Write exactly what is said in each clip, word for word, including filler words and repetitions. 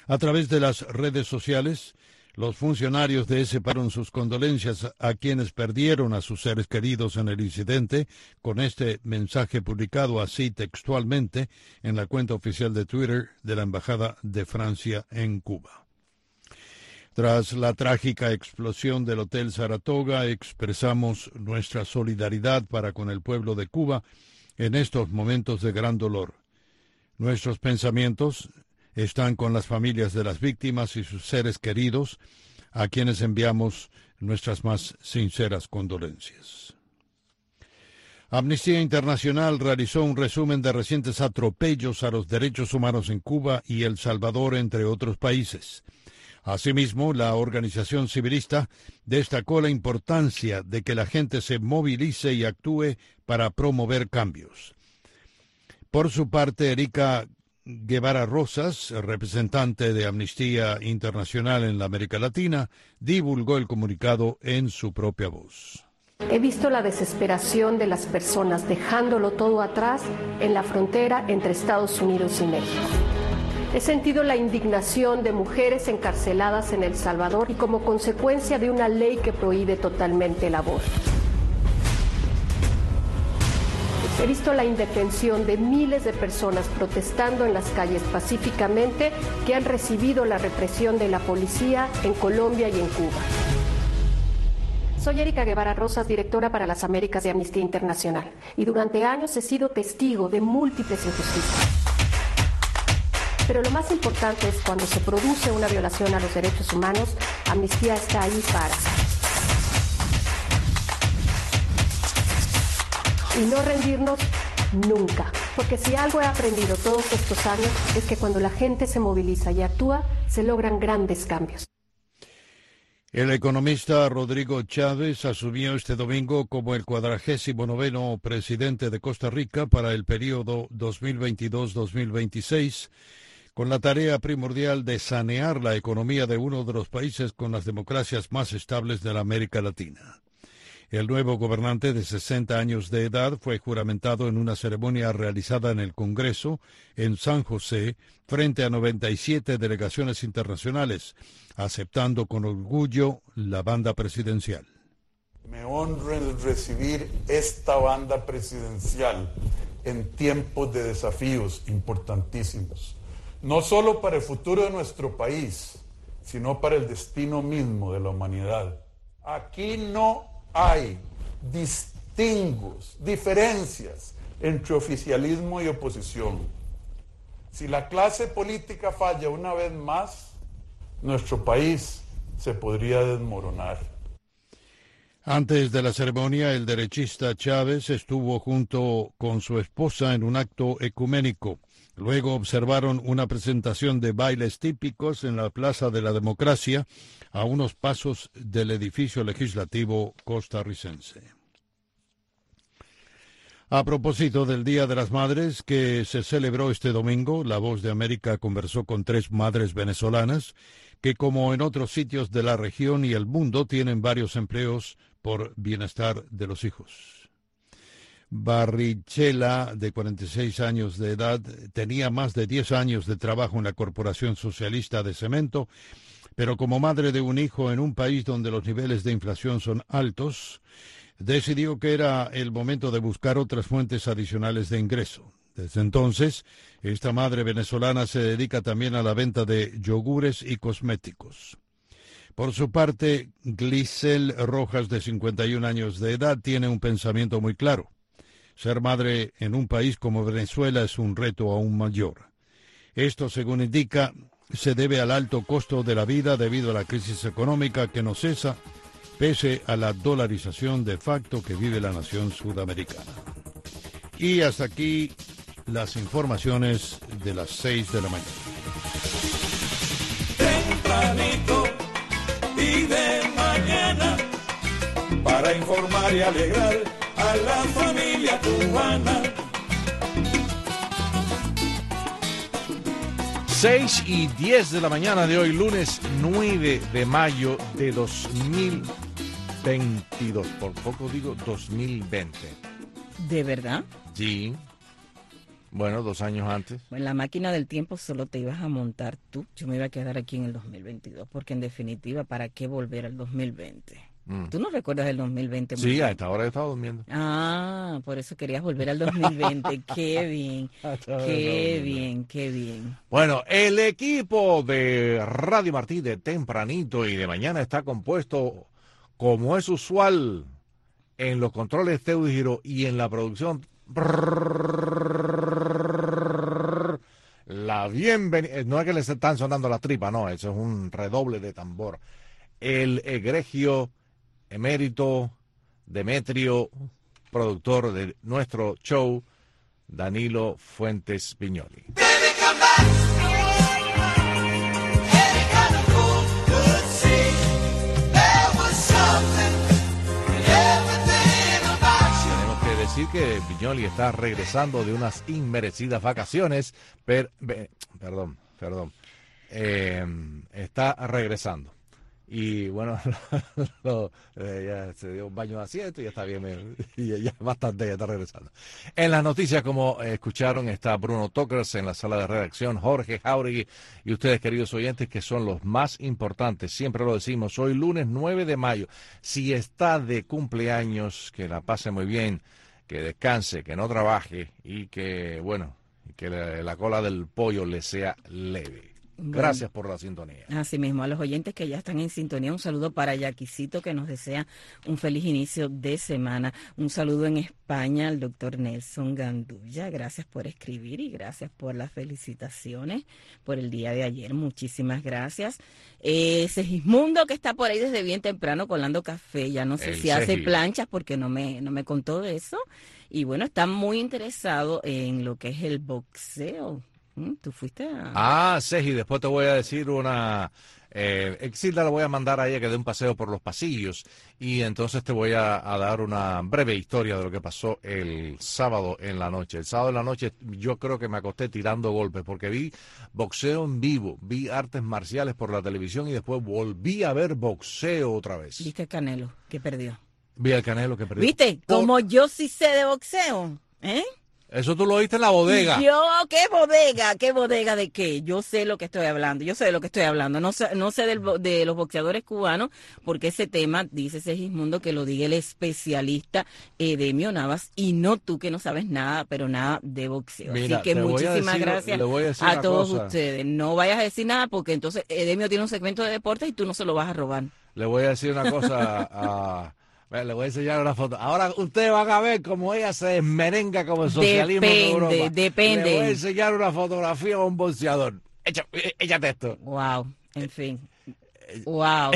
A través de las redes sociales, los funcionarios de ese país dieron sus condolencias a quienes perdieron a sus seres queridos en el incidente, con este mensaje publicado así textualmente en la cuenta oficial de Twitter de la Embajada de Francia en Cuba. Tras la trágica explosión del Hotel Saratoga, expresamos nuestra solidaridad para con el pueblo de Cuba en estos momentos de gran dolor. Nuestros pensamientos están con las familias de las víctimas y sus seres queridos, a quienes enviamos nuestras más sinceras condolencias. Amnistía Internacional realizó un resumen de recientes atropellos a los derechos humanos en Cuba y El Salvador, entre otros países. Asimismo, la organización civilista destacó la importancia de que la gente se movilice y actúe para promover cambios. Por su parte, Erika Guevara Rosas, representante de Amnistía Internacional en la América Latina, divulgó el comunicado en su propia voz. He visto la desesperación de las personas dejándolo todo atrás en la frontera entre Estados Unidos y México. He sentido la indignación de mujeres encarceladas en El Salvador y como consecuencia de una ley que prohíbe totalmente el aborto. He visto la indefensión de miles de personas protestando en las calles pacíficamente que han recibido la represión de la policía en Colombia y en Cuba. Soy Erika Guevara Rosas, directora para las Américas de Amnistía Internacional, y durante años he sido testigo de múltiples injusticias. Pero lo más importante es cuando se produce una violación a los derechos humanos, Amnistía está ahí para. Y no rendirnos nunca, porque si algo he aprendido todos estos años es que cuando la gente se moviliza y actúa, se logran grandes cambios. El economista Rodrigo Chávez asumió este domingo como el cuadragésimo noveno presidente de Costa Rica para el periodo dos mil veintidós a dos mil veintiséis, con la tarea primordial de sanear la economía de uno de los países con las democracias más estables de la América Latina. El nuevo gobernante de sesenta años de edad fue juramentado en una ceremonia realizada en el Congreso, en San José, frente a noventa y siete delegaciones internacionales, aceptando con orgullo la banda presidencial. Me honra el recibir esta banda presidencial en tiempos de desafíos importantísimos, no solo para el futuro de nuestro país, sino para el destino mismo de la humanidad. Aquí no hay distingos, diferencias entre oficialismo y oposición. Si la clase política falla una vez más, nuestro país se podría desmoronar. Antes de la ceremonia, el derechista Chávez estuvo junto con su esposa en un acto ecuménico. Luego observaron una presentación de bailes típicos en la Plaza de la Democracia, a unos pasos del edificio legislativo costarricense. A propósito del Día de las Madres, que se celebró este domingo, La Voz de América conversó con tres madres venezolanas que, como en otros sitios de la región y el mundo, tienen varios empleos por bienestar de los hijos. Barrichela, de cuarenta y seis años de edad, tenía más de diez años de trabajo en la Corporación Socialista de Cemento, pero como madre de un hijo en un país donde los niveles de inflación son altos, decidió que era el momento de buscar otras fuentes adicionales de ingreso. Desde entonces, esta madre venezolana se dedica también a la venta de yogures y cosméticos. Por su parte, Glisel Rojas, de cincuenta y un años de edad, tiene un pensamiento muy claro. Ser madre en un país como Venezuela es un reto aún mayor. Esto, según indica, se debe al alto costo de la vida debido a la crisis económica que no cesa, pese a la dolarización de facto que vive la nación sudamericana. Y hasta aquí las informaciones de las seis de la mañana. Tempranito y de mañana, para informar y alegrar a la familia cubana. seis y diez de la mañana de hoy, lunes nueve de mayo de dos mil veintidós. Por poco digo dos mil veinte. ¿De verdad? Sí. Bueno, dos años antes. En la máquina del tiempo solo te ibas a montar tú. Yo me iba a quedar aquí en el dos mil veintidós, porque en definitiva, ¿para qué volver al dos mil veinte? Mm. ¿Tú no recuerdas el dos mil veinte? Sí, a esta hora yo estaba durmiendo. Ah, por eso querías volver al dos mil veinte. Qué bien, qué bien, qué bien. Bueno, el equipo de Radio Martí de tempranito y de mañana está compuesto, como es usual, en los controles Teudo Giro y en la producción. La bienvenida, no es que les están sonando la tripa, no, eso es un redoble de tambor. El egregio emérito Demetrio, productor de nuestro show, Danilo Fuentes Viñoli. Tenemos que decir que Viñoli está regresando de unas inmerecidas vacaciones, per, be, perdón, perdón, eh, está regresando. Y bueno, lo, eh, ya se dio un baño de asiento y ya está bien, y ya bastante, ya está regresando. En las noticias, como eh, escucharon, está Bruno Tokers en la sala de redacción, Jorge Jauregui y ustedes, queridos oyentes, que son los más importantes. Siempre lo decimos, hoy lunes nueve de mayo. Si está de cumpleaños, que la pase muy bien, que descanse, que no trabaje y que, bueno, que la, la cola del pollo le sea leve. Gracias por la sintonía. Así mismo, a los oyentes que ya están en sintonía, un saludo para Yaquisito, que nos desea un feliz inicio de semana. Un saludo en España al doctor Nelson Gandulla. Gracias por escribir y gracias por las felicitaciones por el día de ayer. Muchísimas gracias. Eh, Segismundo, que está por ahí desde bien temprano colando café. Ya no sé el si Segi. hace planchas porque no me, no me contó de eso. Y bueno, está muy interesado en lo que es el boxeo. ¿Tú fuiste a...? Ah, Seji, después te voy a decir una... Eh, Exilda la voy a mandar a ella que dé un paseo por los pasillos y entonces te voy a, a dar una breve historia de lo que pasó el sábado en la noche. El sábado en la noche yo creo que me acosté tirando golpes porque vi boxeo en vivo, vi artes marciales por la televisión y después volví a ver boxeo otra vez. ¿Viste Canelo, que perdió? Vi al Canelo que perdió. ¿Viste? Por... Como yo sí sé de boxeo, ¿eh? Eso tú lo oíste en la bodega. Yo, ¿qué bodega? ¿Qué bodega de qué? Yo sé lo que estoy hablando, yo sé de lo que estoy hablando. No sé, no sé del, de los boxeadores cubanos, porque ese tema, dice Segismundo, que lo diga el especialista Edemio Navas, y no tú que no sabes nada, pero nada de boxeo. Mira, así que muchísimas decir, gracias a, a todos cosa. ustedes. No vayas a decir nada, porque entonces Edemio tiene un segmento de deportes y tú no se lo vas a robar. Le voy a decir una cosa a... Le voy a enseñar una foto. Ahora ustedes van a ver cómo ella se desmerenga como el socialismo depende, en Europa. Depende, Le voy a enseñar una fotografía a un boxeador. Echa, échate esto. Wow, en fin. Wow.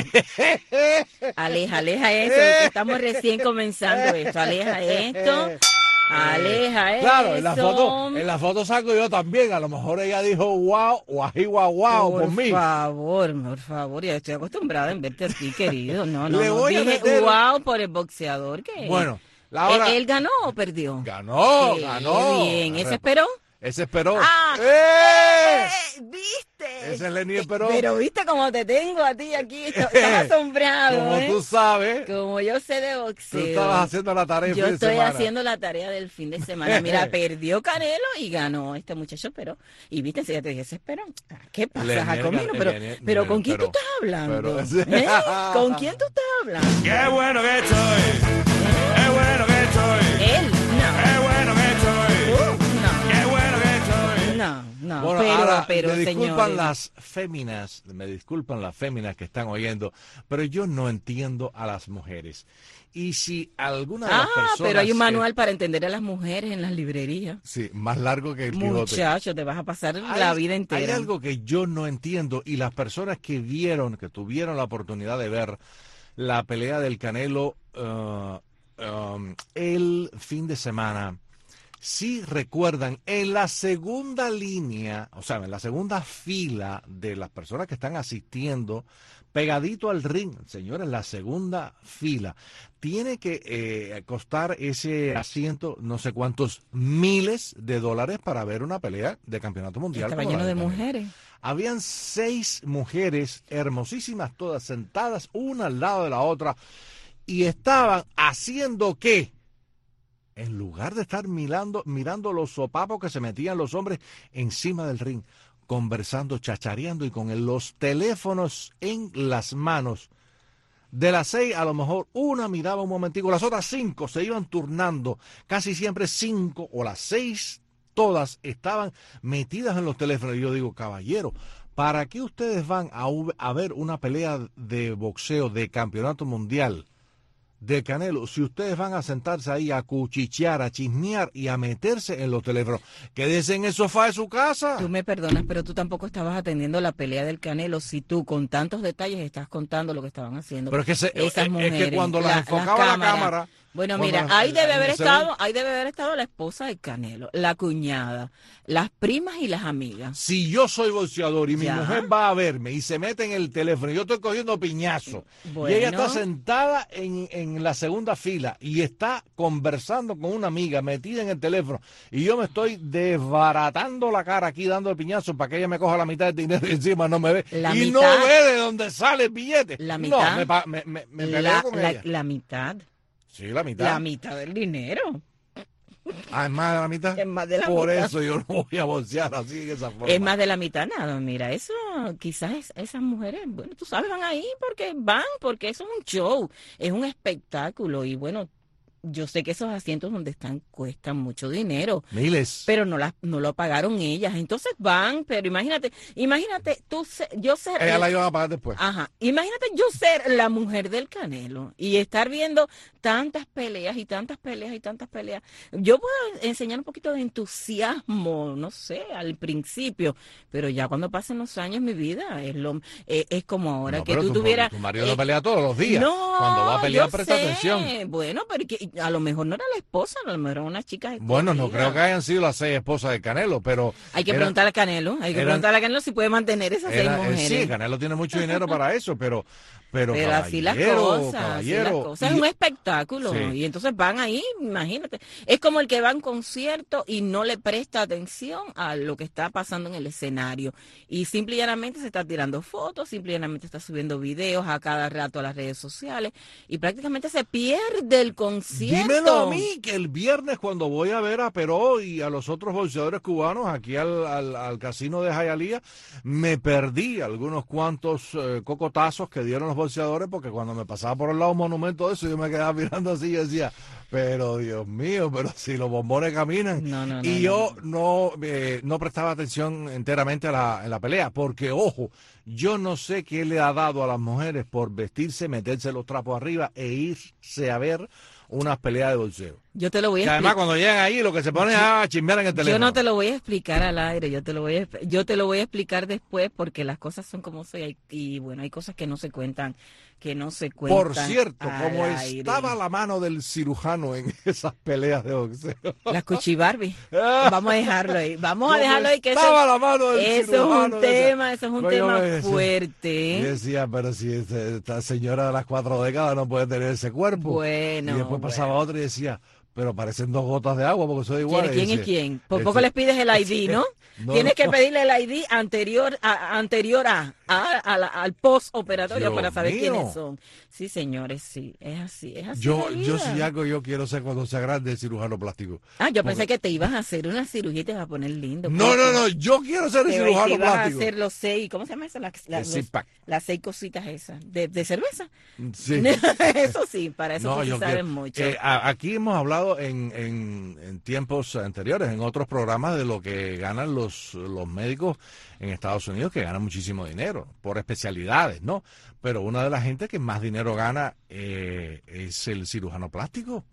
Aleja, aleja eso, que estamos recién comenzando esto. Aleja esto. Aleja eso. Claro, en la foto, en la foto saco yo también. A lo mejor ella dijo wow, guají, guau, guau, por, por mí. Por favor, por favor, ya estoy acostumbrada en verte así, querido. No, no, Le no. voy Dije a meter... wow por el boxeador. ¿Qué? Bueno, la hora... ¿Él, ¿Él ganó o perdió? Ganó, Qué ganó. Bien, ¿ese esperó? Ese esperó. ¡Ah! ¡Eh! ¡Eh! ¿Viste? Ese es Lenny esperó. Pero viste cómo te tengo a ti aquí. Estás asombrado, Como ¿eh? tú sabes. Como yo sé de boxeo. Tú estabas haciendo la tarea el Yo fin de estoy semana. haciendo la tarea del fin de semana. Mira, perdió Canelo y ganó este muchacho, pero... Y viste, ya te dije, se esperó. ¿Qué pasa, Lenier, Jacomino? Pero, Lenier, pero ¿con quién pero- tú estás hablando? pero- ¿Eh? ¿Con quién tú estás hablando? Qué bueno que estoy, qué bueno que estoy, Él, no. qué bueno que estoy, Uh, no. qué bueno que estoy. No, no, Bueno, pero, ahora, pero, me disculpan señores. las féminas, me disculpan las féminas que están oyendo, pero yo no entiendo a las mujeres. Y si alguna de las Ah, personas... pero hay un que- manual para entender a las mujeres en las librerías. Sí, más largo que el Quijote. Muchacho, te vas a pasar Hay- la vida entera. Hay algo que yo no entiendo y las personas que vieron, que tuvieron la oportunidad de ver la pelea del Canelo uh, um, el fin de semana, sí recuerdan en la segunda línea, o sea, en la segunda fila de las personas que están asistiendo, pegadito al ring, señores, la segunda fila, tiene que eh, costar ese asiento no sé cuántos miles de dólares para ver una pelea de campeonato mundial. Estaba como la lleno de del Canelo. mujeres. Habían seis mujeres hermosísimas, todas sentadas una al lado de la otra, y estaban haciendo ¿qué? en lugar de estar mirando, mirando los sopapos que se metían los hombres encima del ring, conversando, chachareando y con el, los teléfonos en las manos. De las seis, a lo mejor una miraba un momentico, las otras cinco se iban turnando, casi siempre cinco o las seis, todas estaban metidas en los teléfonos. Y yo digo, caballero, ¿para qué ustedes van a, a ver una pelea de boxeo de campeonato mundial de Canelo si ustedes van a sentarse ahí a cuchichear, a chismear y a meterse en los teléfonos? Quédense en el sofá de su casa. Tú me perdonas, pero tú tampoco estabas atendiendo la pelea del Canelo si tú con tantos detalles estás contando lo que estaban haciendo. Pero es que, se, esas es, mujeres, es que cuando la, las enfocaba las la cámara... Bueno, Bueno, mira, ahí debe haber se estado, ve. ahí debe haber estado la esposa del Canelo, la cuñada, las primas y las amigas. Si yo soy boxeador y mi Ya. mujer va a verme y se mete en el teléfono y yo estoy cogiendo piñazo Bueno. y ella está sentada en, en la segunda fila y está conversando con una amiga metida en el teléfono y yo me estoy desbaratando la cara aquí dando el piñazo para que ella me coja la mitad del dinero y encima no me ve La y mitad. no ve de dónde sale el billete. La No, mitad. me, pa- me, me, me peleo La, con la- ella. la mitad, Sí, la mitad. la mitad del dinero. Ah, es más de la mitad. Es más de la Por mitad. eso yo no voy a boxear así de esa forma. Es más de la mitad, nada, mira, eso quizás es- esas mujeres, bueno, tú sabes, van ahí porque van, porque eso es un show, es un espectáculo y bueno, yo sé que esos asientos donde están cuestan mucho dinero, Miles. pero no las no lo pagaron ellas, entonces van, pero imagínate, imagínate tú, se- yo ser, Ella la iban a pagar después. ajá, imagínate yo ser la mujer del Canelo y estar viendo tantas peleas y tantas peleas y tantas peleas. Yo puedo enseñar un poquito de entusiasmo, no sé, al principio, pero ya cuando pasen los años mi vida es lo eh, es como ahora No, que pero tú tu, tuvieras tu marido eh, no pelea todos los días. no, Cuando va a pelear, yo presta sé. atención. Bueno, pero que a lo mejor no era la esposa, a lo mejor era una chica Bueno, no escondida. creo que hayan sido las seis esposas de Canelo, pero... Hay que eran- preguntar a Canelo, hay que eran- preguntar a Canelo si puede mantener esas seis era- eh, mujeres. sí, Canelo tiene mucho dinero para eso, pero... Pero, Pero así las caballero, cosas, así las caballero, cosas. y- Es un espectáculo. Sí. Y entonces van ahí, imagínate. Es como el que va a un concierto y no le presta atención a lo que está pasando en el escenario. Y simple y llanamente se está tirando fotos, simple y llanamente está subiendo videos a cada rato a las redes sociales. Y prácticamente se pierde el concierto. Dímelo a mí, que el viernes cuando voy a ver a Peró y a los otros boxeadores cubanos aquí al, al, al casino de Hialeah, me perdí algunos cuantos eh, cocotazos que dieron los boxeadores, porque cuando me pasaba por el lado un monumento de eso, yo me quedaba mirando así y decía, pero Dios mío, pero si los bombones caminan. No, no, no, y no, yo no, eh, no prestaba atención enteramente a la, en la pelea, porque ojo, yo no sé qué le ha dado a las mujeres por vestirse, meterse los trapos arriba e irse a ver unas peleas de boxeo. Yo te lo voy a Que además explicar. cuando llegan ahí lo que se ponen es a chismear en el teléfono. Yo no te lo voy a explicar al aire, yo te lo voy a, yo te lo voy a explicar después porque las cosas son como son y, y bueno, hay cosas que no se cuentan, que no se cuentan. Por cierto, al como aire. estaba la mano del cirujano en esas peleas de boxeo. Las cuchibarbie. Vamos a dejarlo ahí. Vamos a Como dejarlo ahí que eso, estaba la mano del eso es cirujano un de esa- tema, eso es un Pues yo tema me decía- fuerte. Y decía, pero si este- esta señora de las cuatro décadas no puede tener ese cuerpo. Bueno, y después pasaba bueno. otra y decía, pero parecen dos gotas de agua porque soy igual. ¿Quién, quién Y es dice, quién? Por ese- poco les pides el I D, ¿no? No, Tienes que no. pedirle el I D anterior a, anterior a, a- a la- al post operatorio Dios para saber mío. quiénes son. Sí, señores, sí, es así, es así. Yo, la yo vida. si algo yo quiero ser cuando sea grande el cirujano plástico. Ah, yo Porque- pensé que te ibas a hacer una cirugía y te vas a poner lindo. No, porque no, no, yo quiero ser el te- cirujano te ibas plástico. a hacer los seis, ¿cómo se llama eso? Las, las, El los- six-pack. las seis cositas esas, de, de cerveza. Sí. Eso sí, para eso No, tú sí yo sabes quiero- mucho. eh, a- aquí hemos hablado en, en, en tiempos anteriores, en otros programas, de lo que ganan los, los médicos en Estados Unidos, que ganan muchísimo dinero por especialidades, ¿no? Pero una de las gente que más dinero gana eh, es el cirujano plástico.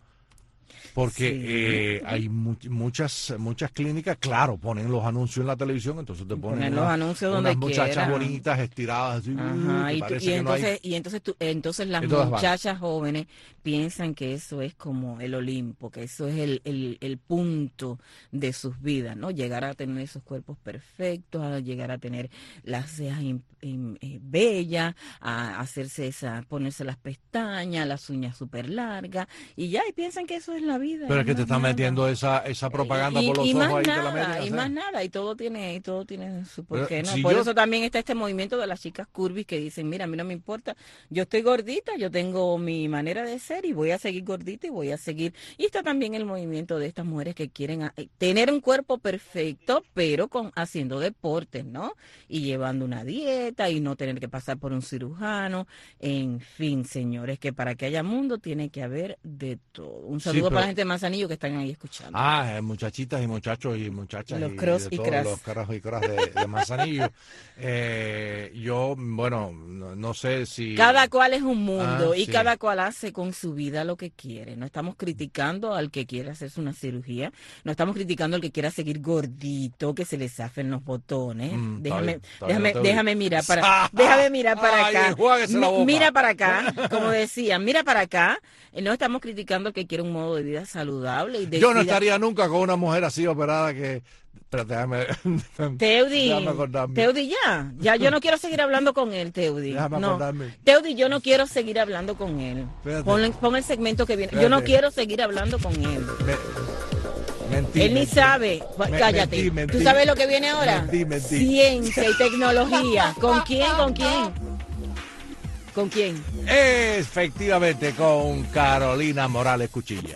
Porque Sí. eh, hay mu- muchas muchas clínicas, claro, ponen los anuncios en la televisión, entonces te ponen, Ponen los unas- anuncios unas donde muchachas quieran. bonitas, estiradas, así, Ajá, que y, tú- parece y que no hay- entonces, y entonces, tú- entonces las En todas van. muchachas jóvenes piensan que eso es como el Olimpo, que eso es el, el, el punto de sus vidas, ¿no? Llegar a tener esos cuerpos perfectos, a llegar a tener las cejas im- im- eh, bellas, a hacerse esa, ponerse las pestañas, las uñas súper largas, y ya, y piensan que eso es es la vida. Pero es que te están nada. metiendo esa esa propaganda y, por los y ojos más ahí nada, te la meten. y ¿sí? más nada, y todo tiene, y todo tiene su porqué, ¿no? si Por yo... eso también está este movimiento de las chicas curvy que dicen, mira, a mí no me importa, yo estoy gordita, yo tengo mi manera de ser y voy a seguir gordita y voy a seguir. Y está también el movimiento de estas mujeres que quieren a, tener un cuerpo perfecto, pero con haciendo deportes, ¿no? Y llevando una dieta y no tener que pasar por un cirujano. En fin, señores, que para que haya mundo tiene que haber de todo. Un saludo Sí, pero... para la gente de Manzanillo que están ahí escuchando. Ah, eh, muchachitas y muchachos y muchachas los y, cross de y todos cras. los carajos y cras de, de Manzanillo. eh, yo, bueno, no, no sé si... Cada cual es un mundo ah, y sí. cada cual hace con su vida lo que quiere. No estamos criticando al que quiere hacerse una cirugía, no estamos criticando al que quiera seguir gordito, que se le zafen los botones. Mm, déjame, está bien, está déjame, bien, no te déjame mirar para, déjame mirar para Ay, acá. enjuáguese la Mi- boca. Mira para acá, como decía, mira para acá. Eh, No estamos criticando al que quiere un modo de vida saludable y de Yo no vida- estaría nunca con una mujer así operada que... Espérate, déjame... Teudi, déjame acordarme. Teudi ya, ya yo no quiero seguir hablando con él, Teudi. Déjame No. acordarme. Teudi, yo no quiero seguir hablando con él. Espérate. Pon, pon el segmento que viene. Yo Espérate. no quiero seguir hablando con él. Me- mentí, Él ni mentí. sabe. Me- Cállate. mentí, mentí. ¿Tú sabes lo que viene ahora? Mentí, mentí. Ciencia y tecnología. ¿Con quién? ¿Con quién? ¿Con quién? Efectivamente, con Carolina Morales Cuchilla.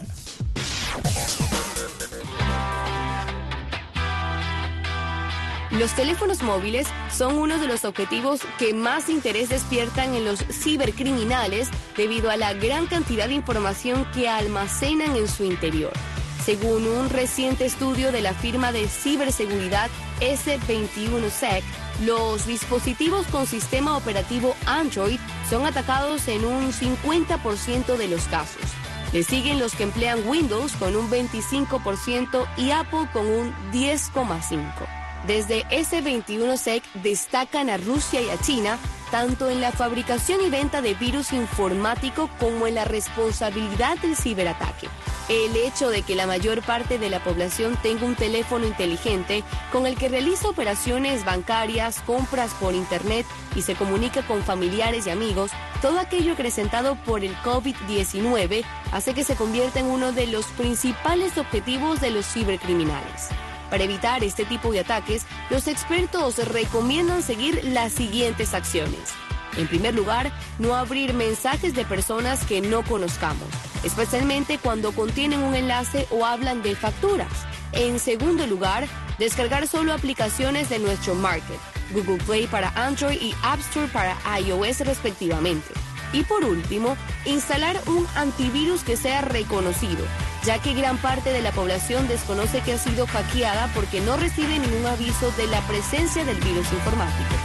Los teléfonos móviles son uno de los objetivos que más interés despiertan en los cibercriminales debido a la gran cantidad de información que almacenan en su interior. Según un reciente estudio de la firma de ciberseguridad ese veintiuno sec, los dispositivos con sistema operativo Android son atacados en un cincuenta por ciento de los casos. Le siguen los que emplean Windows con un veinticinco por ciento y Apple con un diez coma cinco por ciento. Desde ese veintiuno sec destacan a Rusia y a China, tanto en la fabricación y venta de virus informático como en la responsabilidad del ciberataque. El hecho de que la mayor parte de la población tenga un teléfono inteligente con el que realiza operaciones bancarias, compras por internet y se comunica con familiares y amigos, todo aquello acrecentado por el COVID diecinueve hace que se convierta en uno de los principales objetivos de los cibercriminales. Para evitar este tipo de ataques, los expertos recomiendan seguir las siguientes acciones. En primer lugar, no abrir mensajes de personas que no conozcamos, especialmente cuando contienen un enlace o hablan de facturas. En segundo lugar, descargar solo aplicaciones de nuestro market, Google Play para Android y App Store para iOS respectivamente. Y por último, instalar un antivirus que sea reconocido, ya que gran parte de la población desconoce que ha sido hackeada porque no recibe ningún aviso de la presencia del virus informático.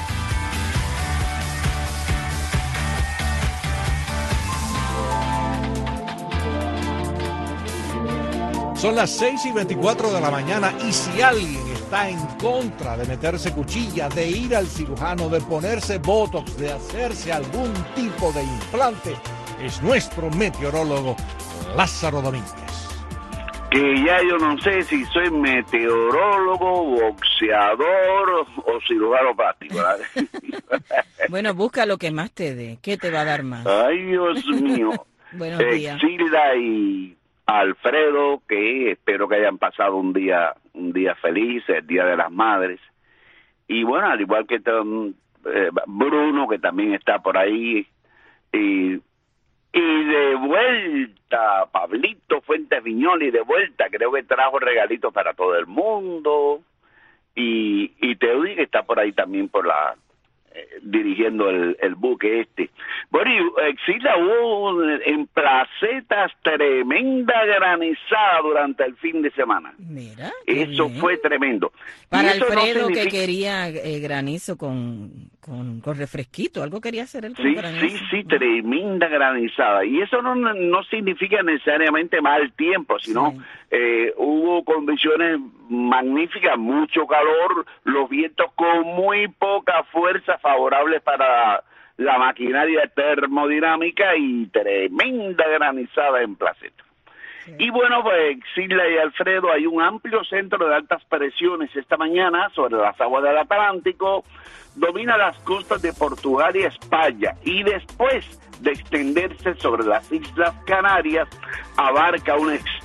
Son las seis y veinticuatro de la mañana y si alguien está en contra de meterse cuchilla, de ir al cirujano, de ponerse botox, de hacerse algún tipo de implante, es nuestro meteorólogo Lázaro Domínguez. Que ya yo no sé si soy meteorólogo, boxeador o cirujano plástico. Bueno, busca lo que más te dé. ¿Qué te va a dar más? Ay, Dios mío. Buenos días. Exilda y Alfredo, que espero que hayan pasado un día un día feliz, el Día de las Madres. Y bueno, al igual que eh, Bruno, que también está por ahí. Y, y de vuelta, Pablito Fuentes Viñoli, de vuelta. Creo que trajo regalitos para todo el mundo. Y, y Teudi, que está por ahí también por la... Eh, dirigiendo el, el buque este. Bueno, y Exila, hubo en Placetas tremenda granizada durante el fin de semana. Mira. Eso bien. fue tremendo. Para Y eso no Alfredo, significa... que quería eh, granizo con, con, con refresquito, algo quería hacer él con Sí, granizo. sí, sí, tremenda granizada. Y eso no, no significa necesariamente mal tiempo, sino Sí. eh, hubo condiciones magníficas, mucho calor, los vientos con muy poca fuerza favorables para la maquinaria termodinámica y tremenda granizada en Placeta. Sí. Y bueno, pues Silvia y Alfredo, hay un amplio centro de altas presiones esta mañana sobre las aguas del Atlántico, domina las costas de Portugal y España, y después de extenderse sobre las Islas Canarias, abarca una extensión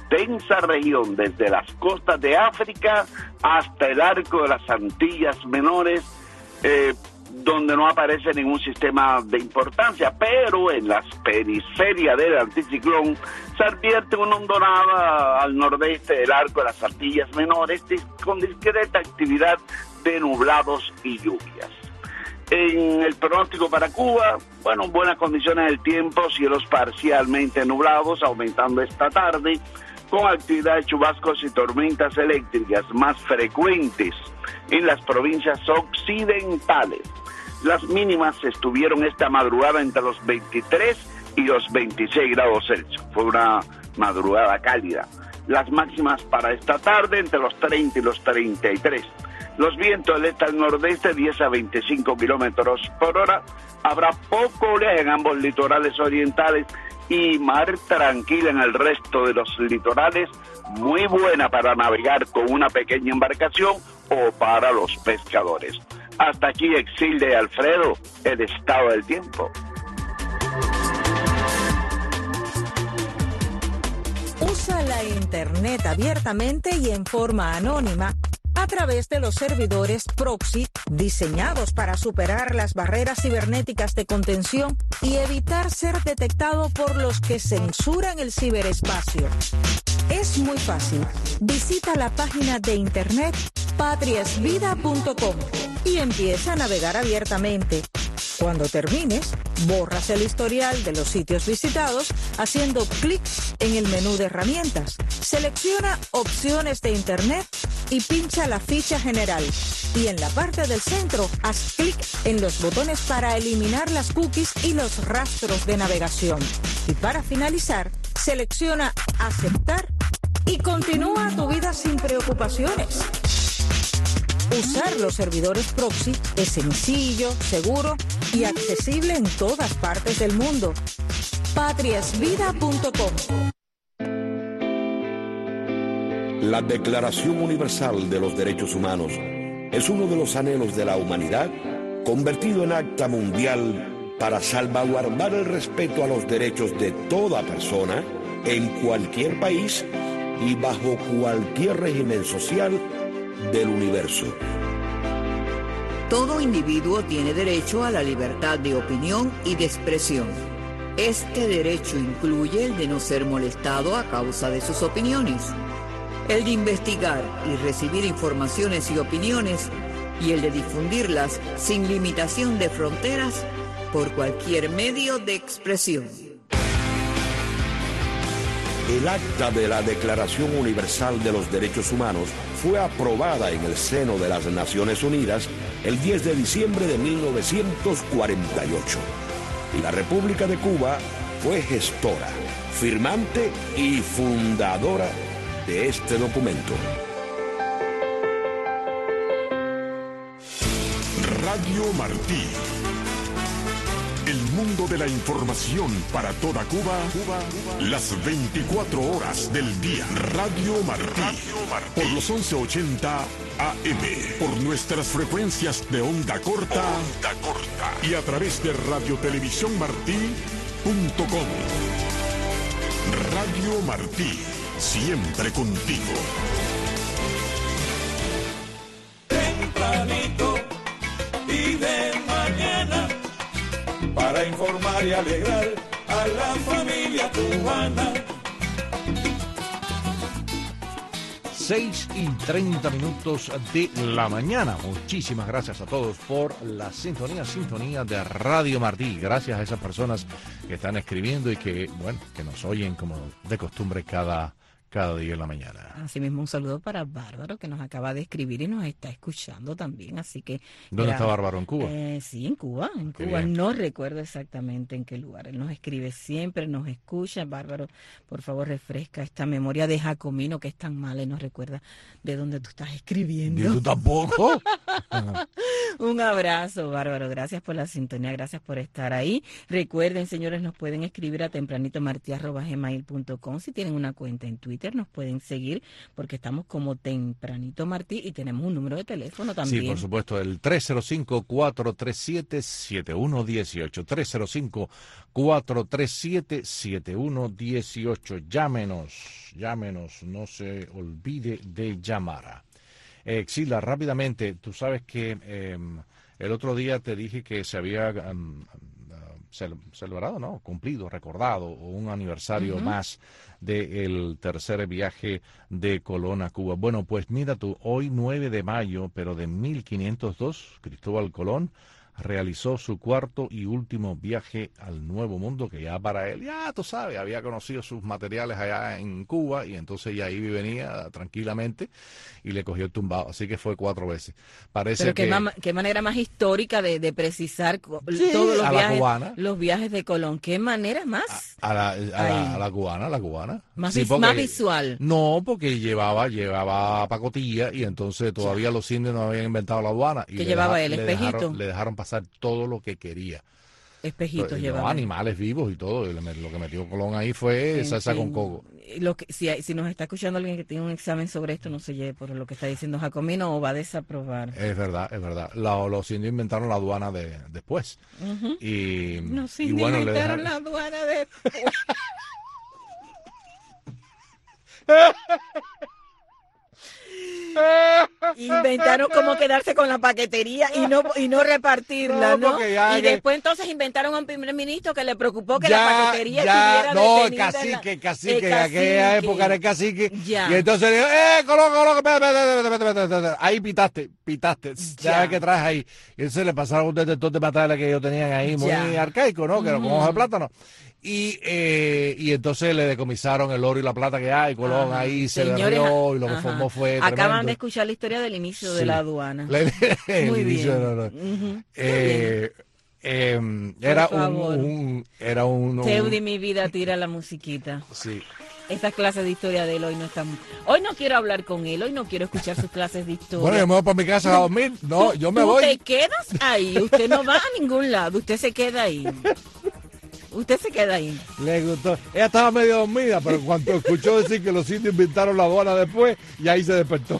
extensa región, desde las costas de África hasta el arco de las Antillas Menores, eh, donde no aparece ningún sistema de importancia, pero en las periferias del anticiclón se advierte una hondonada al nordeste del arco de las Antillas Menores con discreta actividad de nublados y lluvias. En el pronóstico para Cuba, bueno, buenas condiciones del tiempo, cielos parcialmente nublados, aumentando esta tarde, con actividad de chubascos y tormentas eléctricas más frecuentes en las provincias occidentales. Las mínimas estuvieron esta madrugada entre los veintitrés y los veintiséis grados Celsius. Fue una madrugada cálida. Las máximas para esta tarde entre los treinta y los treinta y tres. Los vientos del este al nordeste, diez a veinticinco kilómetros por hora. Habrá poco oleaje en ambos litorales orientales y mar tranquila en el resto de los litorales, muy buena para navegar con una pequeña embarcación o para los pescadores. Hasta aquí, Exilde y Alfredo, el estado del tiempo. Usa la Internet abiertamente y en forma anónima a través de los servidores proxy diseñados para superar las barreras cibernéticas de contención y evitar ser detectado por los que censuran el ciberespacio. Es muy fácil. Visita la página de internet patriasvida punto com y empieza a navegar abiertamente. Cuando termines, borras el historial de los sitios visitados haciendo clic en el menú de herramientas. Selecciona opciones de internet y pincha la ficha general. Y en la parte del centro, haz clic en los botones para eliminar las cookies y los rastros de navegación. Y para finalizar, selecciona aceptar y continúa tu vida sin preocupaciones. Usar los servidores proxy es sencillo, seguro y accesible en todas partes del mundo. patriasvida punto com. La Declaración Universal de los Derechos Humanos es uno de los anhelos de la humanidad convertido en acta mundial para salvaguardar el respeto a los derechos de toda persona en cualquier país y bajo cualquier régimen social del universo. Todo individuo tiene derecho a la libertad de opinión y de expresión. Este derecho incluye el de no ser molestado a causa de sus opiniones, el de investigar y recibir informaciones y opiniones, y el de difundirlas sin limitación de fronteras por cualquier medio de expresión. El acta de la Declaración Universal de los Derechos Humanos fue aprobada en el seno de las Naciones Unidas el diez de diciembre de mil novecientos cuarenta y ocho. Y la República de Cuba fue gestora, firmante y fundadora de este documento. Radio Martí. El mundo de la información para toda Cuba, Cuba, Cuba, las veinticuatro horas del día. Radio Martí, Radio Martí. Por los once ochenta A M, por nuestras frecuencias de onda corta, onda corta y a través de radiotelevisión martí punto com. Radio Martí, siempre contigo. Tempranito y de mañana, para informar y alegrar a la familia cubana. seis y treinta minutos de la mañana. Muchísimas gracias a todos por la sintonía, sintonía de Radio Martí. Gracias a esas personas que están escribiendo y que, bueno, que nos oyen como de costumbre cada cada día en la mañana. Asimismo, un saludo para Bárbaro, que nos acaba de escribir y nos está escuchando también, así que... ¿Dónde está Bárbaro? ¿En Cuba? Eh, sí, en Cuba, en Qué Cuba. bien. No recuerdo exactamente en qué lugar. Él nos escribe siempre, nos escucha. Bárbaro, por favor, refresca esta memoria de Jacomino, que es tan mala y nos recuerda de dónde tú estás escribiendo. ¿Y tú tampoco? Un abrazo, Bárbaro. Gracias por la sintonía, gracias por estar ahí. Recuerden, señores, nos pueden escribir a tempranitomarti arroba gmail punto com si tienen una cuenta en Twitter. Twitter nos pueden seguir porque estamos como Tempranito Martí y tenemos un número de teléfono también. Sí, por supuesto, el tres cero cinco, cuatro tres siete, siete uno uno ocho, tres cero cinco, cuatro tres siete, siete uno uno ocho. Llámenos, llámenos, no se olvide de llamar. Eh, Xila, rápidamente, tú sabes que eh, el otro día te dije que se había um, uh, celebrado, ¿no? Cumplido, recordado, un aniversario uh-huh. más del tercer viaje de Colón a Cuba. Bueno, pues mira tú, hoy nueve de mayo, pero de mil quinientos dos, Cristóbal Colón realizó su cuarto y último viaje al Nuevo Mundo, que ya para él, ya tú sabes, había conocido sus materiales allá en Cuba y entonces ya ahí venía tranquilamente y le cogió el tumbado, así que fue cuatro veces. Parece Pero que... qué, ma- qué manera más histórica de, de precisar sí, todos los a viajes, la cubana. los viajes de Colón. ¿Qué manera más? A, a, la, a, la, a la cubana, a la cubana. Más, sí, vis- porque, más visual. No, porque llevaba llevaba pacotilla y entonces todavía los indios no habían inventado la aduana. Y ¿Qué llevaba deja, él? Le ¿Espejito? dejaron, le dejaron pasar todo lo que quería. Espejitos Pero, llevaba. No, animales vivos y todo. Lo que metió Colón ahí fue En salsa fin, con coco. Lo que, si, si nos está escuchando alguien que tiene un examen sobre esto, no se lleve por lo que está diciendo Jacomino o va a desaprobar. Es verdad, es verdad. La, los indios inventaron la aduana de, después. Uh-huh. Y, Los y indios bueno, inventaron le dejaron... la aduana después. Inventaron cómo quedarse con la paquetería y no y no repartirla, ¿no? No, ya y que... después entonces inventaron a un primer ministro que le preocupó que ya, la paquetería ya, estuviera no, detenida. cacique, en la... cacique, eh, en aquella época era el cacique. Ya. Y entonces le dijo, ¡eh, Colón, Colón! Espera, espera, espera, espera, espera. Ahí pitaste, pitaste. Ya ves que traes ahí. Y entonces le pasaron un detector de materiales que ellos tenían ahí, muy ya. arcaico, ¿no? Que era Mm. con hojas de plátano. Y, eh, y entonces le decomisaron el oro y la plata que hay, Colón Ajá. ahí se Señores, derrió y lo que ajá. formó fue Acaban tremendo. de escuchar la historia del inicio Sí. de la aduana. La- el Muy inicio bien. de la- Uh-huh. eh, eh, era, un, un, era un... Teudi, un mi vida, tira la musiquita. sí. Esa clase de historia de él hoy no está... Hoy no quiero hablar con él, hoy no quiero escuchar sus clases de historia. Bueno, yo me voy para mi casa a dormir. No, yo me Tú voy. te quedas ahí, usted no va a ningún lado, usted se queda ahí. Usted se queda ahí. Le gustó. Ella estaba medio dormida, pero cuando escuchó decir que los indios inventaron la aduana después, y ahí se despertó.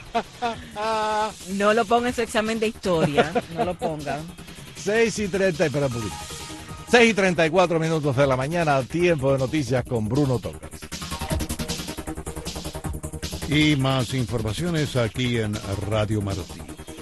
No lo ponga en su examen de historia, no lo ponga. seis y treinta, espera un poquito. seis y treinta y cuatro minutos de la mañana, tiempo de noticias con Bruno Torres. Y más informaciones aquí en Radio Martí.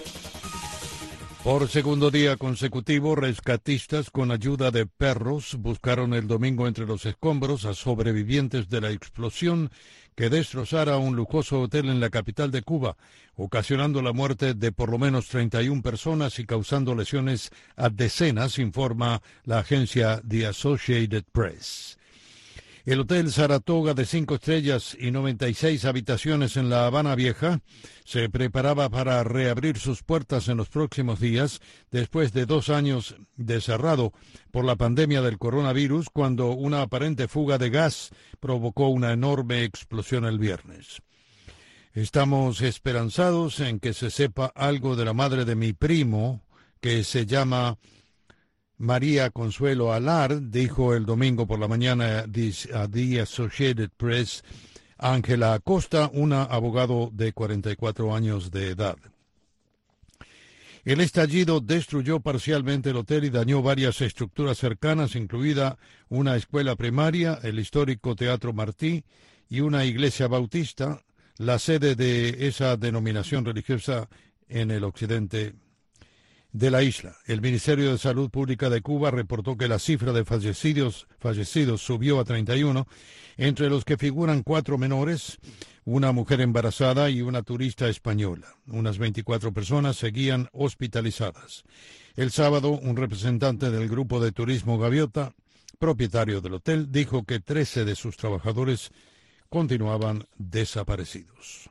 Por segundo día consecutivo, rescatistas con ayuda de perros buscaron el domingo entre los escombros a sobrevivientes de la explosión que destrozara un lujoso hotel en la capital de Cuba, ocasionando la muerte de por lo menos treinta y una personas y causando lesiones a decenas, informa la agencia The Associated Press. El Hotel Saratoga de cinco estrellas y noventa y seis habitaciones en La Habana Vieja se preparaba para reabrir sus puertas en los próximos días después de dos años de cerrado por la pandemia del coronavirus, cuando una aparente fuga de gas provocó una enorme explosión el viernes. Estamos esperanzados en que se sepa algo de la madre de mi primo, que se llama María Consuelo Alar, dijo el domingo por la mañana a The Associated Press Ángela Acosta, una abogado de cuarenta y cuatro años de edad. El estallido destruyó parcialmente el hotel y dañó varias estructuras cercanas, incluida una escuela primaria, el histórico Teatro Martí y una iglesia bautista, la sede de esa denominación religiosa en el occidente de la isla. El Ministerio de Salud Pública de Cuba reportó que la cifra de fallecidos, fallecidos subió a treinta y uno, entre los que figuran cuatro menores, una mujer embarazada y una turista española. Unas veinticuatro personas seguían hospitalizadas. El sábado, un representante del grupo de turismo Gaviota, propietario del hotel, dijo que trece de sus trabajadores continuaban desaparecidos.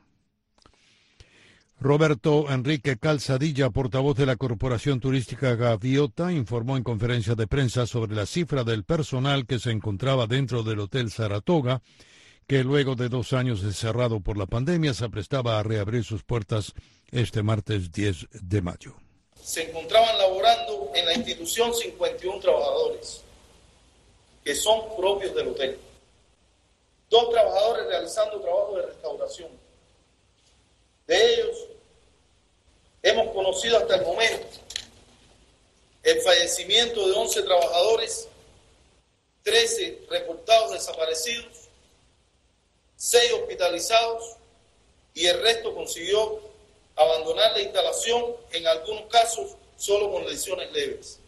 Roberto Enrique Calzadilla, portavoz de la Corporación Turística Gaviota, informó en conferencia de prensa sobre la cifra del personal que se encontraba dentro del Hotel Saratoga, que luego de dos años de cerrado por la pandemia se aprestaba a reabrir sus puertas este martes diez de mayo. Se encontraban laborando en la institución cincuenta y uno trabajadores, que son propios del hotel. dos trabajadores realizando trabajo de restauración. De ellos, hemos conocido hasta el momento el fallecimiento de once trabajadores, trece reportados desaparecidos, seis hospitalizados y el resto consiguió abandonar la instalación, en algunos casos solo con lesiones leves.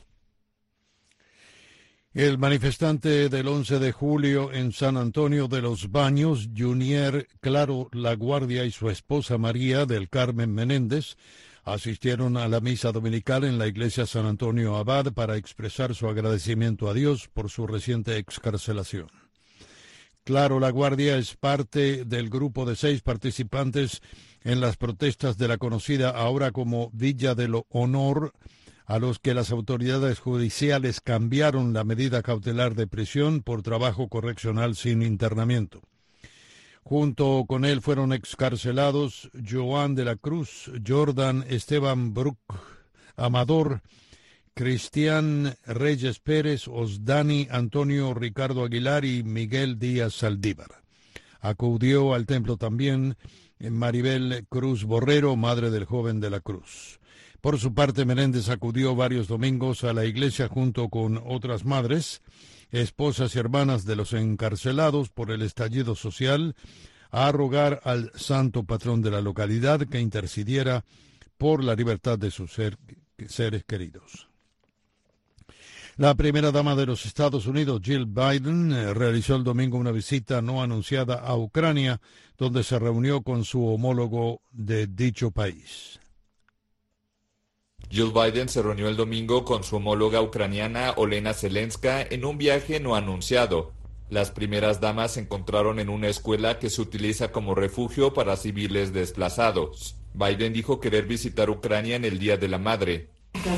El manifestante del once de julio en San Antonio de los Baños, Junier Claro Laguardia, y su esposa María del Carmen Menéndez asistieron a la misa dominical en la iglesia San Antonio Abad para expresar su agradecimiento a Dios por su reciente excarcelación. Claro Laguardia es parte del grupo de seis participantes en las protestas de la conocida ahora como Villa del Honor, a los que las autoridades judiciales cambiaron la medida cautelar de prisión por trabajo correccional sin internamiento. Junto con él fueron excarcelados Joan de la Cruz, Jordan Esteban Bruc Amador, Cristian Reyes Pérez, Osdani Antonio Ricardo Aguilar y Miguel Díaz Saldívar. Acudió al templo también Maribel Cruz Borrero, madre del joven de la Cruz. Por su parte, Menéndez acudió varios domingos a la iglesia junto con otras madres, esposas y hermanas de los encarcelados por el estallido social, a rogar al santo patrón de la localidad que intercediera por la libertad de sus ser, seres queridos. La primera dama de los Estados Unidos, Jill Biden, realizó el domingo una visita no anunciada a Ucrania, donde se reunió con su homólogo de dicho país. Jill Biden se reunió el domingo con su homóloga ucraniana Olena Zelenska en un viaje no anunciado. Las primeras damas se encontraron en una escuela que se utiliza como refugio para civiles desplazados. Biden dijo querer visitar Ucrania en el Día de la Madre.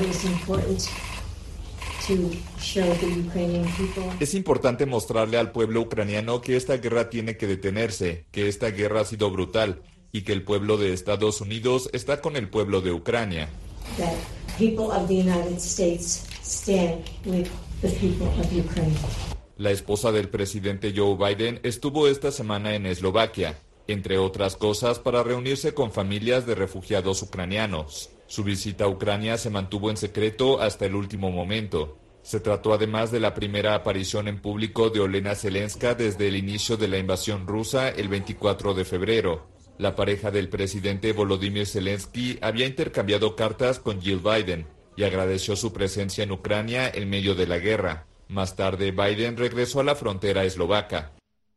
Es importante mostrarle al pueblo ucraniano que esta guerra tiene que detenerse, que esta guerra ha sido brutal y que el pueblo de Estados Unidos está con el pueblo de Ucrania. That people of the United States stand with the people of Ukraine. La esposa del presidente Joe Biden estuvo esta semana en Eslovaquia, entre otras cosas para reunirse con familias de refugiados ucranianos. Su visita a Ucrania se mantuvo en secreto hasta el último momento. Se trató además de la primera aparición en público de Olena Zelenska desde el inicio de la invasión rusa el veinticuatro de febrero. La pareja del presidente Volodymyr Zelensky había intercambiado cartas con Jill Biden y agradeció su presencia en Ucrania en medio de la guerra. Más tarde, Biden regresó a la frontera eslovaca.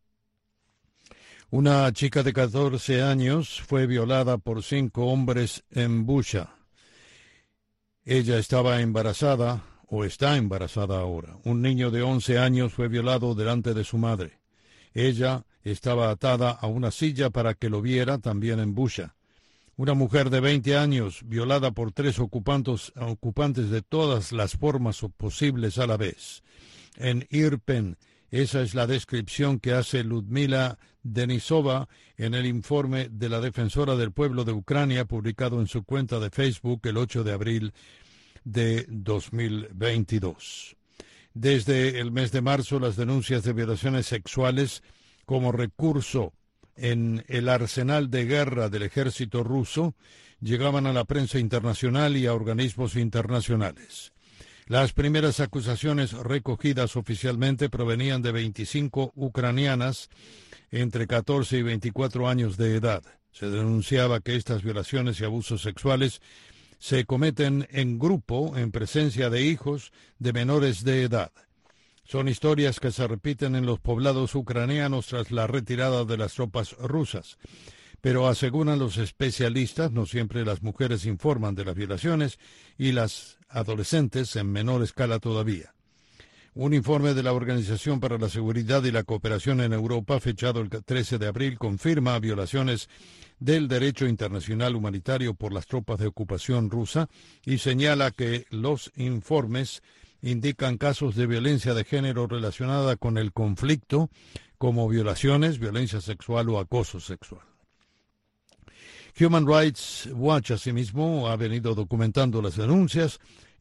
Una chica de catorce años fue violada por cinco hombres en Bucha. Ella estaba embarazada o está embarazada ahora. Un niño de once años fue violado delante de su madre. Ella estaba atada a una silla para que lo viera también en Bucha. Una mujer de veinte años violada por tres ocupantes, ocupantes de todas las formas posibles a la vez. En Irpen, esa es la descripción que hace Ludmila Denisova en el informe de la Defensora del Pueblo de Ucrania publicado en su cuenta de Facebook el ocho de abril de dos mil veintidós. Desde el mes de marzo, las denuncias de violaciones sexuales como recurso en el arsenal de guerra del ejército ruso llegaban a la prensa internacional y a organismos internacionales. Las primeras acusaciones recogidas oficialmente provenían de veinticinco ucranianas entre catorce y veinticuatro años de edad. Se denunciaba que estas violaciones y abusos sexuales se cometen en grupo en presencia de hijos de menores de edad. Son historias que se repiten en los poblados ucranianos tras la retirada de las tropas rusas. Pero aseguran los especialistas, no siempre las mujeres informan de las violaciones y las adolescentes en menor escala todavía. Un informe de la Organización para la Seguridad y la Cooperación en Europa, fechado el trece de abril, confirma violaciones del derecho internacional humanitario por las tropas de ocupación rusa y señala que los informes indican casos de violencia de género relacionada con el conflicto, como violaciones, violencia sexual o acoso sexual. Human Rights Watch, asimismo, ha venido documentando las denuncias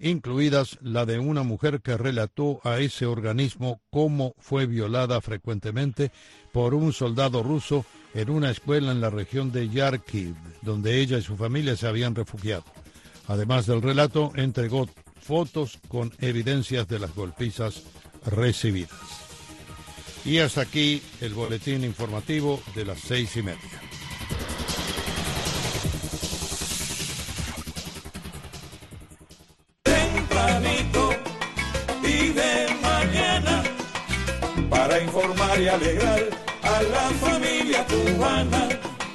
incluidas la de una mujer que relató a ese organismo cómo fue violada frecuentemente por un soldado ruso en una escuela en la región de Yarkiv, donde ella y su familia se habían refugiado. Además del relato, entregó fotos con evidencias de las golpizas recibidas. Y hasta aquí el boletín informativo de las seis y media. Tempranito y de mañana, para informar y alegrar a la familia cubana.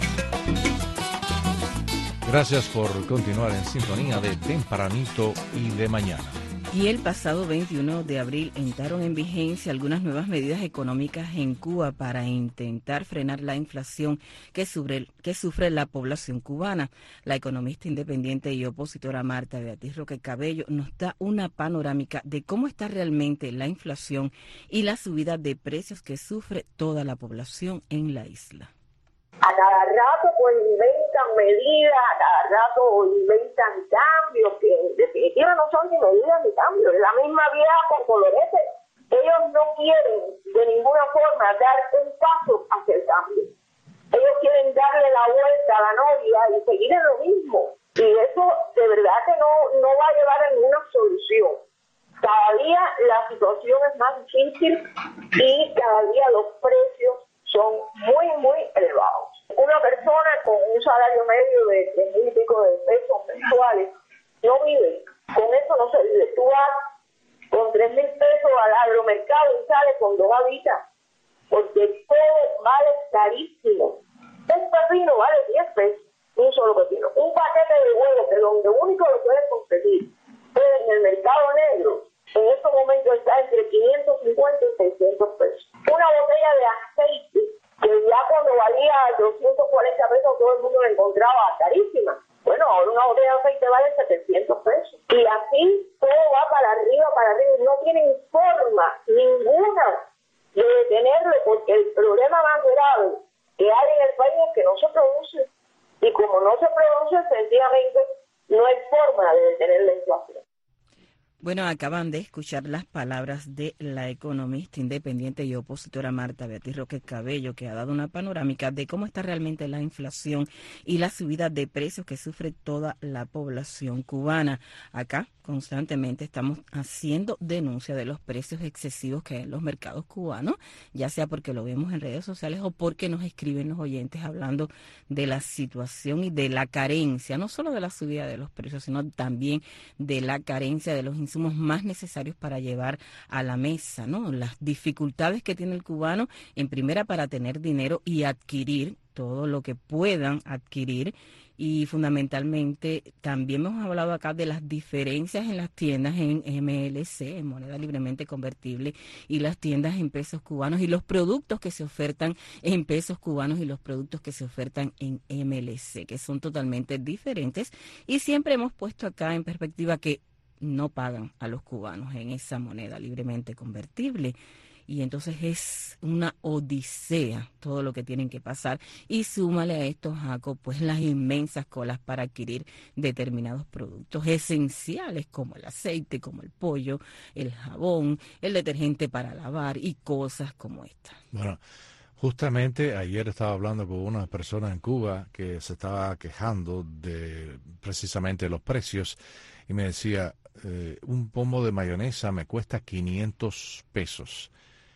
Gracias por continuar en sintonía de Tempranito y de mañana. Y el pasado veintiuno de abril entraron en vigencia algunas nuevas medidas económicas en Cuba para intentar frenar la inflación que sufre, que sufre la población cubana. La economista independiente y opositora Marta Beatriz Roque Cabello nos da una panorámica de cómo está realmente la inflación y la subida de precios que sufre toda la población en la isla. A cada rato pues inventan medidas, a cada rato inventan cambios que en definitiva no son ni medidas ni cambios, es la misma vieja con colorete. Ellos no quieren de ninguna forma dar un paso hacia el cambio. Ellos quieren darle la vuelta a la novia y seguir en lo mismo. Y eso de verdad que no, no va a llevar a ninguna solución. Cada día la situación es más difícil y cada día los precios son muy, muy elevados. Una persona con un salario medio de tres mil y pico de pesos mensuales no vive. Con eso no se vive. Tú vas con tres mil pesos al agromercado y sales con dos habitas, porque todo vale carísimo. Un pepino vale diez pesos, un solo pepino. Un paquete de huevos, que donde único lo puedes conseguir es en el mercado negro, en estos momentos está entre quinientos cincuenta y seiscientos pesos. Una botella de aceite, que ya cuando valía doscientos cuarenta pesos todo el mundo la encontraba carísima. Bueno, ahora una botella de aceite vale setecientos pesos. Y así todo va para arriba, para arriba. No tienen forma ninguna de detenerlo, porque el problema más grave que hay en el país es que no se produce. Y como no se produce, sencillamente no hay forma de detener la inflación. Bueno, acaban de escuchar las palabras de la economista independiente y opositora Marta Beatriz Roque Cabello, que ha dado una panorámica de cómo está realmente la inflación y la subida de precios que sufre toda la población cubana. Acá constantemente estamos haciendo denuncia de los precios excesivos que hay en los mercados cubanos, ya sea porque lo vemos en redes sociales o porque nos escriben los oyentes hablando de la situación y de la carencia, no solo de la subida de los precios, sino también de la carencia de los insumos más necesarios para llevar a la mesa, ¿no? Las dificultades que tiene el cubano, en primera, para tener dinero y adquirir todo lo que puedan adquirir. Y fundamentalmente también hemos hablado acá de las diferencias en las tiendas en M L C, en moneda libremente convertible, y las tiendas en pesos cubanos, y los productos que se ofertan en pesos cubanos y los productos que se ofertan en M L C, que son totalmente diferentes. Y siempre hemos puesto acá en perspectiva que no pagan a los cubanos en esa moneda libremente convertible. Y entonces es una odisea todo lo que tienen que pasar. Y súmale a esto, Jaco, pues las inmensas colas para adquirir determinados productos esenciales como el aceite, como el pollo, el jabón, el detergente para lavar y cosas como esta. Bueno, justamente ayer estaba hablando con una persona en Cuba que se estaba quejando de precisamente los precios y me decía, eh, un pomo de mayonesa me cuesta quinientos pesos.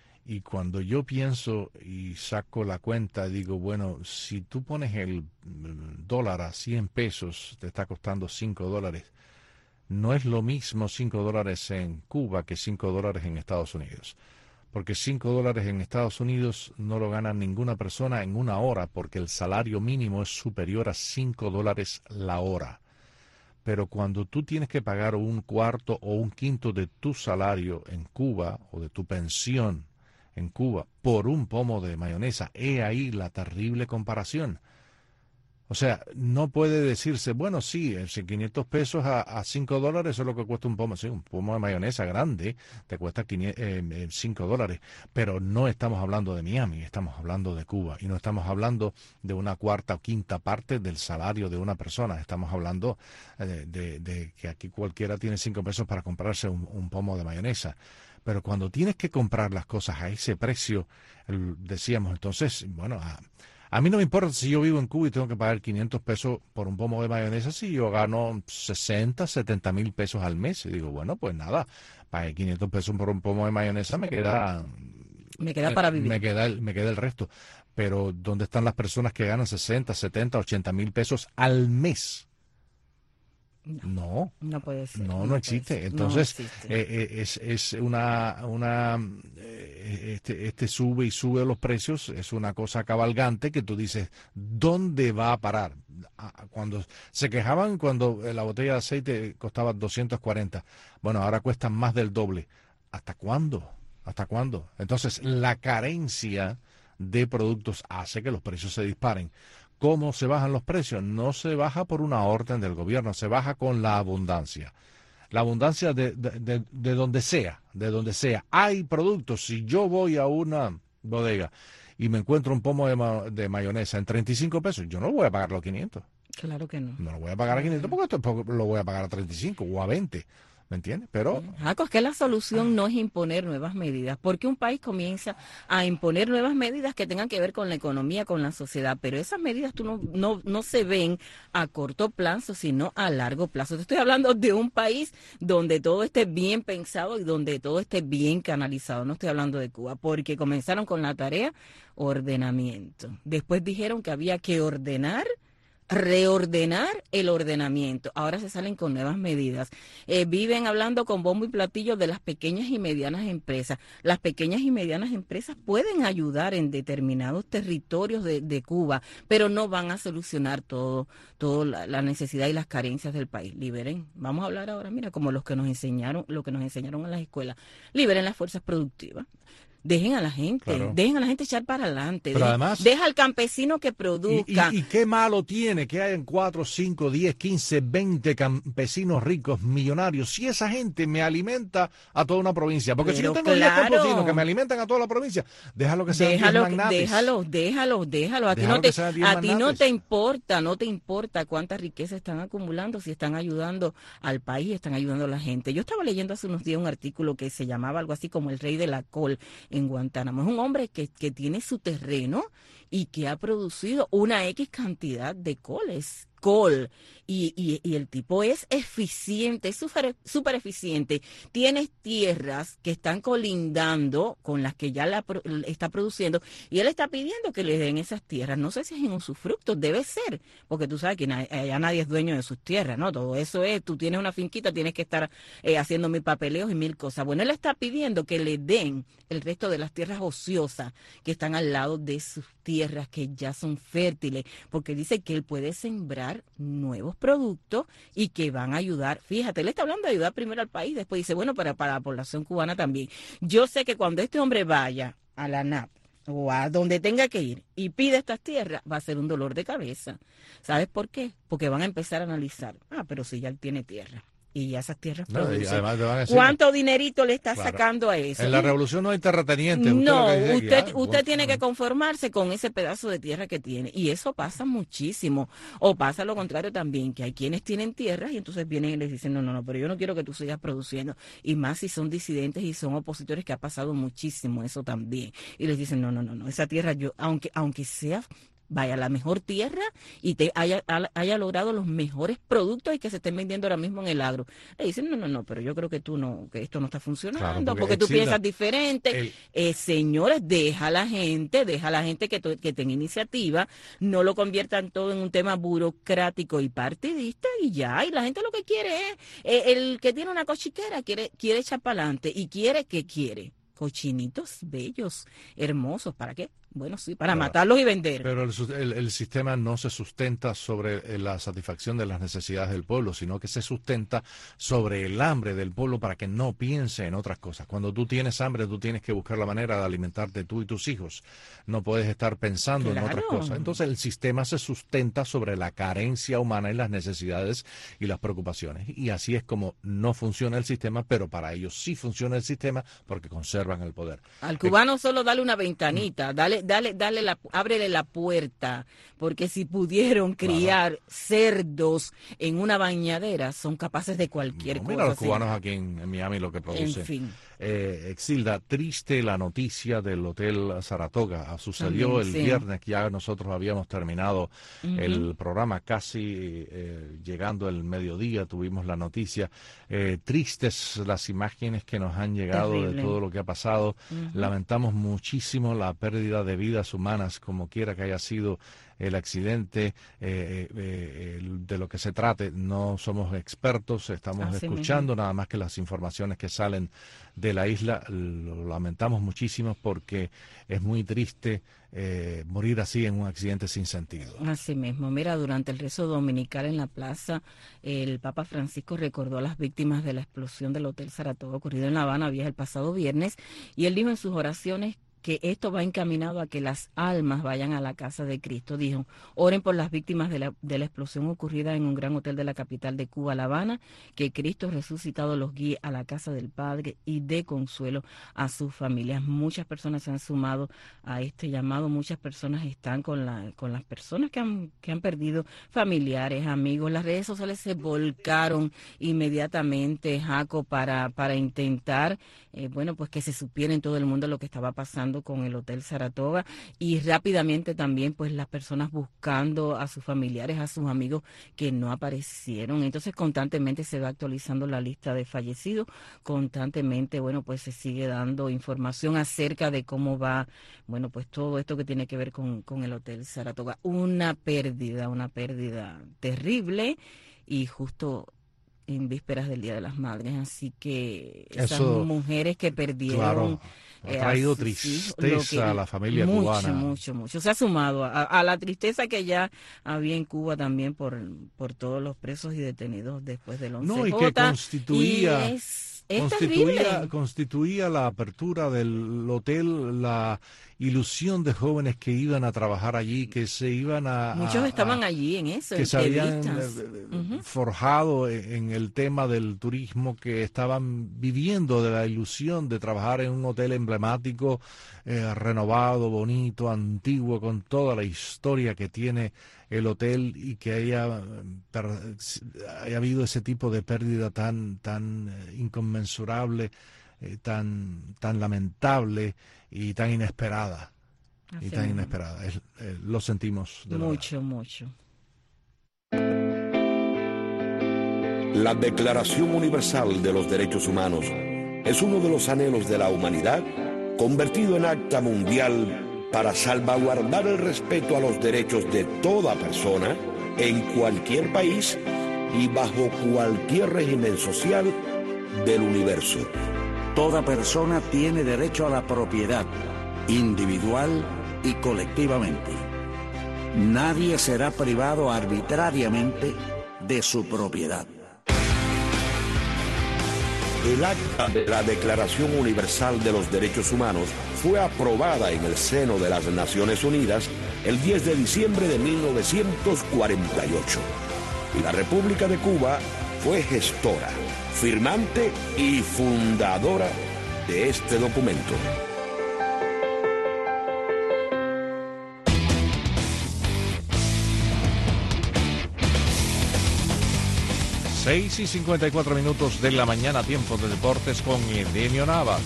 Y cuando yo pienso y saco la cuenta, digo, bueno, si tú pones el dólar a cien pesos, te está costando cinco dólares. No es lo mismo cinco dólares en Cuba que cinco dólares en Estados Unidos. Porque cinco dólares en Estados Unidos no lo gana ninguna persona en una hora, porque el salario mínimo es superior a cinco dólares la hora. Pero cuando tú tienes que pagar un cuarto o un quinto de tu salario en Cuba, o de tu pensión en Cuba, por un pomo de mayonesa, he ahí la terrible comparación. O sea, no puede decirse, bueno, sí, si quinientos pesos a, a cinco dólares, eso es lo que cuesta un pomo. Sí, un pomo de mayonesa grande te cuesta cinco dólares. Pero no estamos hablando de Miami, estamos hablando de Cuba. Y no estamos hablando de una cuarta o quinta parte del salario de una persona. Estamos hablando de, de, de que aquí cualquiera tiene cinco pesos para comprarse un, un pomo de mayonesa. Pero cuando tienes que comprar las cosas a ese precio, el, decíamos entonces, bueno, a, a mí no me importa si yo vivo en Cuba y tengo que pagar quinientos pesos por un pomo de mayonesa, si yo gano sesenta, setenta mil pesos al mes. Y digo, bueno, pues nada, pagué quinientos pesos por un pomo de mayonesa, me queda... Me queda para vivir. Me queda, el, me queda el resto. Pero ¿dónde están las personas que ganan sesenta, setenta, ochenta mil pesos al mes? No, no, no puede ser. No, no, no existe. Entonces, no existe. Eh, es, es una, una eh, este, este sube y sube los precios, es una cosa cabalgante que tú dices, ¿dónde va a parar? Cuando se quejaban cuando la botella de aceite costaba doscientos cuarenta, bueno, ahora cuestan más del doble. ¿Hasta cuándo? ¿Hasta cuándo? Entonces, la carencia de productos hace que los precios se disparen. ¿Cómo se bajan los precios? No se baja por una orden del gobierno, se baja con la abundancia. La abundancia de, de, de, de donde sea, de donde sea. Hay productos, si yo voy a una bodega y me encuentro un pomo de, ma, de mayonesa en treinta y cinco pesos, yo no lo voy a pagar los quinientos. Claro que no. No lo voy a pagar a quinientos porque esto lo voy a pagar a treinta y cinco o a veinte. ¿Me entiendes? Pero... Jaco, es que la solución no es imponer nuevas medidas, porque un país comienza a imponer nuevas medidas que tengan que ver con la economía, con la sociedad, pero esas medidas tú no, no, no se ven a corto plazo, sino a largo plazo. Te estoy hablando de un país donde todo esté bien pensado y donde todo esté bien canalizado. No estoy hablando de Cuba, porque comenzaron con la tarea ordenamiento. Después dijeron que había que ordenar, reordenar el ordenamiento. Ahora se salen con nuevas medidas. Eh, viven hablando con bombo y platillo de las pequeñas y medianas empresas. Las pequeñas y medianas empresas pueden ayudar en determinados territorios de, de Cuba, pero no van a solucionar todo, todo la, la necesidad y las carencias del país. Liberen. Vamos a hablar ahora, mira, como los que nos enseñaron, lo que nos enseñaron en las escuelas. Liberen las fuerzas productivas. Dejen a la gente, claro. dejen a la gente echar para adelante. Pero dejen, además, deja al campesino que produzca. Y, y, y qué malo tiene que hayan cuatro, cinco, diez, quince, veinte campesinos ricos, millonarios. Si esa gente me alimenta a toda una provincia. Porque Pero si yo tengo claro. diez campesinos que me alimentan a toda la provincia, déjalo que sean diez magnates. Déjalo, déjalo, déjalo. A ti, no te, a ti no te importa, no te importa cuánta riqueza están acumulando, si están ayudando al país, están ayudando a la gente. Yo estaba leyendo hace unos días un artículo que se llamaba algo así como el rey de la col en Guantánamo. Es un hombre que, que tiene su terreno y que ha producido una X cantidad de coles, col, y, y, y el tipo es eficiente, es súper super eficiente. Tienes tierras que están colindando con las que ya la pro, está produciendo y él está pidiendo que le den esas tierras. No sé si es en usufructo, debe ser, porque tú sabes que na, ya nadie es dueño de sus tierras, ¿no? Todo eso es, tú tienes una finquita, tienes que estar eh, haciendo mil papeleos y mil cosas. Bueno, él está pidiendo que le den el resto de las tierras ociosas que están al lado de sus tierras que ya son fértiles, porque dice que él puede sembrar nuevos productos y que van a ayudar. Fíjate, él está hablando de ayudar primero al país, después dice, bueno, para, para la población cubana también. Yo sé que cuando este hombre vaya a la N A P o a donde tenga que ir y pide estas tierras, va a ser un dolor de cabeza. ¿Sabes por qué? Porque van a empezar a analizar, ah, pero si ya él tiene tierra. Y ya esas tierras no, producen. Decir, ¿cuánto dinerito le está claro. sacando a eso? En la revolución no hay terratenientes. No, usted, usted, usted, usted tiene que conformarse con ese pedazo de tierra que tiene. Y eso pasa muchísimo. O pasa lo contrario también, que hay quienes tienen tierras y entonces vienen y les dicen, no, no, no, pero yo no quiero que tú sigas produciendo. Y más si son disidentes y son opositores, que ha pasado muchísimo eso también. Y les dicen, no, no, no, no, esa tierra yo, aunque, aunque sea... vaya a la mejor tierra y te haya, haya logrado los mejores productos y que se estén vendiendo ahora mismo en el agro. Le dicen, no, no, no, pero yo creo que tú no, que esto no está funcionando, claro, porque, porque tú piensas la, diferente. El... Eh, señores, deja a la gente, deja a la gente que, que tenga iniciativa, no lo conviertan todo en un tema burocrático y partidista y ya, y la gente lo que quiere es, eh, el que tiene una cochiquera quiere, quiere echar para adelante y quiere, ¿qué quiere? Cochinitos bellos, hermosos, ¿para qué? bueno, sí, para claro. matarlos y vender. Pero el, el, el sistema no se sustenta sobre la satisfacción de las necesidades del pueblo, sino que se sustenta sobre el hambre del pueblo para que no piense en otras cosas. Cuando tú tienes hambre, tú tienes que buscar la manera de alimentarte tú y tus hijos. No puedes estar pensando claro. en otras cosas. Entonces el sistema se sustenta sobre la carencia humana y las necesidades y las preocupaciones. Y así es como no funciona el sistema, pero para ellos sí funciona el sistema porque conservan el poder. Al cubano solo dale una ventanita, dale Dale, dale la, ábrele la puerta, porque si pudieron criar claro. cerdos en una bañadera, son capaces de cualquier no, cosa. Mira los cubanos aquí en, en Miami lo que producen. En fin. Eh, Exilda, triste la noticia del Hotel Saratoga. Sucedió También, el sí. viernes, ya nosotros habíamos terminado uh-huh. el programa, casi eh, llegando el mediodía, tuvimos la noticia. Eh, tristes las imágenes que nos han llegado Terrible. de todo lo que ha pasado. Uh-huh. Lamentamos muchísimo la pérdida de vidas humanas, como quiera que haya sido el accidente, eh, eh, el, de lo que se trate. No somos expertos, estamos Así escuchando mismo. nada más que las informaciones que salen de la isla. Lo lamentamos muchísimo porque es muy triste eh, morir así en un accidente sin sentido. Así mismo. Mira, durante el rezo dominical en la plaza, el Papa Francisco recordó a las víctimas de la explosión del Hotel Saratoga ocurrido en La Habana Vieja el pasado viernes, y él dijo en sus oraciones que esto va encaminado a que las almas vayan a la casa de Cristo. Dijo, oren por las víctimas de la, de la explosión ocurrida en un gran hotel de la capital de Cuba, La Habana, que Cristo resucitado los guíe a la casa del Padre y dé consuelo a sus familias. Muchas personas se han sumado a este llamado, muchas personas están con, la, con las personas que han, que han perdido familiares, amigos. Las redes sociales se volcaron inmediatamente, Jaco, para, para intentar, eh, bueno, pues que se supiera en todo el mundo lo que estaba pasando con el Hotel Saratoga, y rápidamente también pues las personas buscando a sus familiares, a sus amigos que no aparecieron. Entonces constantemente se va actualizando la lista de fallecidos, constantemente, bueno, pues se sigue dando información acerca de cómo va, bueno, pues todo esto que tiene que ver con, con el Hotel Saratoga. Una pérdida, una pérdida terrible, y justo en vísperas del Día de las Madres, así que esas Eso, mujeres que perdieron... Claro. Ha traído eh, tristeza sí, que, a la familia mucho, cubana. Mucho, mucho, mucho. Se ha sumado a, a la tristeza que ya había en Cuba también por, por todos los presos y detenidos después del once J. No, y que constituía... Y es, es constituía, constituía la apertura del hotel, la ilusión de jóvenes que iban a trabajar allí, que se iban a... Muchos a, estaban a, allí en eso, que en se habían uh-huh. forjado en el tema del turismo, que estaban viviendo de la ilusión de trabajar en un hotel emblemático, eh, renovado, bonito, antiguo, con toda la historia que tiene el hotel, y que haya, per, haya habido ese tipo de pérdida tan, tan inconmensurable, eh, tan, tan lamentable y tan inesperada. Así y tan mismo. inesperada. Es, eh, lo sentimos. De mucho, verdad. mucho. La Declaración Universal de los Derechos Humanos es uno de los anhelos de la humanidad convertido en acta mundial para salvaguardar el respeto a los derechos de toda persona en cualquier país y bajo cualquier régimen social del universo. Toda persona tiene derecho a la propiedad, individual y colectivamente. Nadie será privado arbitrariamente de su propiedad. El acta de la Declaración Universal de los Derechos Humanos fue aprobada en el seno de las Naciones Unidas el diez de diciembre de mil novecientos cuarenta y ocho. Y la República de Cuba fue gestora, firmante y fundadora de este documento. seis y cincuenta y cuatro minutos de la mañana, tiempo de deportes con Edenio Navas.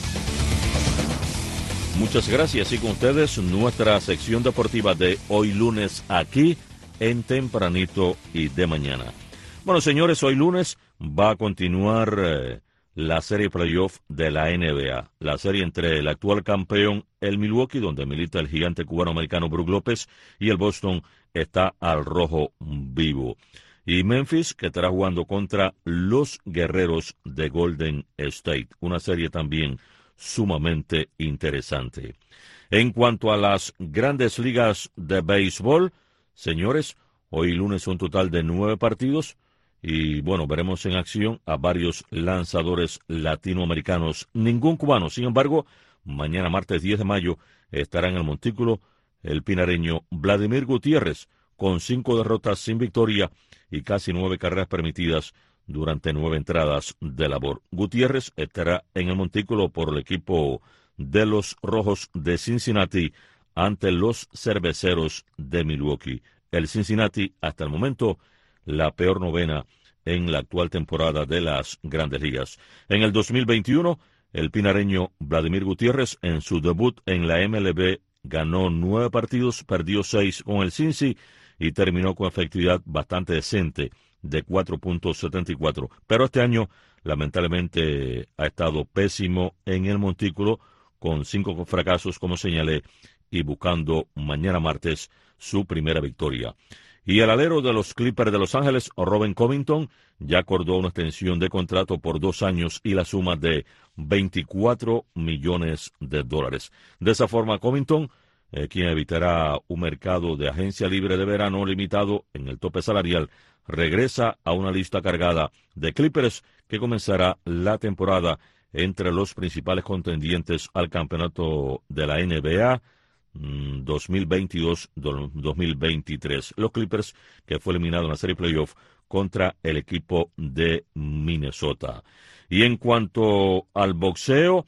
Muchas gracias, y con ustedes nuestra sección deportiva de hoy lunes aquí en Tempranito y de Mañana. Bueno, señores, hoy lunes va a continuar eh, la serie playoff de la N B A, la serie entre el actual campeón, el Milwaukee, donde milita el gigante cubano-americano Brook López, y el Boston está al rojo vivo. Y Memphis, que estará jugando contra los Guerreros de Golden State. Una serie también sumamente interesante. En cuanto a las grandes ligas de béisbol, señores, hoy lunes un total de nueve partidos y, bueno, veremos en acción a varios lanzadores latinoamericanos. Ningún cubano, sin embargo, mañana martes diez de mayo estará en el montículo el pinareño Vladimir Gutiérrez, con cinco derrotas sin victoria y casi nueve carreras permitidas durante nueve entradas de labor. Gutiérrez estará en el montículo por el equipo de los Rojos de Cincinnati ante los Cerveceros de Milwaukee. El Cincinnati, hasta el momento, la peor novena en la actual temporada de las Grandes Ligas. En el dos mil veintiuno, el pinareño Vladimir Gutiérrez, en su debut en la M L B, ganó nueve partidos, perdió seis con el Cincy y terminó con efectividad bastante decente de cuatro punto setenta y cuatro. Pero este año, lamentablemente, ha estado pésimo en el montículo, con cinco fracasos, como señalé, y buscando mañana martes su primera victoria. Y el alero de los Clippers de Los Ángeles, Robert Covington, ya acordó una extensión de contrato por dos años y la suma de veinticuatro millones de dólares. De esa forma, Covington, eh, quien evitará un mercado de agencia libre de verano limitado en el tope salarial, regresa a una lista cargada de Clippers que comenzará la temporada entre los principales contendientes al campeonato de la N B A dos mil veintidós dos mil veintitrés. Los Clippers, que fue eliminado en la serie playoff contra el equipo de Minnesota. Y en cuanto al boxeo,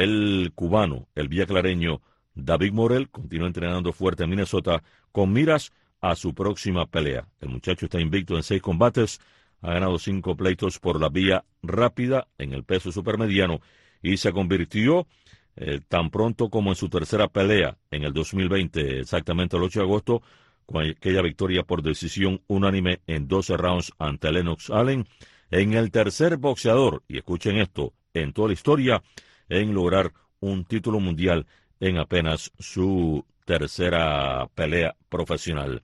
el cubano, el villaclareño David Morel, continúa entrenando fuerte en Minnesota con miras a su próxima pelea. El muchacho está invicto en seis combates, ha ganado cinco pleitos por la vía rápida en el peso supermediano y se convirtió eh, tan pronto como en su tercera pelea en el dos mil veinte, exactamente el ocho de agosto, con aquella victoria por decisión unánime en doce rounds ante Lennox Allen, en el tercer boxeador, y escuchen esto, en toda la historia, en lograr un título mundial en apenas su tercera pelea profesional.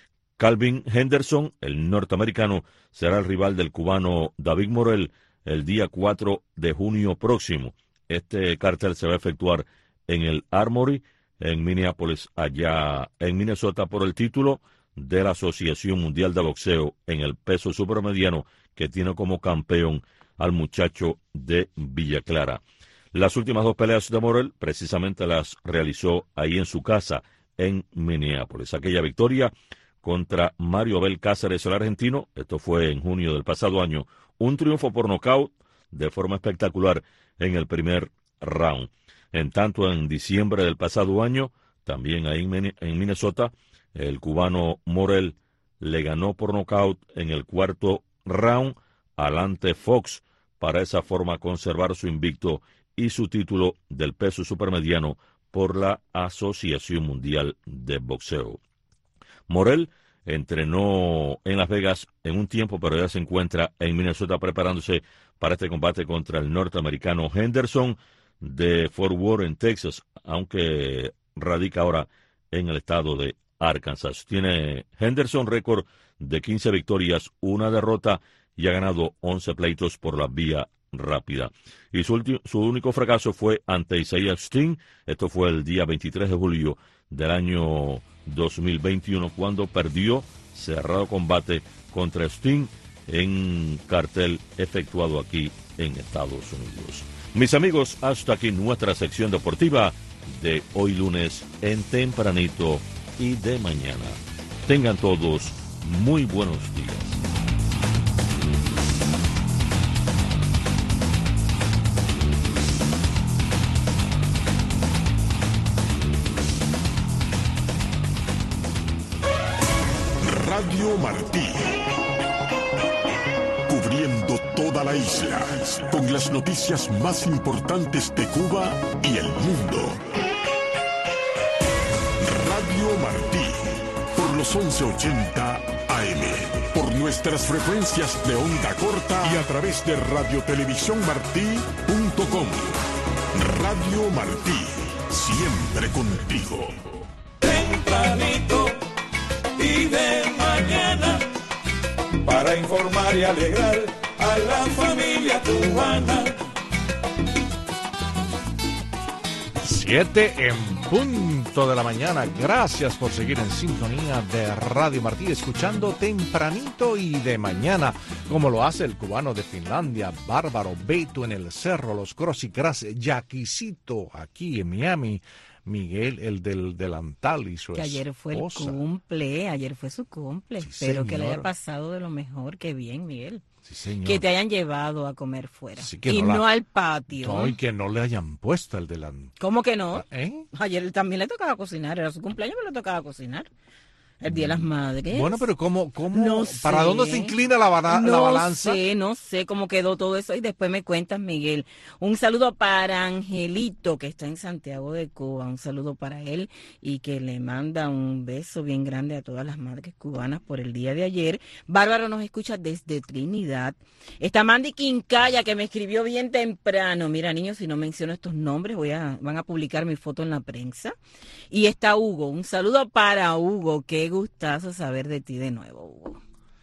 Calvin Henderson, el norteamericano, será el rival del cubano David Morel el día cuatro de junio próximo. Este cartel se va a efectuar en el Armory, en Minneapolis, allá en Minnesota, por el título de la Asociación Mundial de Boxeo en el peso supermediano, que tiene como campeón al muchacho de Villa Clara. Las últimas dos peleas de Morel precisamente las realizó ahí en su casa, en Minneapolis. Aquella victoria contra Mario Abel Cáceres, el argentino, esto fue en junio del pasado año, un triunfo por nocaut de forma espectacular en el primer round. En tanto, en diciembre del pasado año, también ahí en Minnesota, el cubano Morel le ganó por nocaut en el cuarto round al ante Fox, para esa forma conservar su invicto y su título del peso supermediano por la Asociación Mundial de Boxeo. Morel entrenó en Las Vegas en un tiempo, pero ya se encuentra en Minnesota preparándose para este combate contra el norteamericano Henderson de Fort Worth, en Texas, aunque radica ahora en el estado de Arkansas. Tiene Henderson récord de quince victorias, una derrota, y ha ganado once pleitos por la vía rápida. Y su, su único fracaso fue ante Isaiah Sting. Esto fue el día veintitrés de julio del año dos mil veintiuno, cuando perdió cerrado combate contra Sting en cartel efectuado aquí en Estados Unidos. Mis amigos, hasta aquí nuestra sección deportiva de hoy lunes en Tempranito y de mañana. Tengan todos muy buenos días. Radio Martí, cubriendo toda la isla con las noticias más importantes de Cuba y el mundo. Radio Martí, por los once ochenta A M, por nuestras frecuencias de onda corta y a través de radiotelevisión-martí punto com. Radio Martí, siempre contigo. Tempranito y de mañana, para informar y alegrar a la familia cubana. Siete en punto de la mañana. Gracias por seguir en sintonía de Radio Martí, escuchando tempranito y de mañana, como lo hace el cubano de Finlandia, Bárbaro, Beto en el Cerro, Los Crosicras, Yaquisito aquí en Miami, Miguel, el del delantal y su que ayer fue esposa. el cumple, ayer fue su cumple. Sí, Espero que le haya señora. pasado de lo mejor. Que bien, Miguel. Sí, señor. Que te hayan llevado a comer fuera. Sí, que y no no, la- al patio. No, y que no le hayan puesto el delantal. ¿Cómo que no? ¿Eh? Ayer él también le tocaba cocinar. Era su cumpleaños, pero le tocaba cocinar. El Día de las Madres. Bueno, pero ¿cómo, cómo, No para sé. dónde se inclina la, bana- la no balanza? No sé, no sé cómo quedó todo eso y después me cuentas, Miguel. Un saludo para Angelito, que está en Santiago de Cuba. Un saludo para él y que le manda un beso bien grande a todas las madres cubanas por el día de ayer. Bárbaro nos escucha desde Trinidad. Está Mandy Quincaya, que me escribió bien temprano. Mira, niños, si no menciono estos nombres, voy a, van a publicar mi foto en la prensa. Y está Hugo. Un saludo para Hugo. Qué gustazo saber de ti de nuevo, Hugo.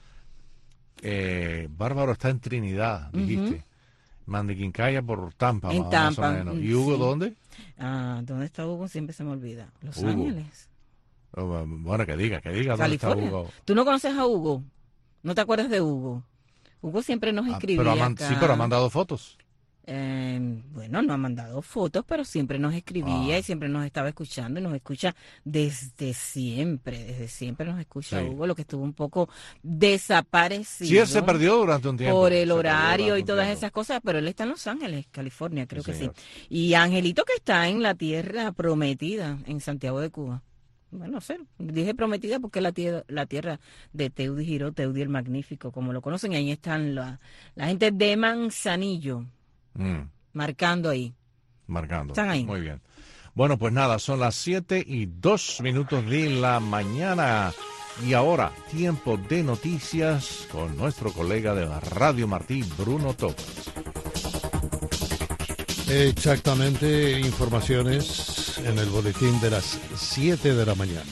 Eh, Bárbaro está en Trinidad, dijiste. Ujú. Mandy Quincaya por Tampa, En más, Tampa, más o menos. ¿Y mm, Hugo sí. dónde? Ah, ¿dónde está Hugo? Siempre se me olvida. Los Hugo. Ángeles. Oh, bueno, que diga, que diga dónde California. está Hugo. ¿Tú no conoces a Hugo? ¿No te acuerdas de Hugo? Hugo siempre nos Ah, escribía pero ha man- acá. sí, pero ha mandado fotos. Eh, bueno, no ha mandado fotos, pero siempre nos escribía Ah. y siempre nos estaba escuchando y nos escucha desde siempre, desde siempre nos escucha Sí. Hugo, lo que estuvo un poco desaparecido. Sí, él se perdió durante un tiempo. Por Se el perdió horario durante y un todas tiempo. esas cosas, pero él está en Los Ángeles, California, creo Sí, que señor. sí. Y Angelito, que está en la tierra prometida, en Santiago de Cuba. Bueno, no sé, dije prometida porque es la tierra, la tierra de Teudi Giró, Teudi el Magnífico, como lo conocen, y ahí están la, la gente de Manzanillo, Mm, marcando ahí. marcando. Están ahí. Muy bien. Bueno, pues nada, son las siete y dos minutos de la mañana. Y ahora, tiempo de noticias con nuestro colega de la Radio Martí, Bruno Topas. Exactamente, informaciones en el boletín de las siete de la mañana.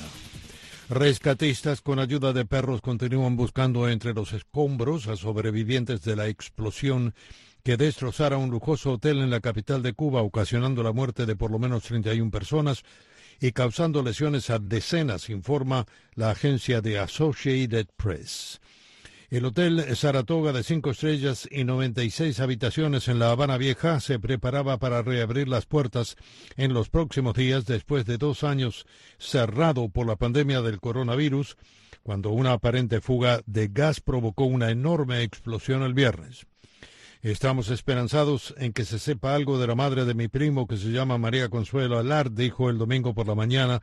Rescatistas con ayuda de perros continúan buscando entre los escombros a sobrevivientes de la explosión que destrozara un lujoso hotel en la capital de Cuba, ocasionando la muerte de por lo menos treinta y una personas y causando lesiones a decenas, informa la agencia de Associated Press. El hotel Saratoga de cinco estrellas y noventa y seis habitaciones en La Habana Vieja se preparaba para reabrir las puertas en los próximos días después de dos años cerrado por la pandemia del coronavirus, cuando una aparente fuga de gas provocó una enorme explosión el viernes. Estamos esperanzados en que se sepa algo de la madre de mi primo, que se llama María Consuelo Alar, dijo el domingo por la mañana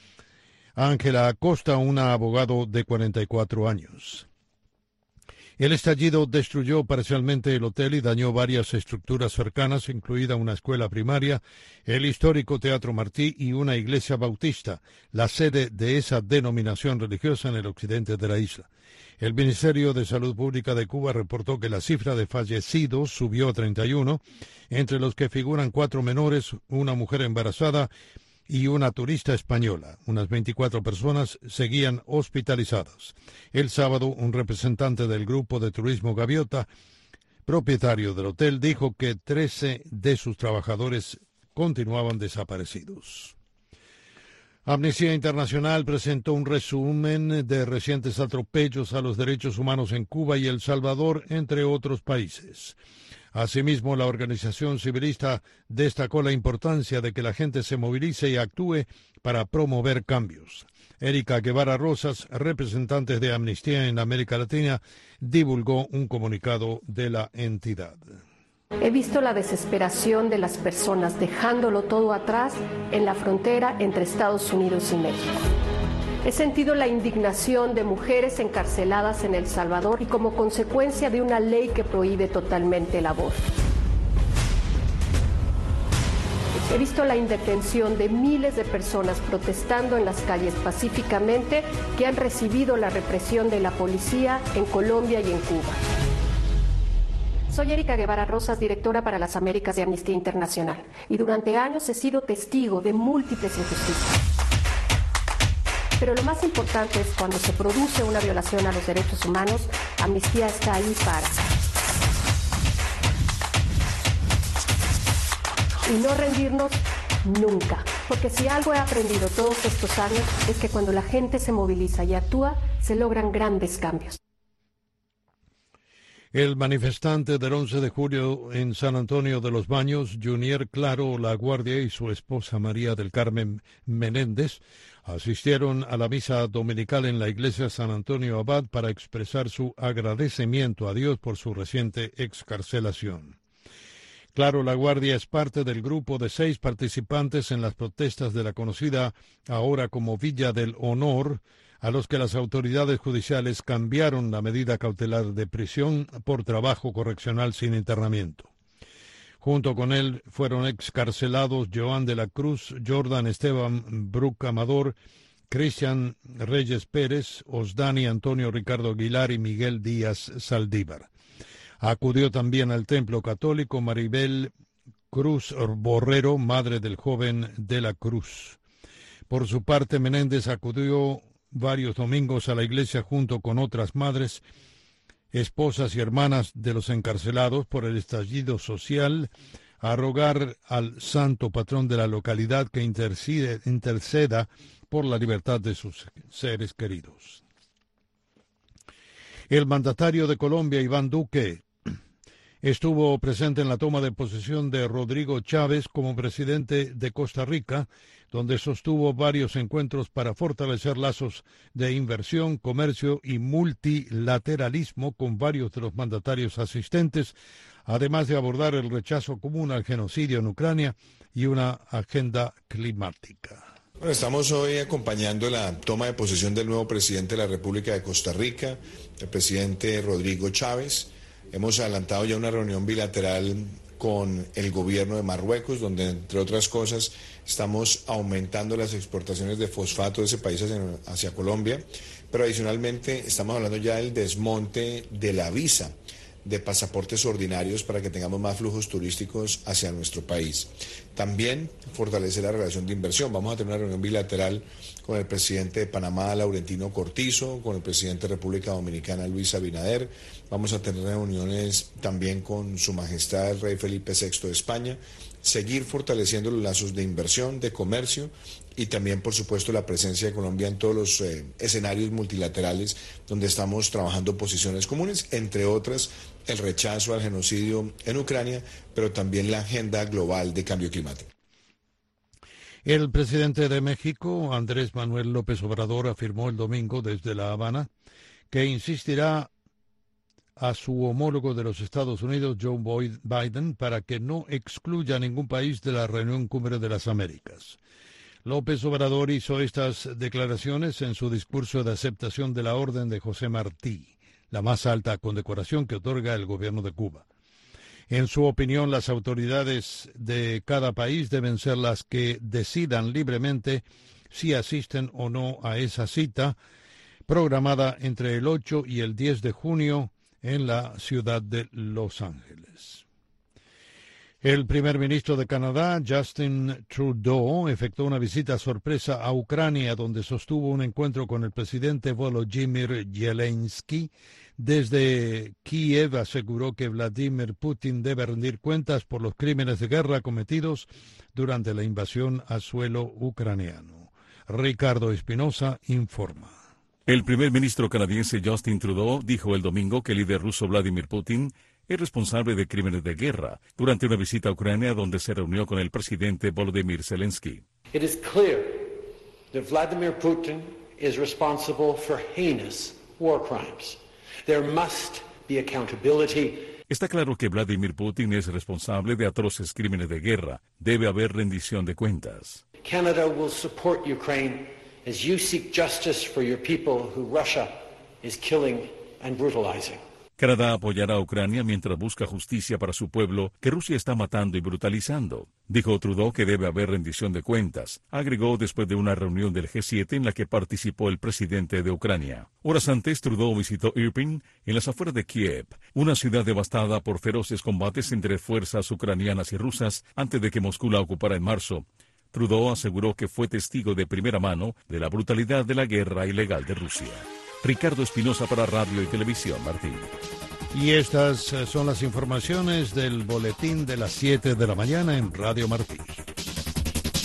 Ángela Acosta, una abogado de cuarenta y cuatro años. El estallido destruyó parcialmente el hotel y dañó varias estructuras cercanas, incluida una escuela primaria, el histórico Teatro Martí y una iglesia bautista, la sede de esa denominación religiosa en el occidente de la isla. El Ministerio de Salud Pública de Cuba reportó que la cifra de fallecidos subió a treinta y uno, entre los que figuran cuatro menores, una mujer embarazada y una turista española. Unas veinticuatro personas seguían hospitalizadas. El sábado, un representante del grupo de turismo Gaviota, propietario del hotel, dijo que trece de sus trabajadores continuaban desaparecidos. Amnistía Internacional presentó un resumen de recientes atropellos a los derechos humanos en Cuba y El Salvador, entre otros países. Asimismo, la organización civilista destacó la importancia de que la gente se movilice y actúe para promover cambios. Erika Guevara Rosas, representante de Amnistía en América Latina, divulgó un comunicado de la entidad. He visto la desesperación de las personas dejándolo todo atrás en la frontera entre Estados Unidos y México. He sentido la indignación de mujeres encarceladas en El Salvador y como consecuencia de una ley que prohíbe totalmente el aborto. He visto la indefensión de miles de personas protestando en las calles pacíficamente que han recibido la represión de la policía en Colombia y en Cuba. Soy Erika Guevara Rosas, directora para las Américas de Amnistía Internacional, y durante años he sido testigo de múltiples injusticias. Pero lo más importante es cuando se produce una violación a los derechos humanos, Amnistía está ahí para. Y no rendirnos nunca. Porque si algo he aprendido todos estos años es que cuando la gente se moviliza y actúa, se logran grandes cambios. El manifestante del once de julio en San Antonio de los Baños, Junior Claro Laguardia, y su esposa María del Carmen Menéndez asistieron a la misa dominical en la iglesia San Antonio Abad para expresar su agradecimiento a Dios por su reciente excarcelación. Claro Laguardia es parte del grupo de seis participantes en las protestas de la conocida ahora como Villa del Honor, a los que las autoridades judiciales cambiaron la medida cautelar de prisión por trabajo correccional sin internamiento. Junto con él fueron excarcelados Joan de la Cruz, Jordan Esteban Bruc Amador, Cristian Reyes Pérez, Osdani Antonio Ricardo Aguilar y Miguel Díaz Saldívar. Acudió también al templo católico Maribel Cruz Borrero, madre del joven de la Cruz. Por su parte, Menéndez acudió varios domingos a la iglesia junto con otras madres, esposas y hermanas de los encarcelados por el estallido social, a rogar al santo patrón de la localidad que intercede, interceda por la libertad de sus seres queridos. El mandatario de Colombia, Iván Duque, estuvo presente en la toma de posesión de Rodrigo Chávez como presidente de Costa Rica, donde sostuvo varios encuentros para fortalecer lazos de inversión, comercio y multilateralismo con varios de los mandatarios asistentes, además de abordar el rechazo común al genocidio en Ucrania y una agenda climática. Bueno, estamos hoy acompañando la toma de posesión del nuevo presidente de la República de Costa Rica, el presidente Rodrigo Chávez. Hemos adelantado ya una reunión bilateral con el gobierno de Marruecos, donde, entre otras cosas, estamos aumentando las exportaciones de fosfato de ese país hacia, hacia Colombia, pero adicionalmente estamos hablando ya del desmonte de la visa de pasaportes ordinarios para que tengamos más flujos turísticos hacia nuestro país. También fortalecer la relación de inversión. Vamos a tener una reunión bilateral con el presidente de Panamá, Laurentino Cortizo, con el presidente de República Dominicana, Luis Abinader. Vamos a tener reuniones también con Su Majestad el Rey Felipe sexto de España. Seguir fortaleciendo los lazos de inversión, de comercio y también, por supuesto, la presencia de Colombia en todos los eh, escenarios multilaterales donde estamos trabajando posiciones comunes, entre otras el rechazo al genocidio en Ucrania, pero también la agenda global de cambio climático. El presidente de México, Andrés Manuel López Obrador, afirmó el domingo desde La Habana que insistirá a su homólogo de los Estados Unidos, Joe Biden, para que no excluya a ningún país de la reunión Cumbre de las Américas. López Obrador hizo estas declaraciones en su discurso de aceptación de la Orden de José Martí, la más alta condecoración que otorga el gobierno de Cuba. En su opinión, las autoridades de cada país deben ser las que decidan libremente si asisten o no a esa cita, programada entre el ocho y el diez de junio en la ciudad de Los Ángeles. El primer ministro de Canadá, Justin Trudeau, efectuó una visita sorpresa a Ucrania, donde sostuvo un encuentro con el presidente Volodymyr Zelensky. Desde Kiev aseguró que Vladimir Putin debe rendir cuentas por los crímenes de guerra cometidos durante la invasión a suelo ucraniano. Ricardo Espinosa informa. El primer ministro canadiense Justin Trudeau dijo el domingo que el líder ruso Vladimir Putin es responsable de crímenes de guerra durante una visita a Ucrania donde se reunió con el presidente Volodymyr Zelensky. It is clear that Vladimir Putin is responsible for heinous war crimes. There must be accountability. Está claro que Vladimir Putin es responsable de atroces crímenes de guerra. Debe haber rendición de cuentas. Canada will support Ukraine as you seek justice for your people who Russia is killing and brutalizing. Canadá apoyará a Ucrania mientras busca justicia para su pueblo que Rusia está matando y brutalizando. Dijo Trudeau que debe haber rendición de cuentas. Agregó después de una reunión del G siete en la que participó el presidente de Ucrania. Horas antes, Trudeau visitó Irpin, en las afueras de Kiev, una ciudad devastada por feroces combates entre fuerzas ucranianas y rusas antes de que Moscú la ocupara en marzo. Trudeau aseguró que fue testigo de primera mano de la brutalidad de la guerra ilegal de Rusia. Ricardo Espinosa para Radio y Televisión Martín. Y estas son las informaciones del boletín de las siete de la mañana en Radio Martí.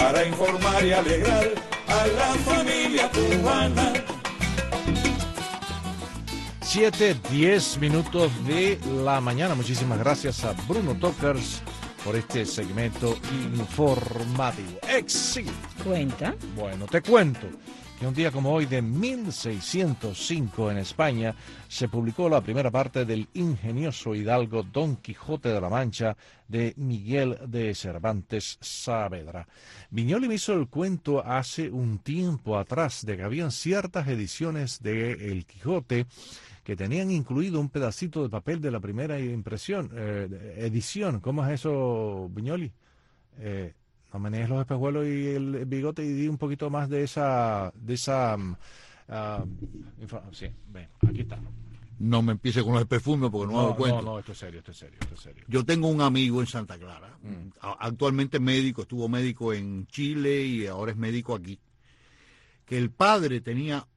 para informar y alegrar a la familia cubana. Siete, diez minutos de la mañana. Muchísimas gracias a Bruno Tokers por este segmento informativo. Excelente. Cuenta. Bueno, te cuento que un día como hoy de mil seiscientos cinco en España se publicó la primera parte del ingenioso hidalgo Don Quijote de la Mancha de Miguel de Cervantes Saavedra. Viñoly me hizo el cuento hace un tiempo atrás de que habían ciertas ediciones de El Quijote que tenían incluido un pedacito de papel de la primera impresión, eh, edición. ¿Cómo es eso, Viñoly? Eh, no manejes los espejuelos y el bigote y di un poquito más de esa... de esa um, uh, sí, ven, aquí está. No me empiece con los perfumes porque no, no hago cuento. No, no, esto es serio, esto es serio, esto es serio. Yo tengo un amigo en Santa Clara, mm. actualmente médico, estuvo médico en Chile y ahora es médico aquí, que el padre tenía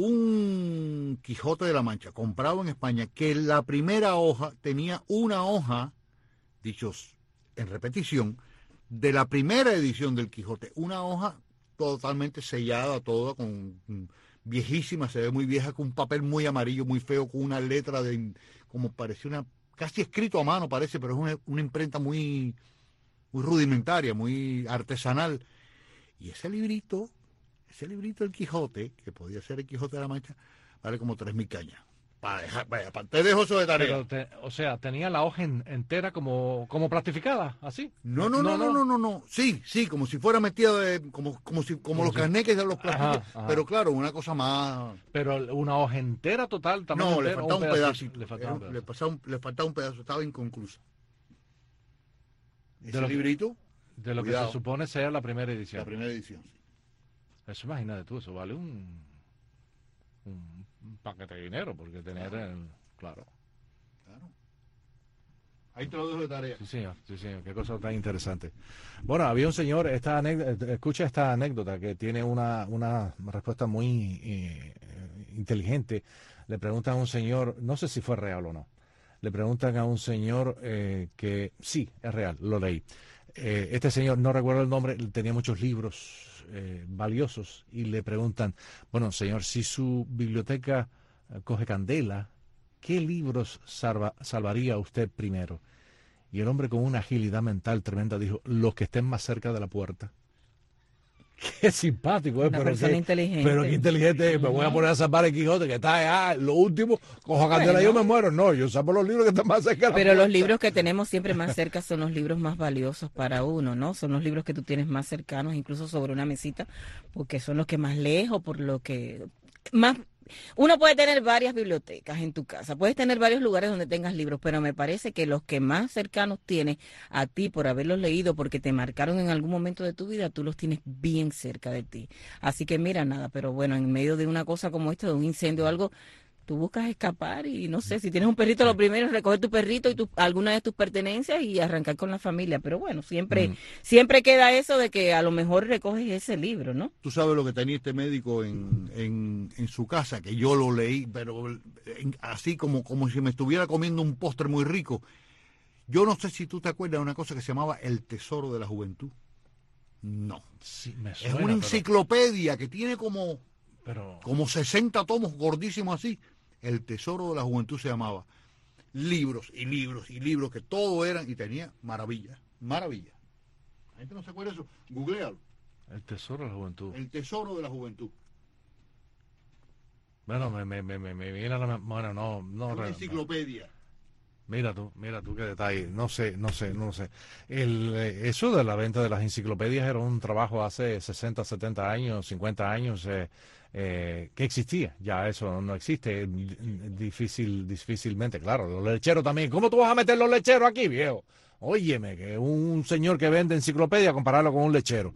un Quijote de la Mancha comprado en España, que la primera hoja tenía una hoja, dichos en repetición, de la primera edición del Quijote, una hoja totalmente sellada, toda con viejísima, se ve muy vieja, con un papel muy amarillo, muy feo, con una letra de, como parecía una, casi escrito a mano parece, pero es una, una imprenta muy, muy rudimentaria, muy artesanal. Y ese librito, ese librito del Quijote, que podía ser el Quijote de la Mancha, vale como tres mil cañas. Para dejar, vaya, te dejo eso de tarea. Pero te, o sea, tenía la hoja en, entera como, como plastificada, así. No, no, no, no, no, no, no. Sí, sí, como si fuera metida de, como, como si, como, como los si... carneques de los plásticos, ajá, ajá. Pero claro, una cosa más. Pero una hoja entera total, tamaño no, entero, le faltaba un, un pedacito. Le faltaba un pedazo. Le, pasaba un, le faltaba un pedazo, estaba inconclusa. ¿Ese de lo librito? Que, de lo cuidado. Que se supone sea la primera edición. La primera edición, sí. Eso, imagínate tú, eso vale un, un, un paquete de dinero, porque tener claro. el... Claro. Claro. Ahí te lo dejo de tarea. Sí, señor, sí, señor, qué cosa tan interesante. Bueno, había un señor, esta anécdota, escucha esta anécdota que tiene una, una respuesta muy eh, inteligente. Le preguntan a un señor, no sé si fue real o no, le preguntan a un señor eh, que sí, es real, lo leí. Eh, este señor, no recuerdo el nombre, tenía muchos libros eh, valiosos y le preguntan, bueno, señor, si su biblioteca eh, coge candela, ¿qué libros salva, salvaría usted primero? Y el hombre con una agilidad mental tremenda dijo, los que estén más cerca de la puerta. Qué simpático, ¿eh? Una pero persona qué, inteligente. Pero qué inteligente, me voy a poner a salvar el Quijote, que está, ah, lo último, cojo candela, bueno. Yo me muero. No, yo salvo los libros que están más cerca de la Pero puerta. los libros que tenemos siempre más cerca son los libros más valiosos para uno, ¿no? Son los libros que tú tienes más cercanos, incluso sobre una mesita, porque son los que más lees o por lo que más... Uno puede tener varias bibliotecas en tu casa, puedes tener varios lugares donde tengas libros, pero me parece que los que más cercanos tienes a ti por haberlos leído, porque te marcaron en algún momento de tu vida, tú los tienes bien cerca de ti. Así que mira, nada, pero bueno, en medio de una cosa como esta, de un incendio o algo, tú buscas escapar y no sé, si tienes un perrito, lo primero es recoger tu perrito y tu, alguna de tus pertenencias y arrancar con la familia. Pero bueno, siempre, mm. siempre queda eso de que a lo mejor recoges ese libro, ¿no? Tú sabes lo que tenía este médico en, en, en su casa, que yo lo leí, pero en, así como, como si me estuviera comiendo un postre muy rico. Yo no sé si tú te acuerdas de una cosa que se llamaba El Tesoro de la Juventud. No. Sí, me suena, es una enciclopedia pero... que tiene como, pero... como sesenta tomos gordísimos así. El Tesoro de la Juventud se llamaba. Libros y libros y libros que todo eran y tenía maravillas, maravillas. La gente no se acuerda de eso. Googlealo. El Tesoro de la Juventud. El Tesoro de la Juventud. Bueno, me, me, me, me, me viene a la... Bueno, no, no. Una enciclopedia. No. Mira tú, mira tú qué detalle. No sé, no sé, no sé. El, eso de la venta de las enciclopedias era un trabajo hace sesenta, setenta años, cincuenta años, eh, eh, que existía. Ya eso no existe. Difícil, difícilmente, claro. Los lecheros también. ¿Cómo tú vas a meter los lecheros aquí, viejo? Óyeme, que un señor que vende enciclopedia, compararlo con un lechero.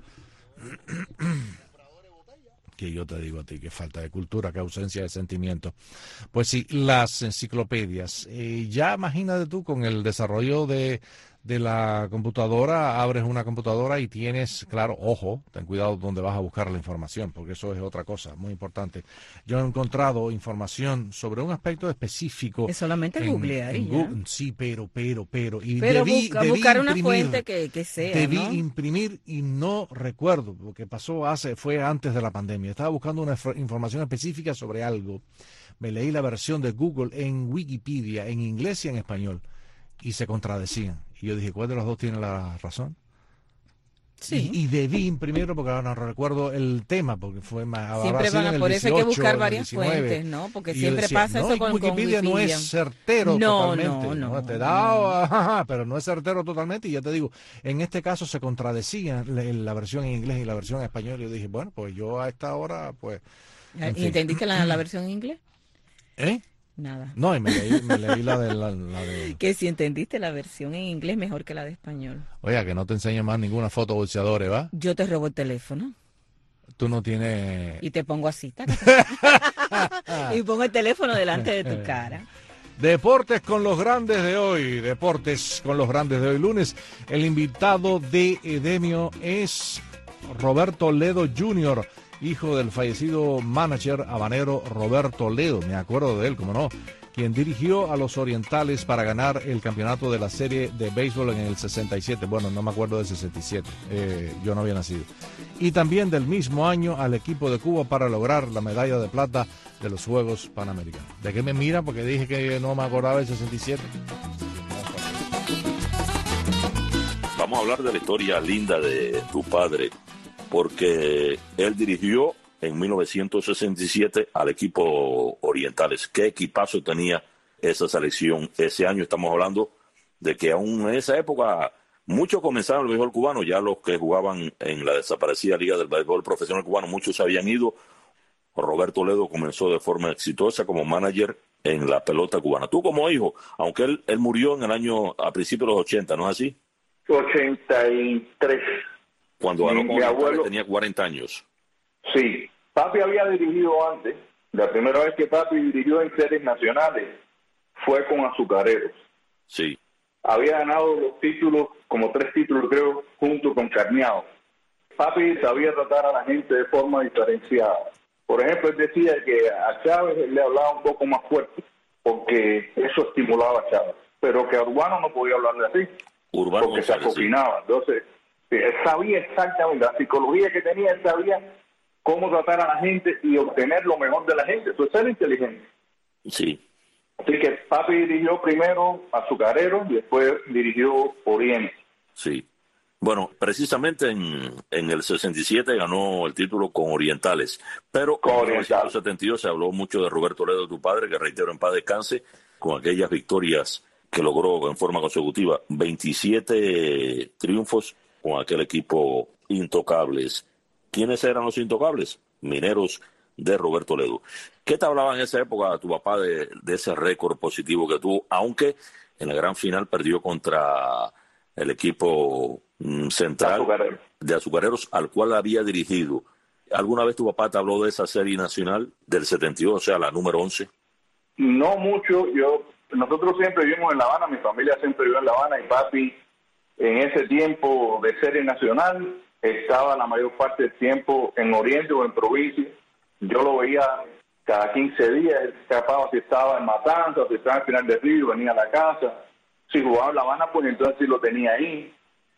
Que yo te digo a ti, que falta de cultura, que ausencia de sentimiento. Pues sí, las enciclopedias. Eh, ya imagínate tú con el desarrollo de, de la computadora, abres una computadora y tienes, claro, ojo, ten cuidado donde vas a buscar la información, porque eso es otra cosa muy importante. Yo he encontrado información sobre un aspecto específico. Es solamente en, googlear en y Google. ya. Sí, pero, pero, pero. Y pero debí, busca, debí buscar imprimir, una fuente que, que sea, Debí ¿no? imprimir y no recuerdo, lo que pasó hace, fue antes de la pandemia. Estaba buscando una información específica sobre algo. Me leí la versión de Google en Wikipedia, en inglés y en español, y se contradecían. Y yo dije, ¿cuál de los dos tiene la razón? Sí. Y, y debí imprimirlo porque ahora no recuerdo el tema, porque fue más... Siempre van a, por eso hay que buscar varias fuentes, ¿no? Porque siempre decía, pasa no, eso con Wikipedia. con no Wikipedia. es certero no, totalmente. No, no, Te da, no. Ajá, pero no es certero totalmente. Y ya te digo, en este caso se contradecía la, la versión en inglés y la versión en español. Y yo dije, bueno, pues yo a esta hora, pues... En fin. ¿Entendiste la, la versión en inglés? ¿Eh? Nada. No, y me leí, me leí la, de, la, la de... Que si entendiste la versión en inglés mejor que la de español. Oiga, que no te enseñe más ninguna foto bolseadores, ¿va? Yo te robo el teléfono. Tú no tienes... Y te pongo así. Y pongo el teléfono delante de tu cara. Deportes con los grandes de hoy. Deportes con los grandes de hoy. Lunes, el invitado de Edemio es Roberto Ledo junior, hijo del fallecido manager habanero Roberto Ledo, me acuerdo de él, como no, quien dirigió a los Orientales para ganar el campeonato de la serie de béisbol en el sesenta y siete, bueno, no me acuerdo del sesenta y siete, eh, yo no había nacido, y también del mismo año al equipo de Cuba para lograr la medalla de plata de los Juegos Panamericanos. ¿De qué me mira? Porque dije que no me acordaba del sesenta y siete. Vamos a hablar de la historia linda de tu padre, porque él dirigió en mil novecientos sesenta y siete al equipo Orientales. ¿Qué equipazo tenía esa selección ese año? Estamos hablando de que aún en esa época muchos comenzaron el béisbol cubano, ya los que jugaban en la desaparecida Liga del Béisbol Profesional Cubano, muchos se habían ido. Roberto Ledo comenzó de forma exitosa como manager en la pelota cubana. Tú como hijo, aunque él, él murió en el año, a principios de los ochenta, ¿no es así? ochenta y tres. Cuando ganó mi, con mi Orientales abuelo tenía cuarenta años. Sí, papi había dirigido antes. La primera vez que papi dirigió en series nacionales fue con Azucareros. Sí. Había ganado los títulos, como tres títulos creo, junto con Carneado. Papi sabía tratar a la gente de forma diferenciada. Por ejemplo, él decía que a Chávez él le hablaba un poco más fuerte, porque eso estimulaba a Chávez. Pero que a Urbano no podía hablarle así, Urbano porque se González, acoquinaba. Entonces, él sabía exactamente la psicología que tenía, él sabía cómo tratar a la gente y obtener lo mejor de la gente. Eso es ser inteligente. Sí. Así que papi dirigió primero Azucareros y después dirigió Oriente. Sí. Bueno, precisamente en, en el sesenta y siete ganó el título con Orientales, pero con en Oriental. mil novecientos setenta y dos se habló mucho de Roberto Ledo, tu padre, que reitero en paz descanse, con aquellas victorias que logró en forma consecutiva, veintisiete triunfos con aquel equipo Intocables. ¿Quiénes eran los Intocables? Mineros de Roberto Ledo. ¿Qué te hablaba en esa época tu papá de, de ese récord positivo que tuvo, aunque en la gran final perdió contra el equipo mm, central Azucareros. de Azucareros, al cual había dirigido? ¿Alguna vez tu papá te habló de esa serie nacional del setenta y dos, o sea, la número once? No mucho. Yo, nosotros siempre vivimos en La Habana, mi familia siempre vivió en La Habana, y papi en ese tiempo de serie nacional estaba la mayor parte del tiempo en Oriente o en provincia. Yo lo veía cada quince días, él escapaba si estaba en Matanzas, si estaba en Final del Río, venía a la casa. Si jugaba en La Habana, pues entonces sí lo tenía ahí,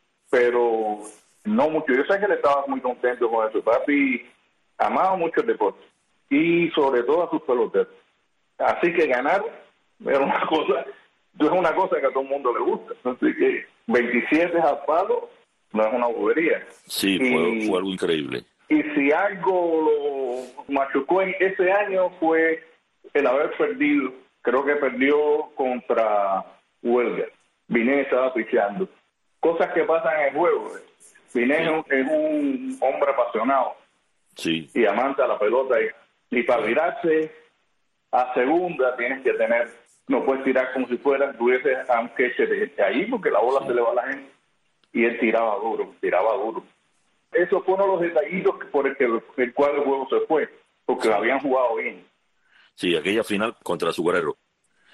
pero no mucho. Yo sé que él estaba muy contento con eso. Papi amaba mucho el deporte y sobre todo a sus peloteros. Así que ganar era una cosa, es una cosa que a todo el mundo le gusta. Así que veintisiete al palo no es una bobería. Sí, y, fue, fue algo increíble. Y si algo lo machucó en ese año fue el haber perdido. Creo que perdió contra Huelga. Vine estaba picheando. Cosas que pasan en el juego. Vine sí. es, un, es un hombre apasionado. Sí. Y amante a la pelota. Y, y para virarse a segunda tienes que tener, no puedes tirar como si fuera, tuviese a un catcher de ahí, porque la bola sí. se le va a la gente. Y él tiraba duro, tiraba duro. Eso fue uno de los detallitos por el, que, el cual el juego se fue, porque sí. lo habían jugado bien. Sí, aquella final contra Azucareros.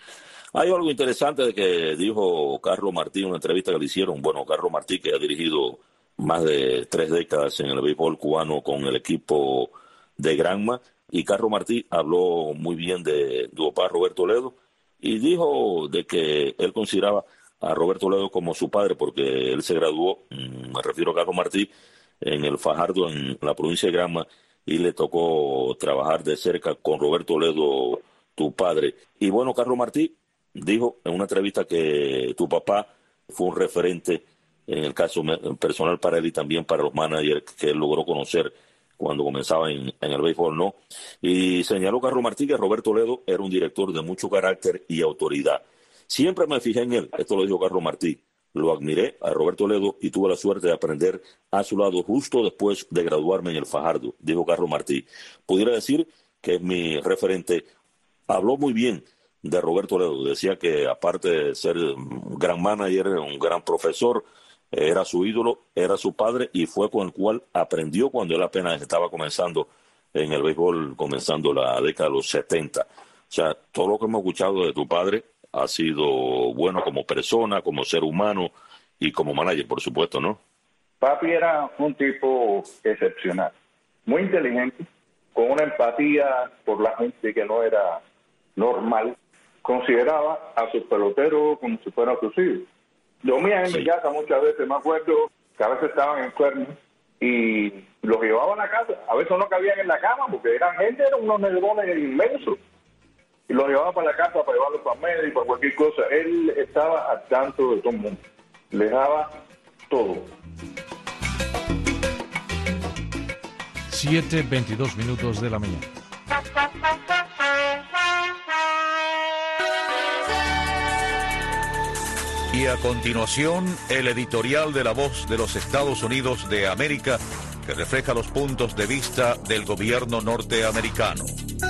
Hay algo interesante de que dijo Carlos Martí en una entrevista que le hicieron. Bueno, Carlos Martí, que ha dirigido más de tres décadas en el béisbol cubano con el equipo de Granma, y Carlos Martí habló muy bien de tu papá Roberto Ledo y dijo de que él consideraba a Roberto Ledo como su padre porque él se graduó, me refiero a Carlos Martí, en el Fajardo, en la provincia de Granma, y le tocó trabajar de cerca con Roberto Ledo, tu padre. Y bueno, Carlos Martí dijo en una entrevista que tu papá fue un referente en el caso personal para él y también para los managers que él logró conocer cuando comenzaba en, en el béisbol, ¿no? Y señaló Carlos Martí que Roberto Ledo era un director de mucho carácter y autoridad. Siempre me fijé en él, esto lo dijo Carlos Martí. Lo admiré a Roberto Ledo y tuve la suerte de aprender a su lado justo después de graduarme en el Fajardo, dijo Carlos Martí. Pudiera decir que es mi referente. Habló muy bien de Roberto Ledo. Decía que aparte de ser un gran manager, un gran profesor, era su ídolo, era su padre y fue con el cual aprendió cuando él apenas estaba comenzando en el béisbol, comenzando la década de los setenta. O sea, todo lo que hemos escuchado de tu padre ha sido bueno como persona, como ser humano y como manager, por supuesto, ¿no? Papi era un tipo excepcional, muy inteligente, con una empatía por la gente que no era normal. Consideraba a sus peloteros como si fueran sus hijos. Dormían en sí. mi casa muchas veces, me acuerdo que a veces estaban enfermos y los llevaban a la casa. A veces no cabían en la cama porque eran gente, eran unos negrones inmensos. Y los llevaba para la casa para llevarlos para medio y para cualquier cosa. Él estaba al tanto de todo el mundo. Le daba todo. siete veintidós minutos de la mañana. Y a continuación, el editorial de La Voz de los Estados Unidos de América, que refleja los puntos de vista del gobierno norteamericano.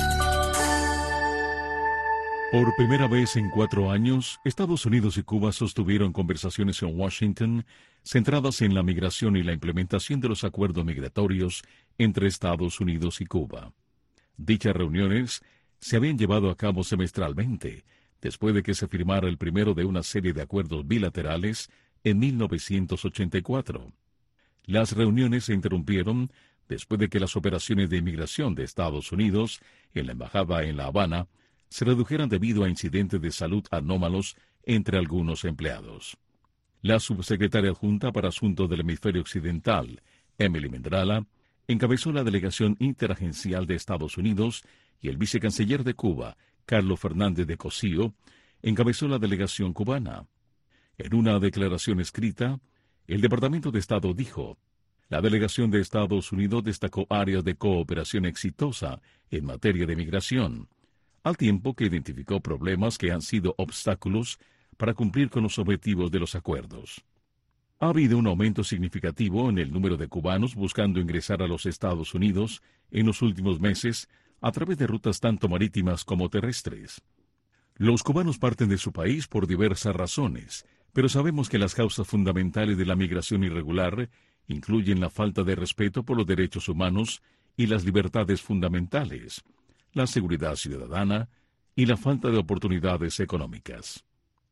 Por primera vez en cuatro años, Estados Unidos y Cuba sostuvieron conversaciones en Washington centradas en la migración y la implementación de los acuerdos migratorios entre Estados Unidos y Cuba. Dichas reuniones se habían llevado a cabo semestralmente, después de que se firmara el primero de una serie de acuerdos bilaterales en mil novecientos ochenta y cuatro. Las reuniones se interrumpieron después de que las operaciones de inmigración de Estados Unidos en la embajada en La Habana se redujeran debido a incidentes de salud anómalos entre algunos empleados. La subsecretaria adjunta para Asuntos del Hemisferio Occidental, Emily Mendrala, encabezó la delegación interagencial de Estados Unidos y el vicecanciller de Cuba, Carlos Fernández de Cosío, encabezó la delegación cubana. En una declaración escrita, el Departamento de Estado dijo: la delegación de Estados Unidos destacó áreas de cooperación exitosa en materia de migración, al tiempo que identificó problemas que han sido obstáculos para cumplir con los objetivos de los acuerdos. Ha habido un aumento significativo en el número de cubanos buscando ingresar a los Estados Unidos en los últimos meses a través de rutas tanto marítimas como terrestres. Los cubanos parten de su país por diversas razones, pero sabemos que las causas fundamentales de la migración irregular incluyen la falta de respeto por los derechos humanos y las libertades fundamentales, la seguridad ciudadana y la falta de oportunidades económicas.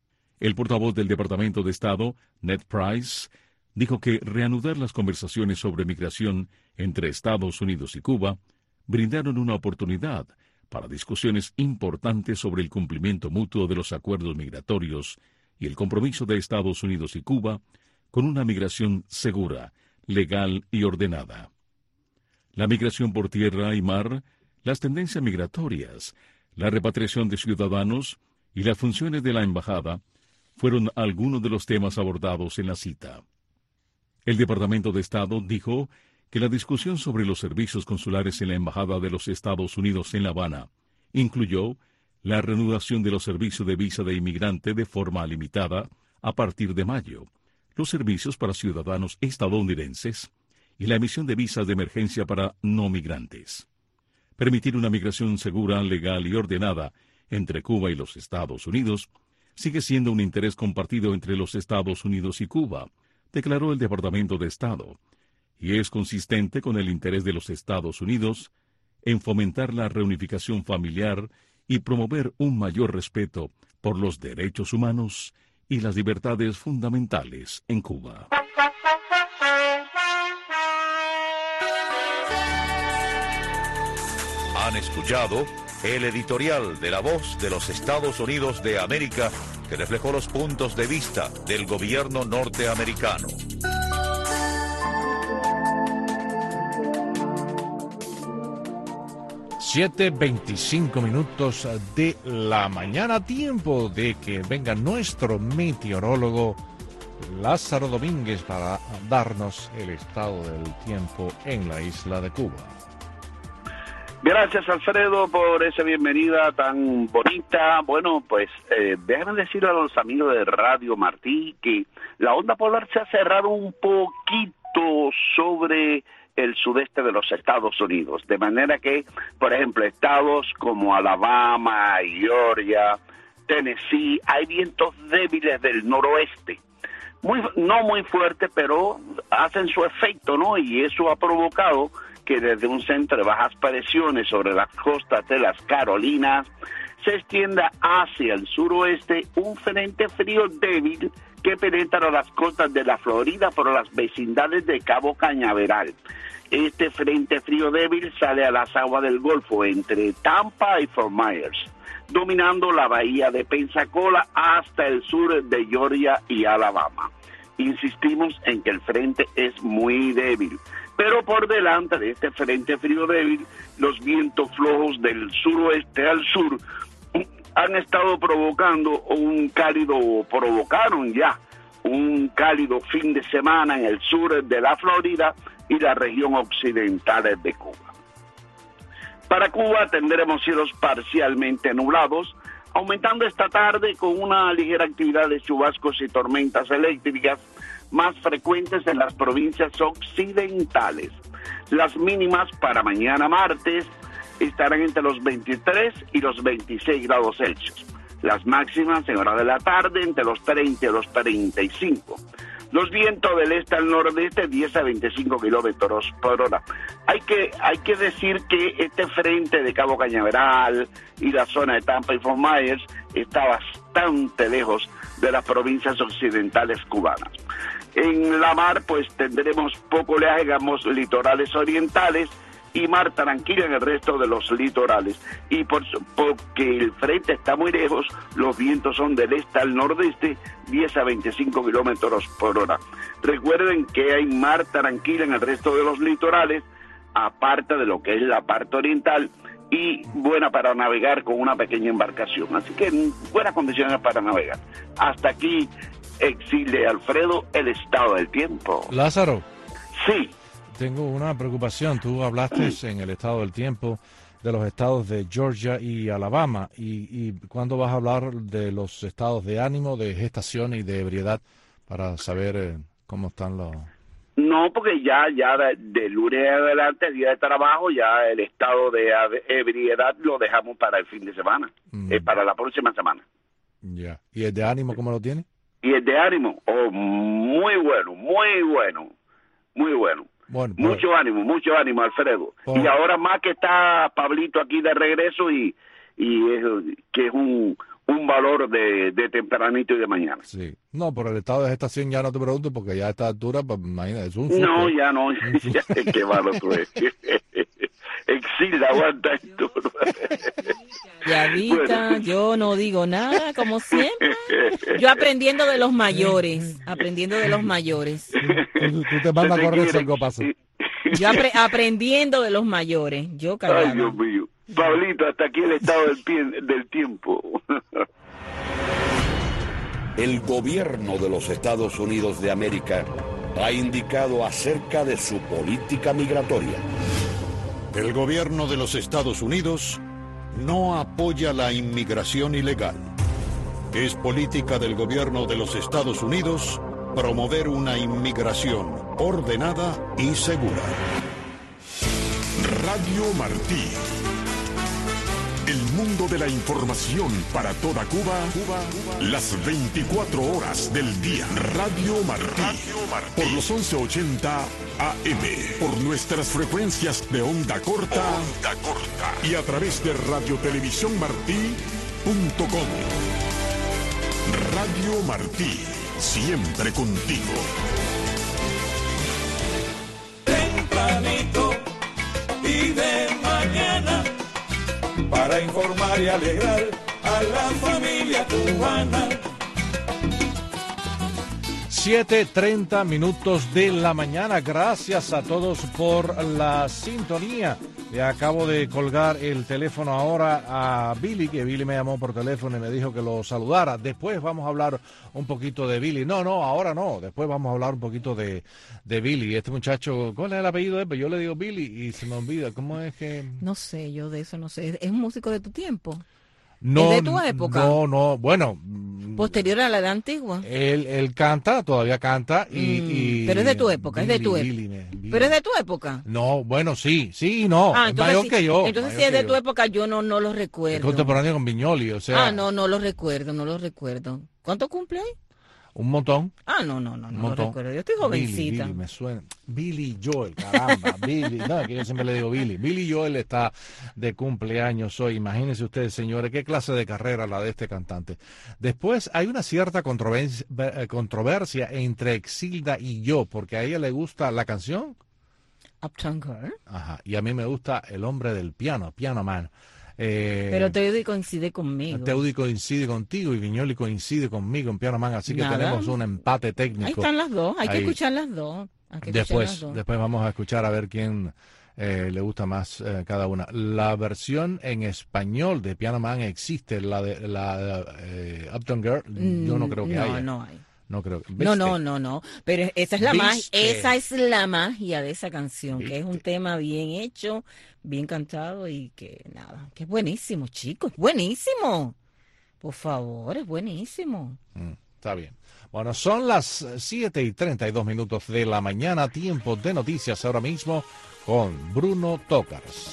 El portavoz del Departamento de Estado, Ned Price, dijo que reanudar las conversaciones sobre migración entre Estados Unidos y Cuba brindaron una oportunidad para discusiones importantes sobre el cumplimiento mutuo de los acuerdos migratorios y el compromiso de Estados Unidos y Cuba con una migración segura, legal y ordenada. La migración por tierra y mar, las tendencias migratorias, la repatriación de ciudadanos y las funciones de la embajada fueron algunos de los temas abordados en la cita. El Departamento de Estado dijo que la discusión sobre los servicios consulares en la Embajada de los Estados Unidos en La Habana incluyó la reanudación de los servicios de visa de inmigrante de forma limitada a partir de mayo, los servicios para ciudadanos estadounidenses y la emisión de visas de emergencia para no migrantes. Permitir una migración segura, legal y ordenada entre Cuba y los Estados Unidos sigue siendo un interés compartido entre los Estados Unidos y Cuba, declaró el Departamento de Estado, y es consistente con el interés de los Estados Unidos en fomentar la reunificación familiar y promover un mayor respeto por los derechos humanos y las libertades fundamentales en Cuba. Han escuchado el editorial de La Voz de los Estados Unidos de América, que reflejó los puntos de vista del gobierno norteamericano. siete veinticinco minutos de la mañana, tiempo de que venga nuestro meteorólogo Lázaro Domínguez para darnos el estado del tiempo en la isla de Cuba. Gracias, Alfredo, por esa bienvenida tan bonita. Bueno, pues eh, déjenme decirle a los amigos de Radio Martí que la onda polar se ha cerrado un poquito sobre el sudeste de los Estados Unidos, de manera que, por ejemplo, estados como Alabama, Georgia, Tennessee, hay vientos débiles del noroeste, muy no muy fuertes, pero hacen su efecto, ¿no? Y eso ha provocado que desde un centro de bajas presiones sobre las costas de las Carolinas se extienda hacia el suroeste un frente frío débil que penetra las costas de la Florida por las vecindades de Cabo Cañaveral. Este frente frío débil sale a las aguas del Golfo entre Tampa y Fort Myers, dominando la bahía de Pensacola hasta el sur de Georgia y Alabama. Insistimos en que el frente es muy débil, pero por delante de este frente frío débil, los vientos flojos del suroeste al sur han estado provocando un cálido, provocaron ya un cálido fin de semana en el sur de la Florida y la región occidental de Cuba. Para Cuba tendremos cielos parcialmente nublados, aumentando esta tarde con una ligera actividad de chubascos y tormentas eléctricas más frecuentes en las provincias occidentales. Las mínimas para mañana martes estarán entre los veintitrés y los veintiséis grados Celsius. Las máximas en hora de la tarde entre los treinta y los treinta y cinco. Los vientos del este al nordeste diez a veinticinco kilómetros por hora. Hay que, hay que decir que este frente de Cabo Cañaveral y la zona de Tampa y Fort Myers está bastante lejos de las provincias occidentales cubanas. En la mar, pues tendremos poco oleaje, digamos, litorales orientales y mar tranquila en el resto de los litorales. Y por, porque el frente está muy lejos, los vientos son del este al nordeste, diez a veinticinco kilómetros por hora. Recuerden que hay mar tranquila en el resto de los litorales, aparte de lo que es la parte oriental, y buena para navegar con una pequeña embarcación. Así que en buenas condiciones para navegar. Hasta aquí, Exile Alfredo, el estado del tiempo. Lázaro. Sí. Tengo una preocupación. Tú hablaste en el estado del tiempo de los estados de Georgia y Alabama. ¿Y, y cuándo vas a hablar de los estados de ánimo, de gestación y de ebriedad para saber eh, cómo están los...? No, porque ya ya de, de lunes en adelante, día de trabajo, ya el estado de ebriedad lo dejamos para el fin de semana, mm. eh, para la próxima semana. Ya. ¿Y el de ánimo cómo lo tiene? Y el de ánimo, oh, muy bueno, muy bueno, muy bueno. Bueno, mucho pues, ánimo, mucho ánimo, Alfredo. Pues, y ahora más que está Pablito aquí de regreso y, y es, que es un, un valor de, de tempranito y de mañana. Sí. No, por el estado de gestación ya no te pregunto porque ya a esta altura, pues imagínate, es un susto. No, ya no, ya, qué malo tú eres. Exil, aguanta esto. Llavita, bueno. Yo no digo nada, como siempre. Yo aprendiendo de los mayores, aprendiendo de los mayores. Tú, tú te mandas a correr si algo pasa. Yo apre aprendiendo de los mayores, yo callado. Ay, Dios mío. Pablito, hasta aquí el estado del, pie, del tiempo. El gobierno de los Estados Unidos de América ha indicado acerca de su política migratoria. El gobierno de los Estados Unidos no apoya la inmigración ilegal. Es política del gobierno de los Estados Unidos promover una inmigración ordenada y segura. Radio Martí. El mundo de la información para toda Cuba, Cuba, Cuba, las veinticuatro horas del día. Radio Martí. Radio Martí. Por los once ochenta A M. Por nuestras frecuencias de onda corta. Onda corta. Y a través de radio televisión martí punto com. Radio Martí, siempre contigo. Tempranito y de mañana, para informar y alegrar a la familia cubana. siete treinta minutos de la mañana. Gracias a todos por la sintonía. Le acabo de colgar el teléfono ahora a Billy, que Billy me llamó por teléfono y me dijo que lo saludara. Después vamos a hablar un poquito de Billy. No, no, ahora no. Después vamos a hablar un poquito de, de Billy. Este muchacho, ¿cuál es el apellido de él? Pues yo le digo Billy y se me olvida. ¿Cómo es que...? No sé, yo de eso no sé. ¿Es un músico de tu tiempo? No, ¿Es de tu época? No, no, bueno. ¿Posterior a la edad antigua? Él, él canta, todavía canta y, Mm, y... pero es de tu época, Billy, es de tu Billy, época. Billy. ¿Pero es de tu época? No, bueno, sí, sí y no. Ah, es entonces, mayor sí, que yo. entonces si mayor es de que tu yo. época, yo no, no lo Es recuerdo. contemporáneo con Viñoli, o sea, Ah, no, no lo recuerdo, no lo recuerdo. ¿Cuánto cumple hoy? un montón. Ah, no, no, no, Un no lo montón. recuerdo. Yo estoy jovencita. Billy, Billy, me suena. Billy Joel, caramba, Billy. No, es que yo siempre le digo Billy. Billy Joel está de cumpleaños hoy. Imagínense ustedes, señores, qué clase de carrera la de este cantante. Después hay una cierta controversia, controversia entre Exilda y yo, porque a ella le gusta la canción. Uptown Girl. Ajá. Y a mí me gusta el hombre del piano, Piano Man. Eh, Pero Teudi coincide conmigo. Teudi coincide contigo y Viñoli coincide conmigo en Piano Man, así que Nada. tenemos un empate técnico. Ahí están las dos, hay que Ahí. escuchar las dos. Hay que escuchar Después, las dos. después vamos a escuchar a ver quién eh, le gusta más eh, cada una. La versión en español de Piano Man existe, la de la eh, Uptown Girl, yo no creo que no, haya. No, hay. No creo. No, no, no, no. Pero esa es la magia, ¿Viste? esa es la magia de esa canción, ¿Viste? que es un tema bien hecho, bien cantado y que nada, que es buenísimo, chicos, buenísimo. Por favor, es buenísimo. Mm, está bien. Bueno, son las siete y treinta y dos minutos de la mañana, tiempo de noticias ahora mismo con Bruno Tócaras.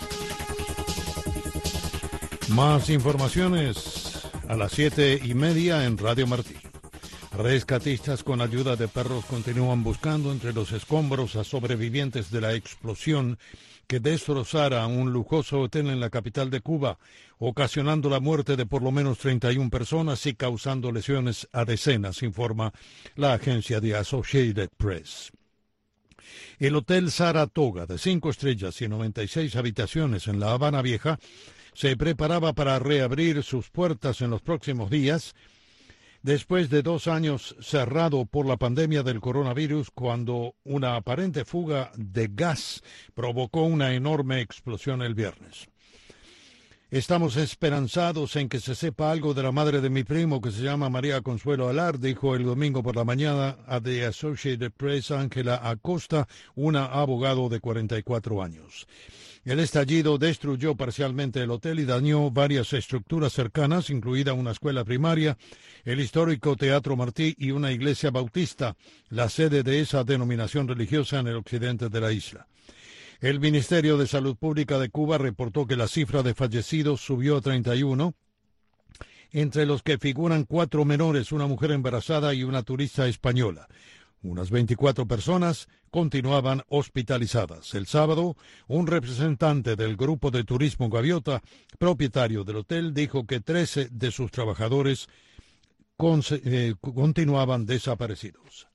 Más informaciones a las siete y media en Radio Martí. Rescatistas con ayuda de perros continúan buscando entre los escombros a sobrevivientes de la explosión que destrozara un lujoso hotel en la capital de Cuba, ocasionando la muerte de por lo menos treinta y una personas y causando lesiones a decenas, informa la agencia de Associated Press. El Hotel Saratoga, de cinco estrellas y noventa y seis habitaciones en La Habana Vieja, se preparaba para reabrir sus puertas en los próximos días, después de dos años cerrado por la pandemia del coronavirus, cuando una aparente fuga de gas provocó una enorme explosión el viernes. Estamos esperanzados en que se sepa algo de la madre de mi primo, que se llama María Consuelo Alar, dijo el domingo por la mañana a The Associated Press Ángela Acosta, una abogado de cuarenta y cuatro años. El estallido destruyó parcialmente el hotel y dañó varias estructuras cercanas, incluida una escuela primaria, el histórico Teatro Martí y una iglesia bautista, la sede de esa denominación religiosa en el occidente de la isla. El Ministerio de Salud Pública de Cuba reportó que la cifra de fallecidos subió a treinta y uno, entre los que figuran cuatro menores, una mujer embarazada y una turista española. Unas veinticuatro personas continuaban hospitalizadas. El sábado, un representante del grupo de turismo Gaviota, propietario del hotel, dijo que trece de sus trabajadores con, eh, continuaban desaparecidos.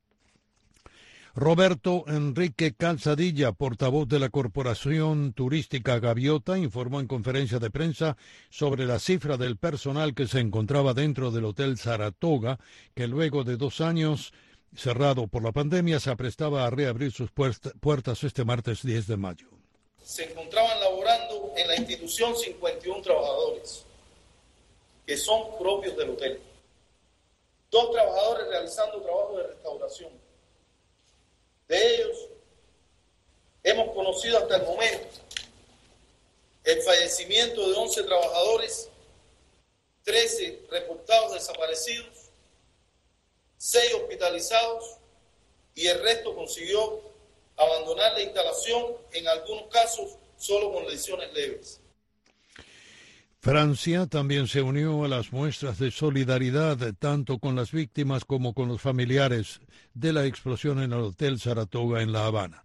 Roberto Enrique Calzadilla, portavoz de la Corporación Turística Gaviota, informó en conferencia de prensa sobre la cifra del personal que se encontraba dentro del Hotel Saratoga, que luego de dos años cerrado por la pandemia se aprestaba a reabrir sus puertas este martes diez de mayo. Se encontraban laborando en la institución cincuenta y uno trabajadores, que son propios del hotel. Dos trabajadores realizando trabajo de restauración. De ellos, hemos conocido hasta el momento el fallecimiento de once trabajadores, trece reportados desaparecidos, seis hospitalizados y el resto consiguió abandonar la instalación, en algunos casos solo con lesiones leves. Francia también se unió a las muestras de solidaridad tanto con las víctimas como con los familiares de la explosión en el Hotel Saratoga en La Habana.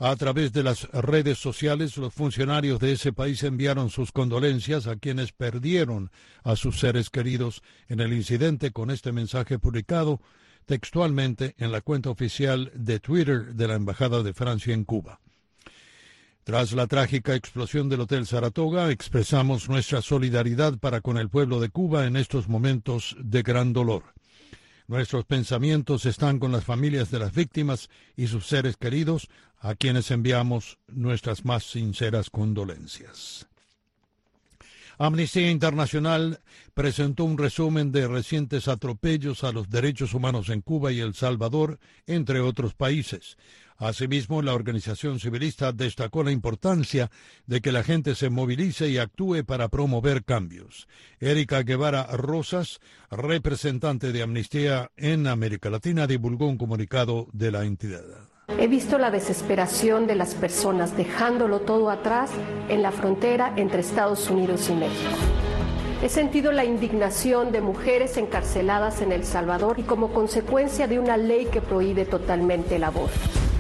A través de las redes sociales, los funcionarios de ese país enviaron sus condolencias a quienes perdieron a sus seres queridos en el incidente, con este mensaje publicado textualmente en la cuenta oficial de Twitter de la Embajada de Francia en Cuba. Tras la trágica explosión del Hotel Saratoga, expresamos nuestra solidaridad para con el pueblo de Cuba en estos momentos de gran dolor. Nuestros pensamientos están con las familias de las víctimas y sus seres queridos, a quienes enviamos nuestras más sinceras condolencias. Amnistía Internacional presentó un resumen de recientes atropellos a los derechos humanos en Cuba y El Salvador, entre otros países. Asimismo, la organización civilista destacó la importancia de que la gente se movilice y actúe para promover cambios. Erika Guevara Rosas, representante de Amnistía en América Latina, divulgó un comunicado de la entidad. He visto la desesperación de las personas dejándolo todo atrás en la frontera entre Estados Unidos y México. He sentido la indignación de mujeres encarceladas en El Salvador y como consecuencia de una ley que prohíbe totalmente el aborto.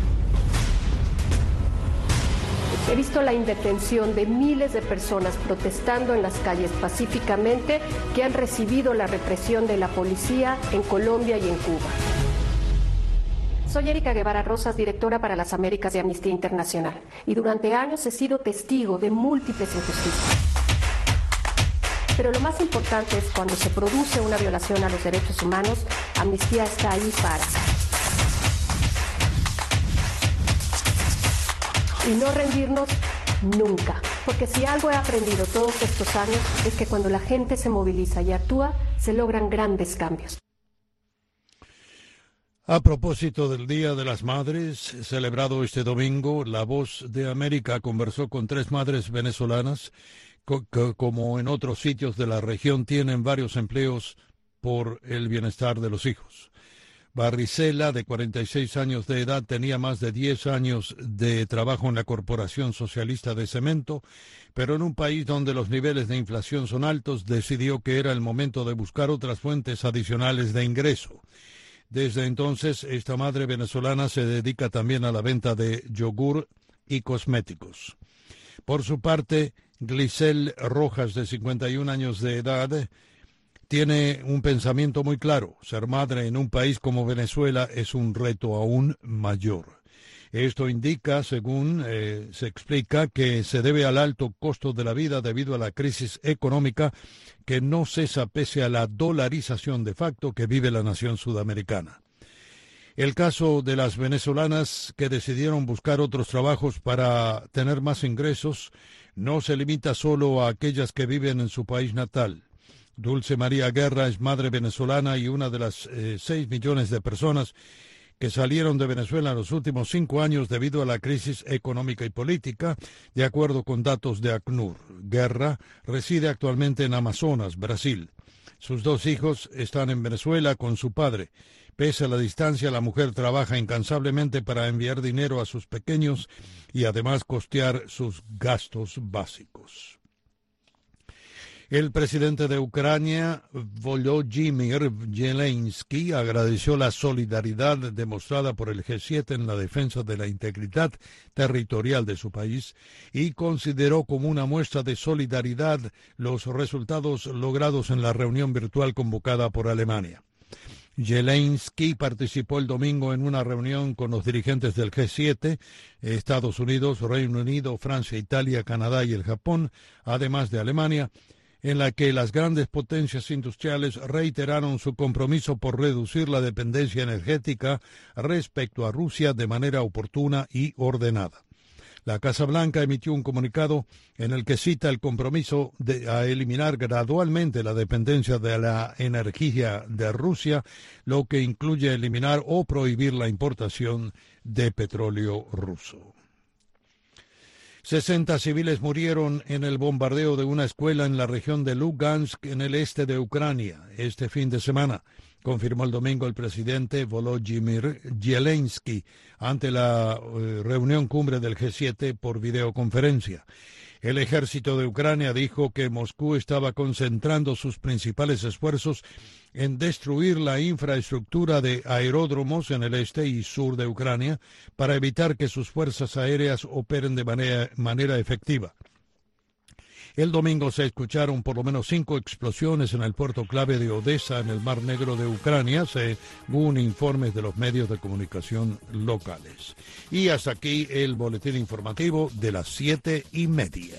He visto la indefensión de miles de personas protestando en las calles pacíficamente que han recibido la represión de la policía en Colombia y en Cuba. Soy Erika Guevara Rosas, directora para las Américas de Amnistía Internacional, y durante años he sido testigo de múltiples injusticias. Pero lo más importante es cuando se produce una violación a los derechos humanos, Amnistía está ahí para. Y no rendirnos nunca, porque si algo he aprendido todos estos años es que cuando la gente se moviliza y actúa, se logran grandes cambios. A propósito del Día de las Madres, celebrado este domingo, La Voz de América conversó con tres madres venezolanas que, como en otros sitios de la región, tienen varios empleos por el bienestar de los hijos. Barricela, de cuarenta y seis años de edad, tenía más de diez años de trabajo en la Corporación Socialista de Cemento, pero en un país donde los niveles de inflación son altos, decidió que era el momento de buscar otras fuentes adicionales de ingreso. Desde entonces, esta madre venezolana se dedica también a la venta de yogur y cosméticos. Por su parte, Glisel Rojas, de cincuenta y un años de edad, tiene un pensamiento muy claro. Ser madre en un país como Venezuela es un reto aún mayor. Esto indica, según eh, se explica, que se debe al alto costo de la vida debido a la crisis económica que no cesa pese a la dolarización de facto que vive la nación sudamericana. El caso de las venezolanas que decidieron buscar otros trabajos para tener más ingresos no se limita solo a aquellas que viven en su país natal. Dulce María Guerra es madre venezolana y una de las eh, seis millones de personas que salieron de Venezuela en los últimos cinco años debido a la crisis económica y política, de acuerdo con datos de ACNUR. Guerra reside actualmente en Amazonas, Brasil. Sus dos hijos están en Venezuela con su padre. Pese a la distancia, la mujer trabaja incansablemente para enviar dinero a sus pequeños y además costear sus gastos básicos. El presidente de Ucrania, Volodymyr Zelensky, agradeció la solidaridad demostrada por el G siete en la defensa de la integridad territorial de su país y consideró como una muestra de solidaridad los resultados logrados en la reunión virtual convocada por Alemania. Zelensky participó el domingo en una reunión con los dirigentes del G siete, Estados Unidos, Reino Unido, Francia, Italia, Canadá y el Japón, además de Alemania, en la que las grandes potencias industriales reiteraron su compromiso por reducir la dependencia energética respecto a Rusia de manera oportuna y ordenada. La Casa Blanca emitió un comunicado en el que cita el compromiso de a eliminar gradualmente la dependencia de la energía de Rusia, lo que incluye eliminar o prohibir la importación de petróleo ruso. sesenta civiles murieron en el bombardeo de una escuela en la región de Lugansk, en el este de Ucrania, este fin de semana, confirmó el domingo el presidente Volodymyr Zelensky ante la uh, reunión cumbre del G siete por videoconferencia. El ejército de Ucrania dijo que Moscú estaba concentrando sus principales esfuerzos en destruir la infraestructura de aeródromos en el este y sur de Ucrania para evitar que sus fuerzas aéreas operen de manera, manera efectiva. El domingo se escucharon por lo menos cinco explosiones en el puerto clave de Odessa, en el Mar Negro de Ucrania, según informes de los medios de comunicación locales. Y hasta aquí el boletín informativo de las siete y media.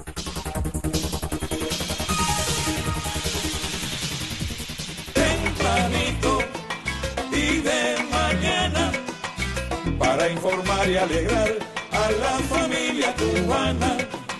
Tempranito y de mañana, para informar y alegrar a la familia cubana.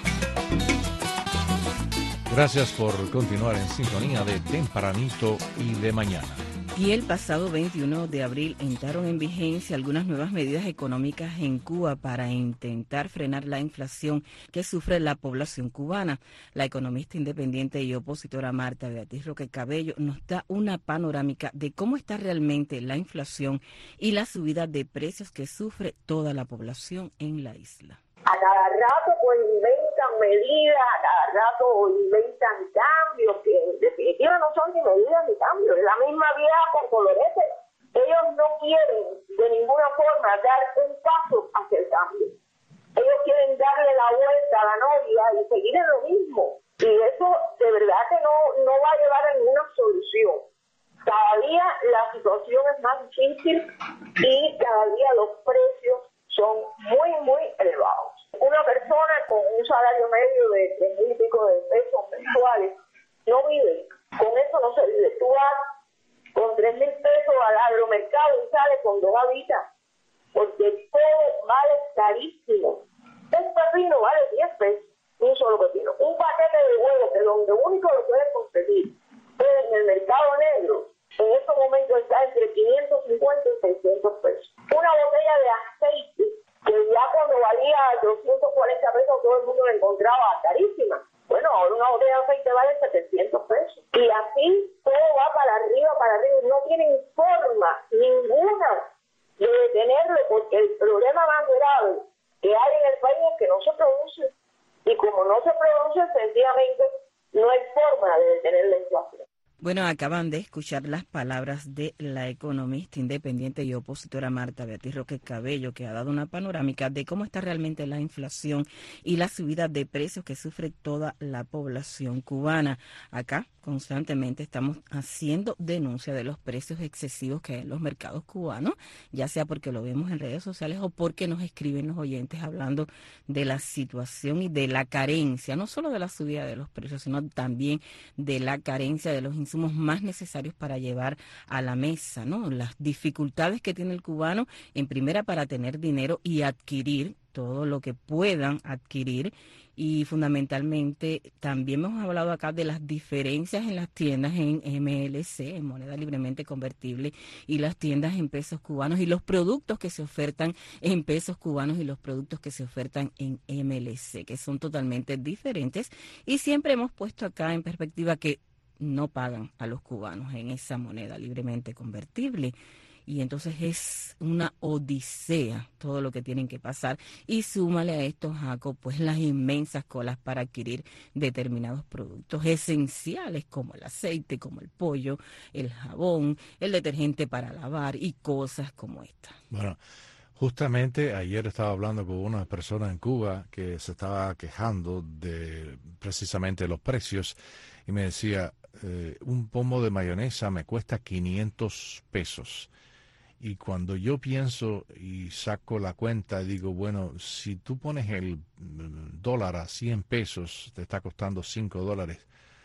Gracias por continuar en sintonía de Tempranito y de mañana. Y el pasado veintiuno de abril entraron en vigencia algunas nuevas medidas económicas en Cuba para intentar frenar la inflación que sufre la población cubana. La economista independiente y opositora Marta Beatriz Roque Cabello nos da una panorámica de cómo está realmente la inflación y la subida de precios que sufre toda la población en la isla. A cada rato pues inventan medidas, a cada rato inventan cambios que en definitiva no son ni medidas ni cambios, es la misma vía con colorete. Ellos no quieren de ninguna forma dar un paso hacia el cambio. Ellos quieren darle la vuelta a la novia y seguir en lo mismo. Y eso de verdad que no, no va a llevar a ninguna solución. Cada día la situación es más difícil y cada día los precios son muy, muy elevados. Una persona con un salario medio de tres mil y pico de pesos mensuales no vive. Con eso no se vive. Tú vas con tres mil pesos al agromercado y sales con dos habitas, porque todo vale carísimo. Un pepino vale diez pesos, un solo pepino. Un paquete de huevos, que donde único lo puedes conseguir es en el mercado negro, en estos momentos está entre quinientos cincuenta y seiscientos pesos. Una botella de aceite, que ya cuando valía doscientos cuarenta pesos todo el mundo la encontraba carísima. Bueno, ahora una botella de aceite vale setecientos pesos. Y así todo va para arriba, para arriba. No tienen forma ninguna de detenerlo, porque el problema más grave que hay en el país es que no se produce. Y como no se produce, sencillamente no hay forma de detener la inflación. Bueno, acaban de escuchar las palabras de la economista independiente y opositora Marta Beatriz Roque Cabello, que ha dado una panorámica de cómo está realmente la inflación y la subida de precios que sufre toda la población cubana. Acá constantemente estamos haciendo denuncia de los precios excesivos que hay en los mercados cubanos, ya sea porque lo vemos en redes sociales o porque nos escriben los oyentes hablando de la situación y de la carencia, no solo de la subida de los precios, sino también de la carencia de los insumos más necesarios para llevar a la mesa, ¿no? Las dificultades que tiene el cubano, en primera, para tener dinero y adquirir todo lo que puedan adquirir. Y fundamentalmente también hemos hablado acá de las diferencias en las tiendas en M L C, en moneda libremente convertible, y las tiendas en pesos cubanos, y los productos que se ofertan en pesos cubanos y los productos que se ofertan en M L C, que son totalmente diferentes. Y siempre hemos puesto acá en perspectiva que no pagan a los cubanos en esa moneda libremente convertible. Y entonces es una odisea todo lo que tienen que pasar. Y súmale a esto, Jaco, pues las inmensas colas para adquirir determinados productos esenciales como el aceite, como el pollo, el jabón, el detergente para lavar y cosas como esta. Bueno, justamente ayer estaba hablando con una persona en Cuba que se estaba quejando de precisamente los precios y me decía, eh, un pomo de mayonesa me cuesta quinientos pesos. Y cuando yo pienso y saco la cuenta, digo, bueno, si tú pones el dólar a cien pesos, te está costando cinco dólares.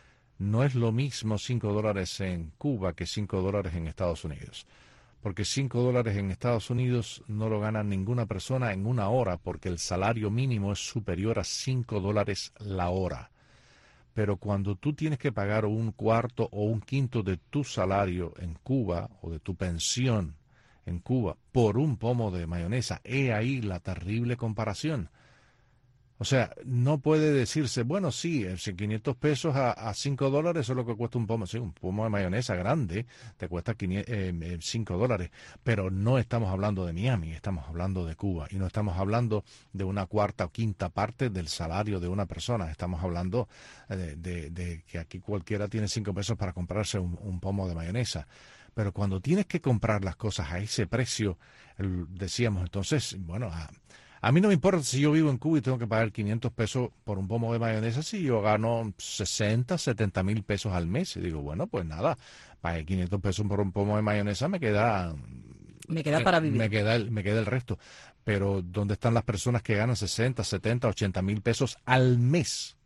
No es lo mismo cinco dólares en Cuba que cinco dólares en Estados Unidos. Porque cinco dólares en Estados Unidos no lo gana ninguna persona en una hora, porque el salario mínimo es superior a cinco dólares la hora. Pero cuando tú tienes que pagar un cuarto o un quinto de tu salario en Cuba o de tu pensión en Cuba por un pomo de mayonesa, he ahí la terrible comparación. O sea, no puede decirse, bueno, sí, quinientos pesos a, a cinco dólares, eso es lo que cuesta un pomo. Sí, un pomo de mayonesa grande te cuesta cinco dólares. Pero no estamos hablando de Miami, estamos hablando de Cuba. Y no estamos hablando de una cuarta o quinta parte del salario de una persona. Estamos hablando de, de, de que aquí cualquiera tiene cinco pesos para comprarse un, un pomo de mayonesa. Pero cuando tienes que comprar las cosas a ese precio, el, decíamos, entonces, bueno... A, A mí no me importa si yo vivo en Cuba y tengo que pagar quinientos pesos por un pomo de mayonesa, si yo gano sesenta, setenta mil pesos al mes. Y digo, bueno, pues nada, pagué quinientos pesos por un pomo de mayonesa, me queda... Me queda para vivir. Me queda, el, me queda el resto. Pero ¿dónde están las personas que ganan sesenta, setenta, ochenta mil pesos al mes?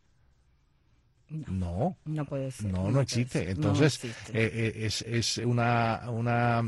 No, no puede ser. No, no, no existe. Entonces, no existe. Eh, eh, es, es una, una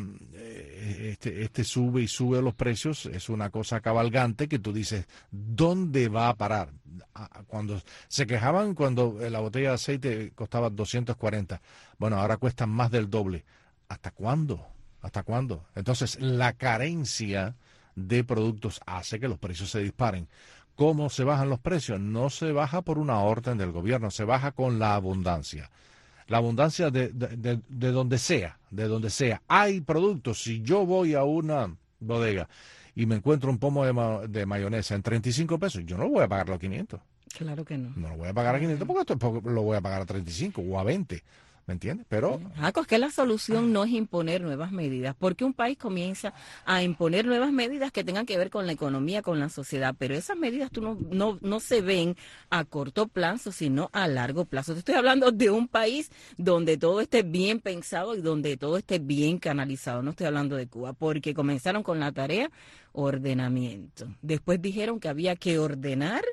eh, este, este sube y sube los precios, es una cosa cabalgante que tú dices, ¿dónde va a parar? Cuando se quejaban cuando la botella de aceite costaba doscientos cuarenta, bueno, ahora cuestan más del doble. ¿Hasta cuándo? ¿Hasta cuándo? Entonces, la carencia de productos hace que los precios se disparen. ¿Cómo se bajan los precios? No se baja por una orden del gobierno, se baja con la abundancia. La abundancia de, de, de, de donde sea, de donde sea. Hay productos, si yo voy a una bodega y me encuentro un pomo de, ma, de mayonesa en treinta y cinco pesos, yo no lo voy a pagar a los quinientos. Claro que no. No lo voy a pagar a quinientos porque esto lo voy a pagar a treinta y cinco o a veinte. ¿Me entiendes? Pero... Jaco, es que la solución no es imponer nuevas medidas, porque un país comienza a imponer nuevas medidas que tengan que ver con la economía, con la sociedad, pero esas medidas tú no, no, no se ven a corto plazo, sino a largo plazo. Te estoy hablando de un país donde todo esté bien pensado y donde todo esté bien canalizado. No estoy hablando de Cuba, porque comenzaron con la tarea ordenamiento. Después dijeron que había que ordenar,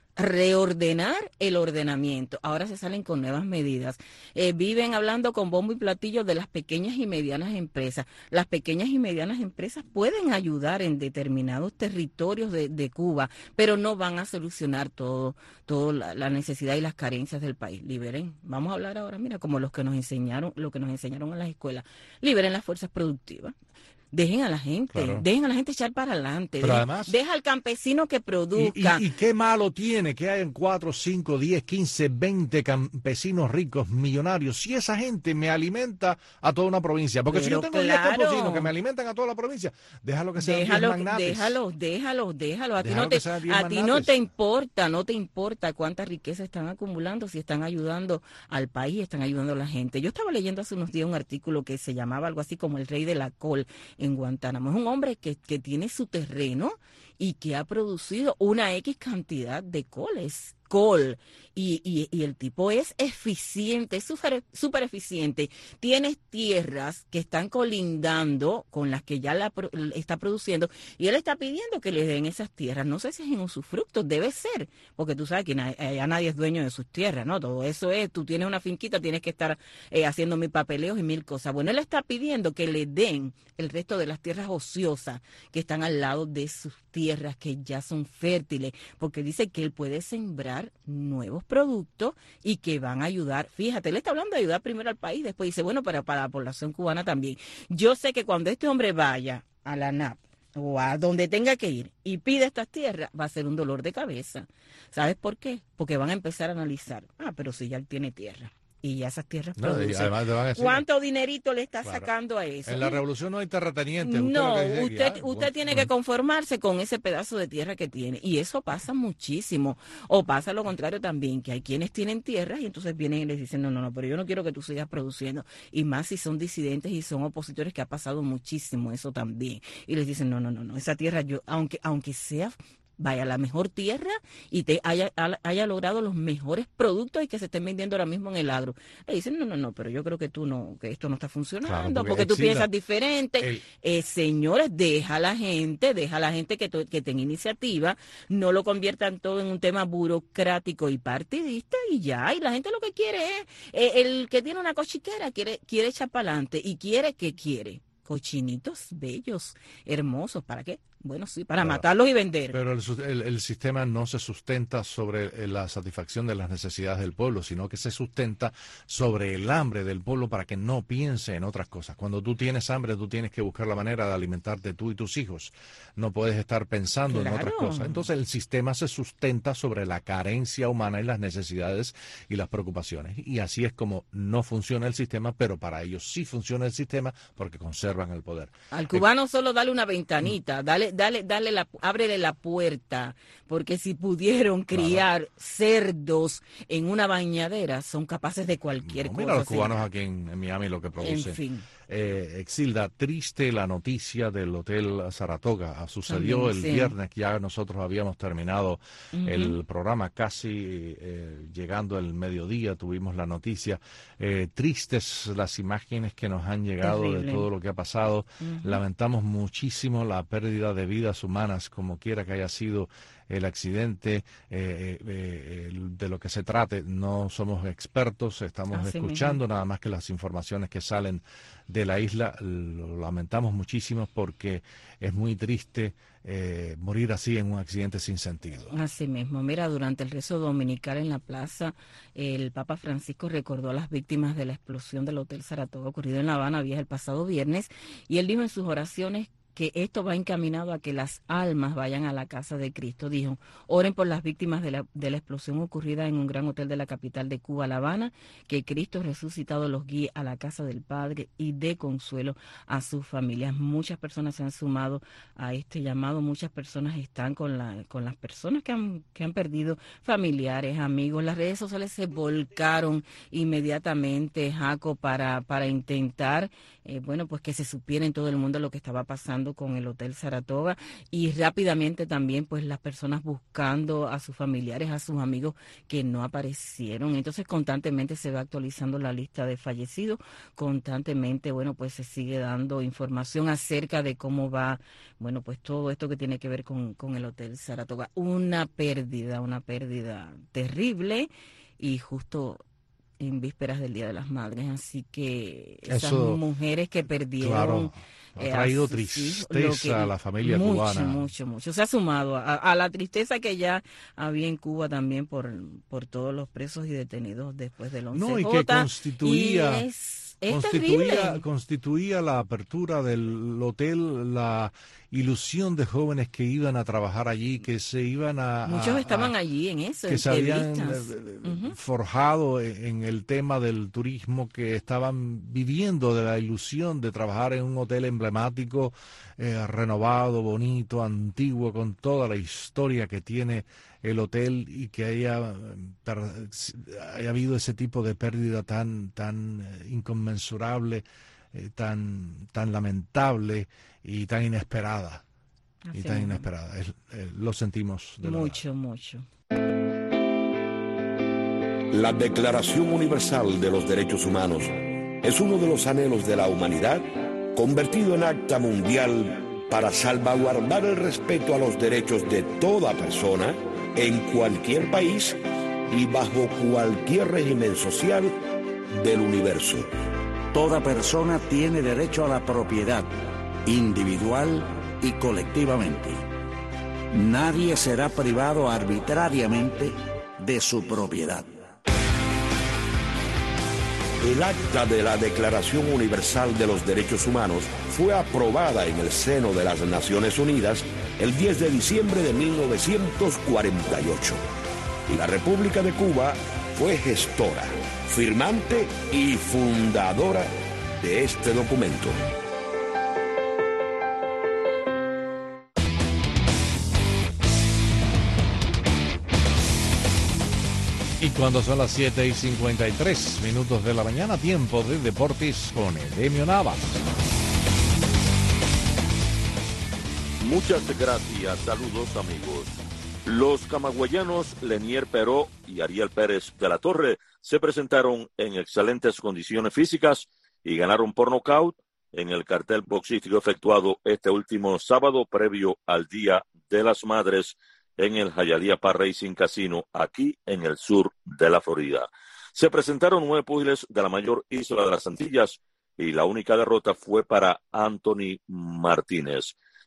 reordenar el ordenamiento. Ahora se salen con nuevas medidas. Eh, viven hablando con bombo y platillo de las pequeñas y medianas empresas. Las pequeñas y medianas empresas pueden ayudar en determinados territorios de, de Cuba, pero no van a solucionar todo, todo la, la necesidad y las carencias del país. Liberen. Vamos a hablar ahora, mira, como los que nos enseñaron, lo que nos enseñaron en las escuelas. Liberen las fuerzas productivas. Dejen a la gente, claro. dejen a la gente echar para adelante. Pero dejen, además, deja al campesino que produzca. ¿Y, y, y qué malo tiene que hayan cuatro, cinco, diez, quince, veinte campesinos ricos, millonarios? Si esa gente me alimenta a toda una provincia. Porque Pero si yo tengo diez claro. campesinos que me alimentan a toda la provincia, déjalo que sean déjalo, diez magnates. Déjalo, déjalo, déjalo. A, déjalo ti, no te, a ti no te importa, no te importa cuánta riqueza están acumulando, si están ayudando al país, están ayudando a la gente. Yo estaba leyendo hace unos días un artículo que se llamaba algo así como el rey de la col en Guantánamo. Es un hombre que, que tiene su terreno y que ha producido una X cantidad de coles, col, y, y, y el tipo es eficiente, es súper super eficiente. Tienes tierras que están colindando con las que ya la está produciendo y él está pidiendo que le den esas tierras. No sé si es en usufructo, debe ser, porque tú sabes que na, ya nadie es dueño de sus tierras, ¿no? Todo eso es, tú tienes una finquita, tienes que estar eh, haciendo mil papeleos y mil cosas. Bueno, él está pidiendo que le den el resto de las tierras ociosas que están al lado de sus tierras que ya son fértiles, porque dice que él puede sembrar nuevos productos y que van a ayudar. Fíjate, él está hablando de ayudar primero al país, después dice, bueno, para, para la población cubana también. Yo sé que cuando este hombre vaya a la N A P o a donde tenga que ir y pide estas tierras, va a ser un dolor de cabeza. ¿Sabes por qué? Porque van a empezar a analizar, ah, pero si ya él tiene tierra. Y ya esas tierras no, producen. Además te van a decir, ¿cuánto dinerito le está claro, sacando a eso? En la revolución no hay terratenientes. No, usted, usted, usted, usted bueno, tiene bueno. que conformarse con ese pedazo de tierra que tiene. Y eso pasa muchísimo. O pasa lo contrario también, que hay quienes tienen tierras y entonces vienen y les dicen, no, no, no, pero yo no quiero que tú sigas produciendo. Y más si son disidentes y son opositores, que ha pasado muchísimo eso también. Y les dicen, no, no, no, no, esa tierra, yo aunque, aunque sea... vaya a la mejor tierra y te haya, haya logrado los mejores productos y que se estén vendiendo ahora mismo en el agro. Le dicen, no, no, no, pero yo creo que tú no, que esto no está funcionando, claro, porque, porque tú exila. piensas diferente. El... Eh, señores, deja a la gente, deja a la gente que, que tenga iniciativa, no lo conviertan todo en un tema burocrático y partidista y ya, y la gente lo que quiere es, eh, el que tiene una cochiquera quiere, quiere echar para adelante y quiere que quiere. Cochinitos bellos, hermosos, ¿para qué? Bueno, sí, para Claro. matarlos y vender. Pero el, su- el- el sistema no se sustenta sobre eh, la satisfacción de las necesidades del pueblo, sino que se sustenta sobre el hambre del pueblo para que no piense en otras cosas. Cuando tú tienes hambre, tú tienes que buscar la manera de alimentarte tú y tus hijos. No puedes estar pensando en otras Claro. cosas. Entonces el sistema se sustenta sobre la carencia humana y las necesidades y las preocupaciones. Y así es como no funciona el sistema, pero para ellos sí funciona el sistema porque conservan el poder. Al cubano solo dale una ventanita, dale, dale, dale la, ábrele la puerta, porque si pudieron criar cerdos en una bañadera, son capaces de cualquier No, cosa. mira los señor. cubanos aquí en, en Miami lo que producen. En fin. Eh, Exilda, triste la noticia del Hotel Saratoga. Sucedió También, el sí. viernes, ya nosotros habíamos terminado Ujú. el programa, casi eh, llegando el mediodía, tuvimos la noticia. Eh, tristes las imágenes que nos han llegado Terrible. de todo lo que ha pasado. Ujú. Lamentamos muchísimo la pérdida de vidas humanas, como quiera que haya sido el accidente, eh, eh, eh, el- de lo que se trate. No somos expertos, estamos Así escuchando nada más que las informaciones que salen de la isla. Lo lamentamos muchísimo porque es muy triste eh, morir así en un accidente sin sentido. Así mismo, mira, durante el rezo dominical en la plaza, el Papa Francisco recordó a las víctimas de la explosión del Hotel Saratoga ocurrido en La Habana Vieja el pasado viernes, y él dijo en sus oraciones que esto va encaminado a que las almas vayan a la casa de Cristo. Dijo, oren por las víctimas de la, de la explosión ocurrida en un gran hotel de la capital de Cuba, La Habana, que Cristo resucitado los guíe a la casa del Padre y dé consuelo a sus familias. Muchas personas se han sumado a este llamado, muchas personas están con, la, con las personas que han, que han perdido familiares, amigos. Las redes sociales se volcaron inmediatamente, Jaco, para, para intentar, eh, bueno, pues que se supiera en todo el mundo lo que estaba pasando con el Hotel Saratoga, y rápidamente también pues las personas buscando a sus familiares, a sus amigos que no aparecieron. Entonces constantemente se va actualizando la lista de fallecidos, constantemente, bueno, pues se sigue dando información acerca de cómo va, bueno, pues todo esto que tiene que ver con, con el Hotel Saratoga. Una pérdida, una pérdida terrible, y justo en vísperas del Día de las Madres, así que esas Eso, mujeres que perdieron, claro, ha eh, traído a sus hijos, tristeza lo que- a la familia mucho, cubana. Mucho, mucho, se ha sumado a, a la tristeza que ya había en Cuba también por, por todos los presos y detenidos después del once No, y J. que constituía, Y es, es constituía, terrible. constituía la apertura del hotel, la ilusión de jóvenes que iban a trabajar allí, que se iban a... Muchos a- estaban a- allí en eso, que en se habían entrevistas. eh, Ujú. forjado en en el tema del turismo, que estaban viviendo de la ilusión de trabajar en un hotel emblemático, eh, renovado, bonito, antiguo, con toda la historia que tiene el hotel, y que haya, eh, per- haya habido ese tipo de pérdida tan, tan eh, inconmensurable, eh, tan, tan lamentable y tan inesperada. y Así tan mismo. inesperada. Es- eh, lo sentimos de verdad. Mucho, mucho. La Declaración Universal de los Derechos Humanos es uno de los anhelos de la humanidad convertido en acta mundial para salvaguardar el respeto a los derechos de toda persona en cualquier país y bajo cualquier régimen social del universo. Toda persona tiene derecho a la propiedad, individual y colectivamente. Nadie será privado arbitrariamente de su propiedad. El acta de la Declaración Universal de los Derechos Humanos fue aprobada en el seno de las Naciones Unidas el diez de diciembre de mil novecientos cuarenta y ocho. Y la República de Cuba fue gestora, firmante y fundadora de este documento. Y cuando son las siete y cincuenta y tres minutos de la mañana, tiempo de deportes con Edemio Navas. Muchas gracias, saludos amigos. Los camagüeyanos Lenier Peró y Ariel Pérez de la Torre se presentaron en excelentes condiciones físicas y ganaron por nocaut en el cartel boxístico efectuado este último sábado previo al Día de las Madres en el Hialeah Park Racing Casino, aquí en el sur de la Florida. Se presentaron nueve púgiles de la mayor isla de las Antillas y la única derrota fue para Anthony Martínez.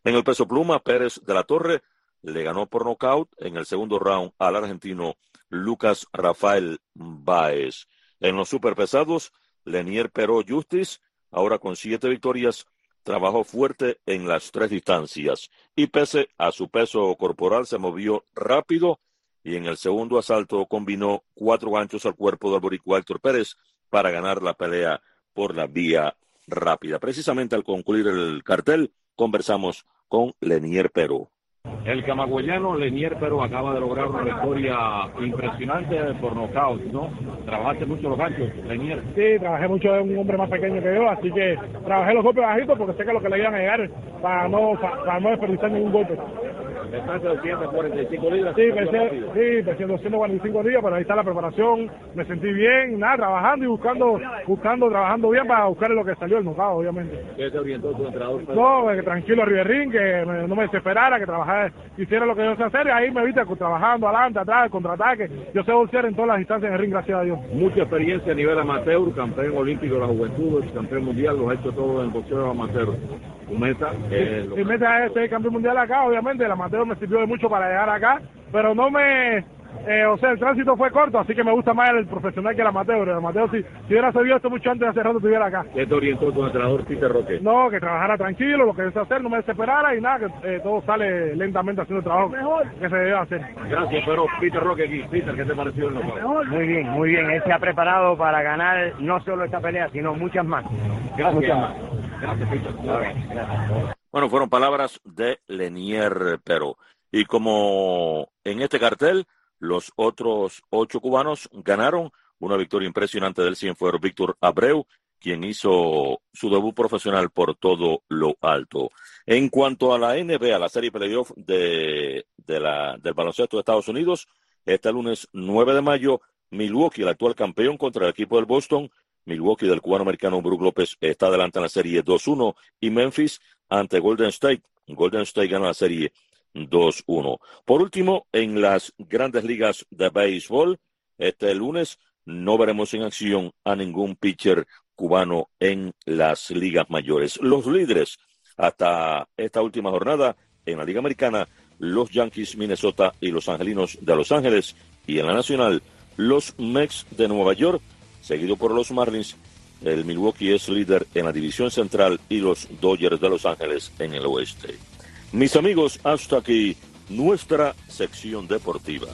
En el peso pluma, Pérez de la Torre le ganó por nocaut en el segundo round al argentino Lucas Rafael Báez. En los superpesados, Lenier Pero Justice, ahora con siete victorias, trabajó fuerte en las tres distancias y pese a su peso corporal se movió rápido y en el segundo asalto combinó cuatro ganchos al cuerpo del boricua Héctor Pérez para ganar la pelea por la vía rápida. Precisamente al concluir el cartel, conversamos con Lenier Pero. El camagüeyano Lenier Pero acaba de lograr una victoria impresionante por nocaut, ¿no? ¿Trabajaste mucho los ganchos, Lenier? Sí, trabajé mucho de un hombre más pequeño que yo, así que trabajé los golpes bajitos porque sé que lo que le iban a llegar para no, para, para no desperdiciar ningún golpe. Pesaste doscientas cuarenta y cinco libras. Sí, pesé, sí, pesé doscientos cuarenta y cinco días, pero ahí está la preparación, me sentí bien, nada, trabajando y buscando, buscando, trabajando bien para buscar lo que salió el nocaut, obviamente. ¿Qué te orientó tu entrenador? No, que tranquilo arriba del ring, que me, no me desesperara, que trabajara, hiciera lo que yo sé hacer, y ahí me viste trabajando adelante, atrás, contraataque. Yo sé boxear en todas las distancias del ring, gracias a Dios. Mucha experiencia a nivel amateur, campeón olímpico de la juventud, campeón mundial, lo has hecho todo en boxeo amateur. ¿Tu meta? Eh, Mi meta es ser campeón mundial acá, obviamente, el amateur me sirvió de mucho para llegar acá, pero no me... Eh, o sea, el tránsito fue corto, así que me gusta más el profesional que el amateur. El amateur, si, si hubiera sabido esto mucho antes de hace rato, estuviera acá. ¿Qué te orientó tu entrenador, Peter Roque? No, que trabajara tranquilo, lo que desea hacer, no me desesperara y nada, que eh, todo sale lentamente haciendo el trabajo mejor que se debe hacer. Gracias, pero Peter Roque aquí. Peter, ¿qué te pareció el nocaut? Muy bien, muy bien. Él se ha preparado para ganar no solo esta pelea, sino muchas más. Gracias. Muchas más. Gracias, Peter. Gracias. Bueno, fueron palabras de Lenier Pero. Y como en este cartel, los otros ocho cubanos ganaron. Una victoria impresionante del Cienfuegos Víctor Abreu, quien hizo su debut profesional por todo lo alto. En cuanto a la N B A, la serie playoff de, de la, del baloncesto de Estados Unidos, este lunes nueve de mayo, Milwaukee, el actual campeón, contra el equipo del Boston. Milwaukee del cubano-americano Brook López está adelante en la serie dos uno y Memphis ante Golden State. Golden State gana la serie dos uno. Por último, en las grandes ligas de béisbol, este lunes no veremos en acción a ningún pitcher cubano en las ligas mayores. Los líderes hasta esta última jornada en la Liga Americana, los Yankees Minnesota y los Angelinos de Los Ángeles, y en la Nacional, los Mets de Nueva York, seguido por los Marlins. El Milwaukee es líder en la división central y los Dodgers de Los Ángeles en el oeste. Mis amigos, hasta aquí nuestra sección deportiva.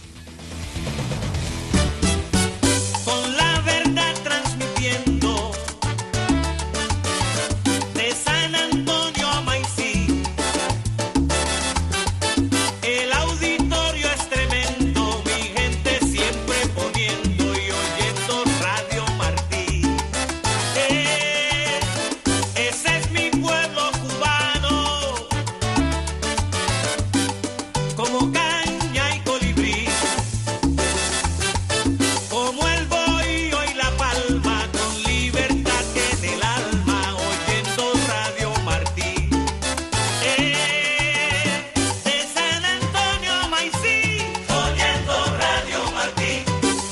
Con la verdad transmitiendo de San Antonio a Maicí. El auditorio es tremendo, mi gente siempre poniendo y oyendo Radio Martí. Eh, ese es mi pueblo cubano, como caña y colibrí, como el bohío y la palma, con libertad en el alma, oyendo Radio Martí. Eh, de San Antonio a Maicí, oyendo Radio Martí.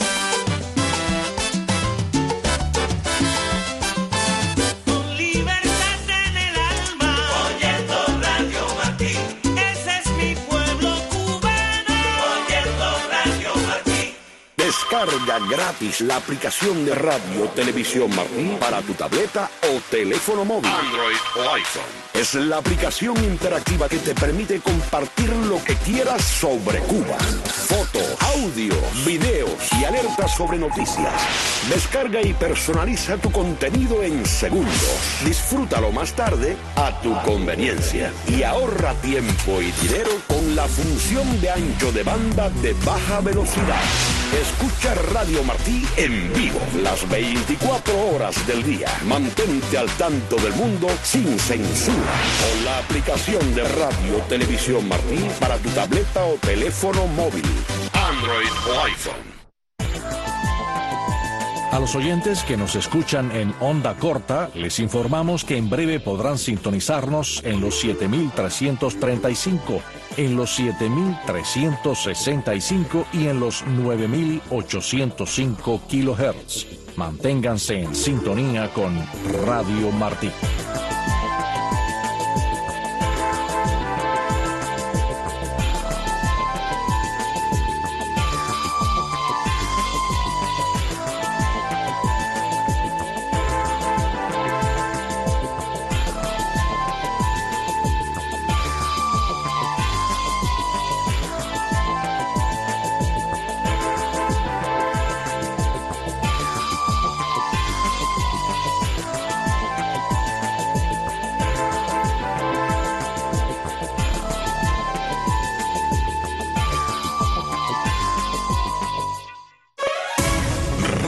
Con libertad en el alma, oyendo Radio Martí. Ese es mi pueblo cubano, oyendo Radio Martí. Descarga gratis la aplicación de Radio Televisión Martí para tu tableta o teléfono móvil, Android o iPhone. Es la aplicación interactiva que te permite compartir lo que quieras sobre Cuba. Fotos, audio, videos y alertas sobre noticias. Descarga y personaliza tu contenido en segundos. Disfrútalo más tarde a tu conveniencia. Y ahorra tiempo y dinero con la función de ancho de banda de baja velocidad. Escucha Radio Martí en vivo las veinticuatro horas del día. Mantente al tanto del mundo sin censura. Con la aplicación de Radio Televisión Martí para tu tableta o teléfono móvil, Android o iPhone. A los oyentes que nos escuchan en onda corta, les informamos que en breve podrán sintonizarnos en los siete mil trescientos treinta y cinco, en los siete mil trescientos sesenta y cinco y en los nueve mil ochocientos cinco kilohertz. Manténganse en sintonía con Radio Martí.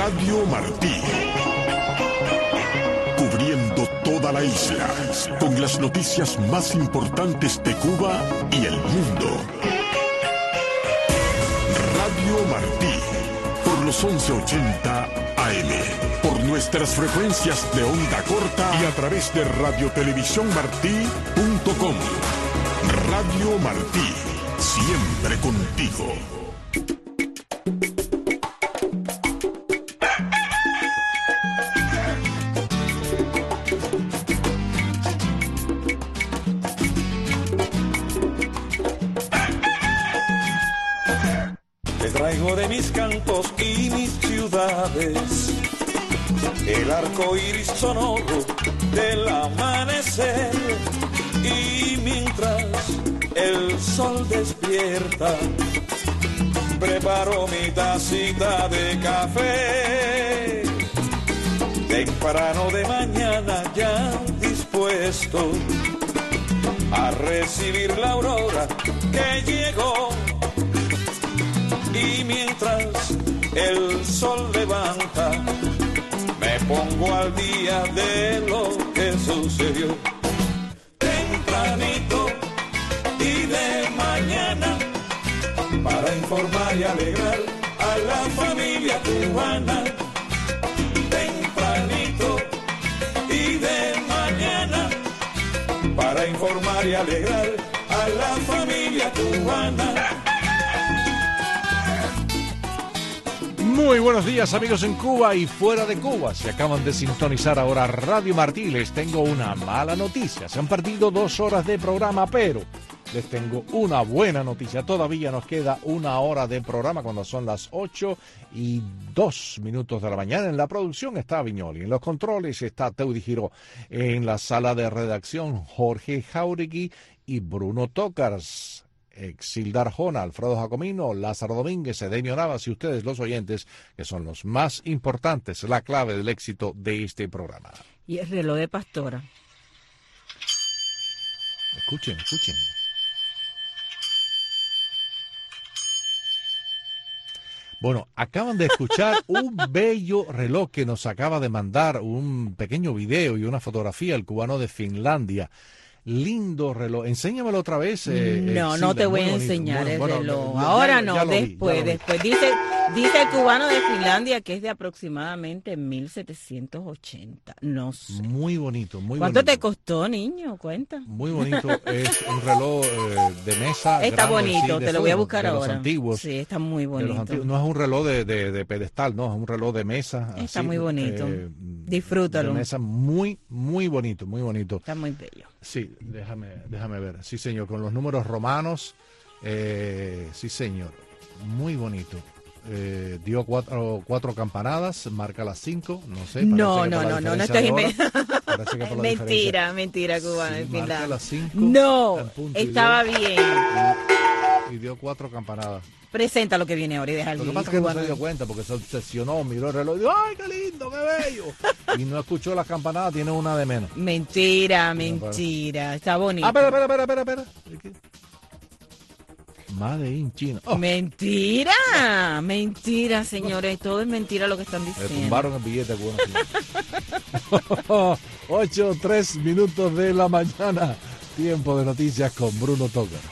Radio Martí. Cubriendo toda la isla con las noticias más importantes de Cuba y el mundo. Radio Martí, por los once ochenta A M, por nuestras frecuencias de onda corta y a través de radiotelevisión-martí punto com. Radio Martí, siempre contigo. Traigo de mis cantos y mis ciudades el arco iris sonoro del amanecer, y mientras el sol despierta preparo mi tacita de café. Temprano de mañana ya dispuesto a recibir la aurora que llegó. Y mientras el sol levanta, me pongo al día de lo que sucedió. Tempranito y de mañana, para informar y alegrar a la familia cubana. Tempranito y de mañana, para informar y alegrar a la familia cubana. Muy buenos días, amigos en Cuba y fuera de Cuba. Si acaban de sintonizar ahora Radio Martí, les tengo una mala noticia. Se han perdido dos horas de programa, pero les tengo una buena noticia. Todavía nos queda una hora de programa cuando son las ocho y dos minutos de la mañana. En la producción está Viñoli, en los controles está Teudi Giró, en la sala de redacción Jorge Jauregui y Bruno Tócars. Exildar Jona, Alfredo Jacomino, Lázaro Domínguez, Edenio Navas y ustedes los oyentes, que son los más importantes, la clave del éxito de este programa. Y el reloj de Pastora. Escuchen, escuchen. Bueno, acaban de escuchar un bello reloj que nos acaba de mandar un pequeño video y una fotografía el cubano de Finlandia. Lindo reloj. Enséñamelo otra vez. Eh, no, eh, no sí, te voy a bonito, enseñar muy, el bueno, reloj. ya, Ahora ya, no, ya lo vi, después, ya lo vi. después. Dice, dice el cubano de Finlandia que es de aproximadamente mil setecientos ochenta. No sé. Muy bonito, muy ¿Cuánto bonito. te costó, niño? Cuenta. Muy bonito. Es un reloj eh, de mesa. Está grande, bonito, sí, de te lo voy a esos, buscar de los ahora. antiguos. Sí, está muy De los bonito. antiguos. No es un reloj de, de, de pedestal, no, es un reloj de mesa. Está así, muy bonito. eh, Disfrútalo. De mesa muy, muy bonito, muy bonito. Está muy bello. Sí, déjame, déjame ver. Sí, señor, con los números romanos. Eh, sí, señor. Muy bonito. Eh, dio cuatro, cuatro campanadas, marca las cinco, no sé. No, no, no, no, no estoy inventando. Mentira, mentira, cubana, sí, en marca Finlandia. las cinco, no, punto, estaba y dio, bien. Y, y dio cuatro campanadas. Presenta lo que viene ahora y deja el Lo que pasa es que no se dio cuenta porque se obsesionó, miró el reloj y dijo, ¡ay, qué lindo, qué bello! Y no escuchó las campanadas, tiene una de menos. Mentira, mentira. Está bonito. Ah, espera, espera, espera, espera, espera. Made in China. Oh. Mentira, mentira, señores. Todo es mentira lo que están Le diciendo. tumbaron el billete cubano. Ocho, tres minutos de la mañana. Tiempo de noticias con Bruno Tócars.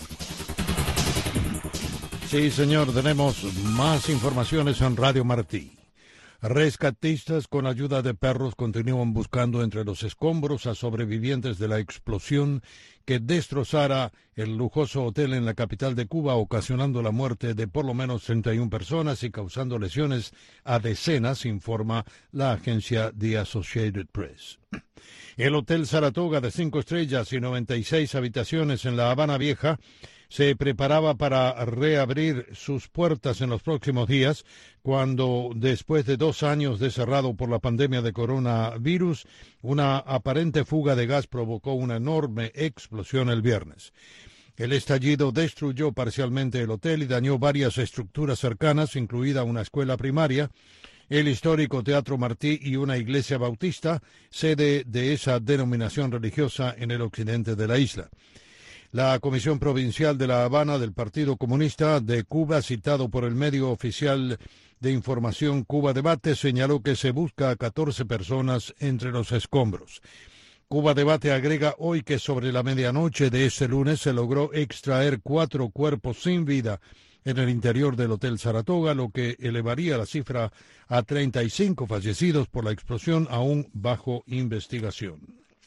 Sí, señor, tenemos más informaciones en Radio Martí. Rescatistas con ayuda de perros continúan buscando entre los escombros a sobrevivientes de la explosión que destrozara el lujoso hotel en la capital de Cuba, ocasionando la muerte de por lo menos treinta y una personas y causando lesiones a decenas, informa la agencia The Associated Press. El Hotel Saratoga de cinco estrellas y noventa y seis habitaciones en La Habana Vieja se preparaba para reabrir sus puertas en los próximos días, cuando, después de dos años de cerrado por la pandemia de coronavirus, una aparente fuga de gas provocó una enorme explosión el viernes. El estallido destruyó parcialmente el hotel y dañó varias estructuras cercanas, incluida una escuela primaria, el histórico Teatro Martí y una iglesia bautista, sede de esa denominación religiosa en el occidente de la isla. La Comisión Provincial de La Habana del Partido Comunista de Cuba, citado por el medio oficial de Información Cuba Debate señaló que se busca a catorce personas entre los escombros. Cuba Debate agrega hoy que sobre la medianoche de este lunes se logró extraer cuatro cuerpos sin vida en el interior del Hotel Saratoga, lo que elevaría la cifra a treinta y cinco fallecidos por la explosión, aún bajo investigación.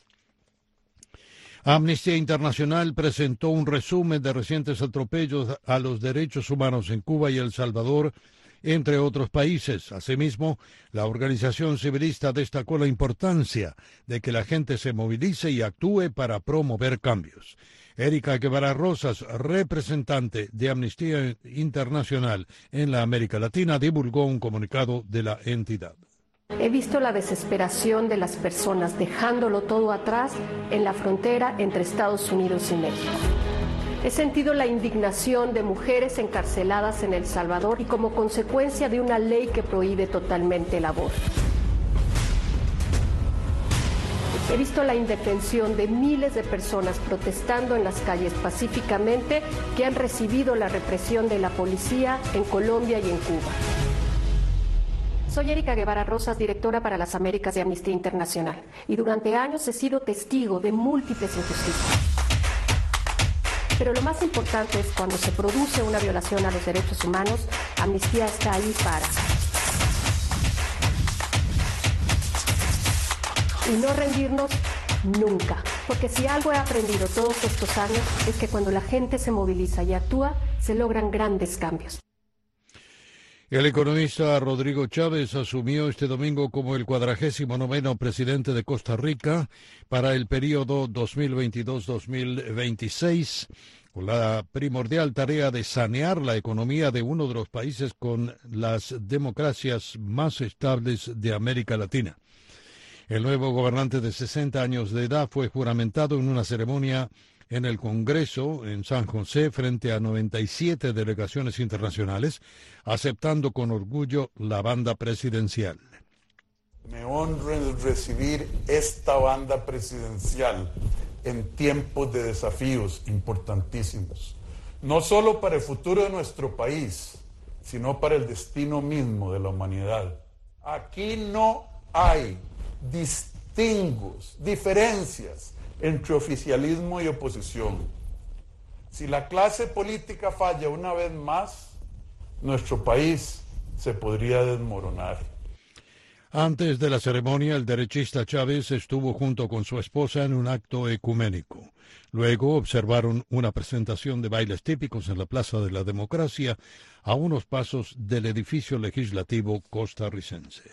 Amnistía Internacional presentó un resumen de recientes atropellos a los derechos humanos en Cuba y El Salvador, entre otros países. Asimismo, la organización civilista destacó la importancia de que la gente se movilice y actúe para promover cambios. Erika Guevara Rosas, representante de Amnistía Internacional en la América Latina, divulgó un comunicado de la entidad. He visto la desesperación de las personas dejándolo todo atrás en la frontera entre Estados Unidos y México. He sentido la indignación de mujeres encarceladas en El Salvador y como consecuencia de una ley que prohíbe totalmente el aborto. He visto la indefensión de miles de personas protestando en las calles pacíficamente que han recibido la represión de la policía en Colombia y en Cuba. Soy Erika Guevara Rosas, directora para las Américas de Amnistía Internacional, y durante años he sido testigo de múltiples injusticias. Pero lo más importante es cuando se produce una violación a los derechos humanos, Amnistía está ahí para. Y no rendirnos nunca, porque si algo he aprendido todos estos años es que cuando la gente se moviliza y actúa, se logran grandes cambios. El economista Rodrigo Chávez asumió este domingo como el cuadragésimo noveno presidente de Costa Rica para el periodo dos mil veintidós a dos mil veintiséis, con la primordial tarea de sanear la economía de uno de los países con las democracias más estables de América Latina. El nuevo gobernante de sesenta años de edad fue juramentado en una ceremonia en el Congreso en San José frente a noventa y siete delegaciones internacionales, aceptando con orgullo la banda presidencial. Me honra el recibir esta banda presidencial en tiempos de desafíos importantísimos, no solo para el futuro de nuestro país, sino para el destino mismo de la humanidad. Aquí no hay distingos, diferencias entre oficialismo y oposición. Si la clase política falla una vez más, nuestro país se podría desmoronar. Antes de la ceremonia, el derechista Chávez estuvo junto con su esposa en un acto ecuménico. Luego observaron una presentación de bailes típicos en la Plaza de la Democracia, a unos pasos del edificio legislativo costarricense.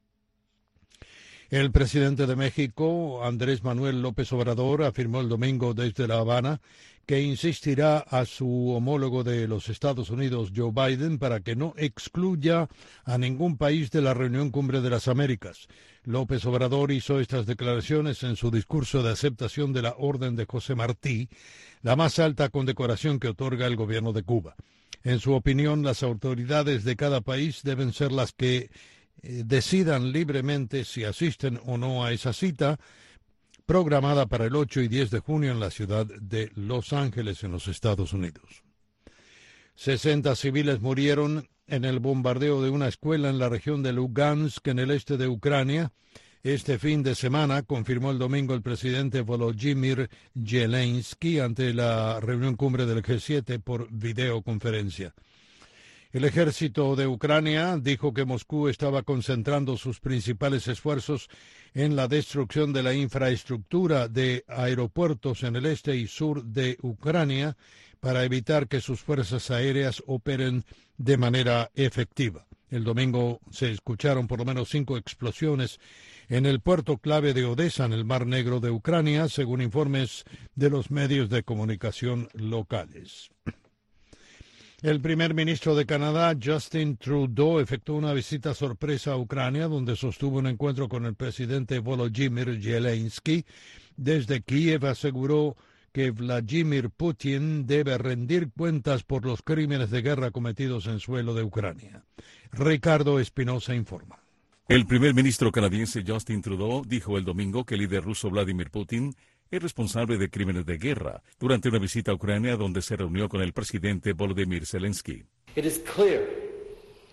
El presidente de México, Andrés Manuel López Obrador, afirmó el domingo desde La Habana que insistirá a su homólogo de los Estados Unidos, Joe Biden, para que no excluya a ningún país de la reunión Cumbre de las Américas. López Obrador hizo estas declaraciones en su discurso de aceptación de la Orden de José Martí, la más alta condecoración que otorga el gobierno de Cuba. En su opinión, las autoridades de cada país deben ser las que decidan libremente si asisten o no a esa cita, programada para el ocho y diez de junio en la ciudad de Los Ángeles, en los Estados Unidos. sesenta civiles murieron en el bombardeo de una escuela en la región de Lugansk, en el este de Ucrania, este fin de semana, confirmó el domingo el presidente Volodymyr Zelensky ante la reunión cumbre del G siete por videoconferencia. El ejército de Ucrania dijo que Moscú estaba concentrando sus principales esfuerzos en la destrucción de la infraestructura de aeropuertos en el este y sur de Ucrania para evitar que sus fuerzas aéreas operen de manera efectiva. El domingo se escucharon por lo menos cinco explosiones en el puerto clave de Odessa, en el Mar Negro de Ucrania, según informes de los medios de comunicación locales. El primer ministro de Canadá, Justin Trudeau, efectuó una visita sorpresa a Ucrania, donde sostuvo un encuentro con el presidente Volodymyr Zelensky. Desde Kiev aseguró que Vladimir Putin debe rendir cuentas por los crímenes de guerra cometidos en suelo de Ucrania. Ricardo Espinosa informa. El primer ministro canadiense Justin Trudeau dijo el domingo que el líder ruso Vladimir Putin es responsable de crímenes de guerra durante una visita a Ucrania donde se reunió con el presidente Volodymyr Zelensky. It is clear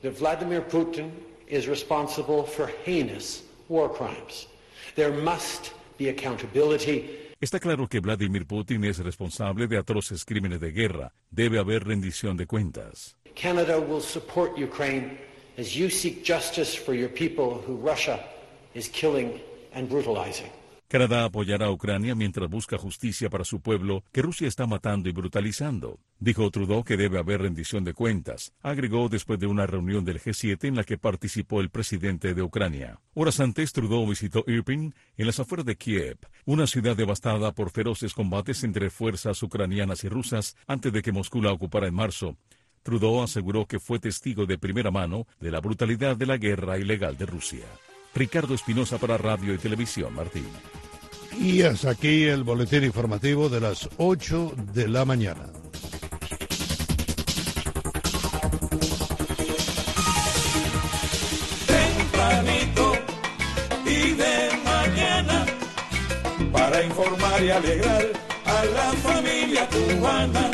that Vladimir Putin is responsible for heinous war crimes. There must be accountability. Está claro que Vladimir Putin es responsable de atroces crímenes de guerra. Debe haber rendición de cuentas. Canada will support Ukraine as you seek justice for your people who Russia is killing and brutalizing. Canadá apoyará a Ucrania mientras busca justicia para su pueblo que Rusia está matando y brutalizando. Dijo Trudeau que debe haber rendición de cuentas. Agregó después de una reunión del G siete en la que participó el presidente de Ucrania. Horas antes, Trudeau visitó Irpin, en las afueras de Kiev, una ciudad devastada por feroces combates entre fuerzas ucranianas y rusas antes de que Moscú la ocupara en marzo. Trudeau aseguró que fue testigo de primera mano de la brutalidad de la guerra ilegal de Rusia. Ricardo Espinosa para Radio y Televisión Martín. Y hasta aquí el boletín informativo de las ocho de la mañana. Tempranito y de mañana, para informar y alegrar a la familia cubana.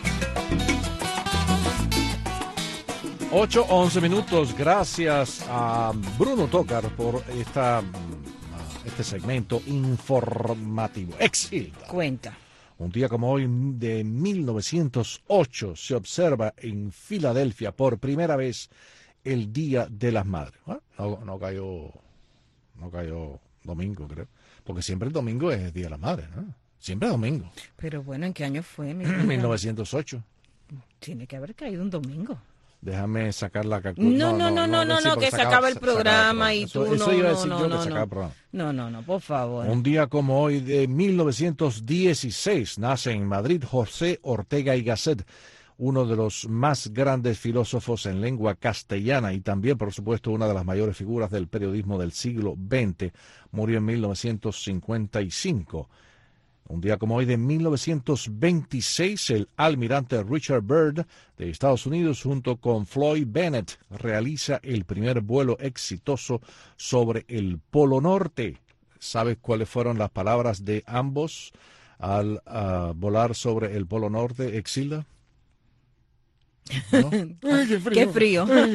ocho, once minutos. Gracias a Bruno Tócar por esta, este segmento informativo. Exilda. Cuenta. Un día como hoy de mil novecientos ocho se observa en Filadelfia por primera vez el Día de las Madres. ¿Ah? No, no cayó, no cayó domingo, creo. Porque siempre el domingo es Día de las Madres, ¿no? Siempre es domingo. Pero bueno, ¿en qué año fue? mil novecientos ocho. Tiene que haber caído un domingo. Déjame sacar la calculadora. No, no, no, no, no, no, que se acaba el programa y tú no, eso iba a decir no, yo no, que se acaba el programa. No, no, no, por favor. Un día como hoy de mil novecientos dieciséis nace en Madrid José Ortega y Gasset, uno de los más grandes filósofos en lengua castellana y también, por supuesto, una de las mayores figuras del periodismo del siglo veinte. Murió en mil novecientos cincuenta y cinco. Un día como hoy de mil novecientos veintiséis, el almirante Richard Byrd de Estados Unidos junto con Floyd Bennett realiza el primer vuelo exitoso sobre el Polo Norte. ¿Sabes cuáles fueron las palabras de ambos al uh, volar sobre el Polo Norte, Exilda? ¿No? Ay, qué frío. Qué frío. Ay,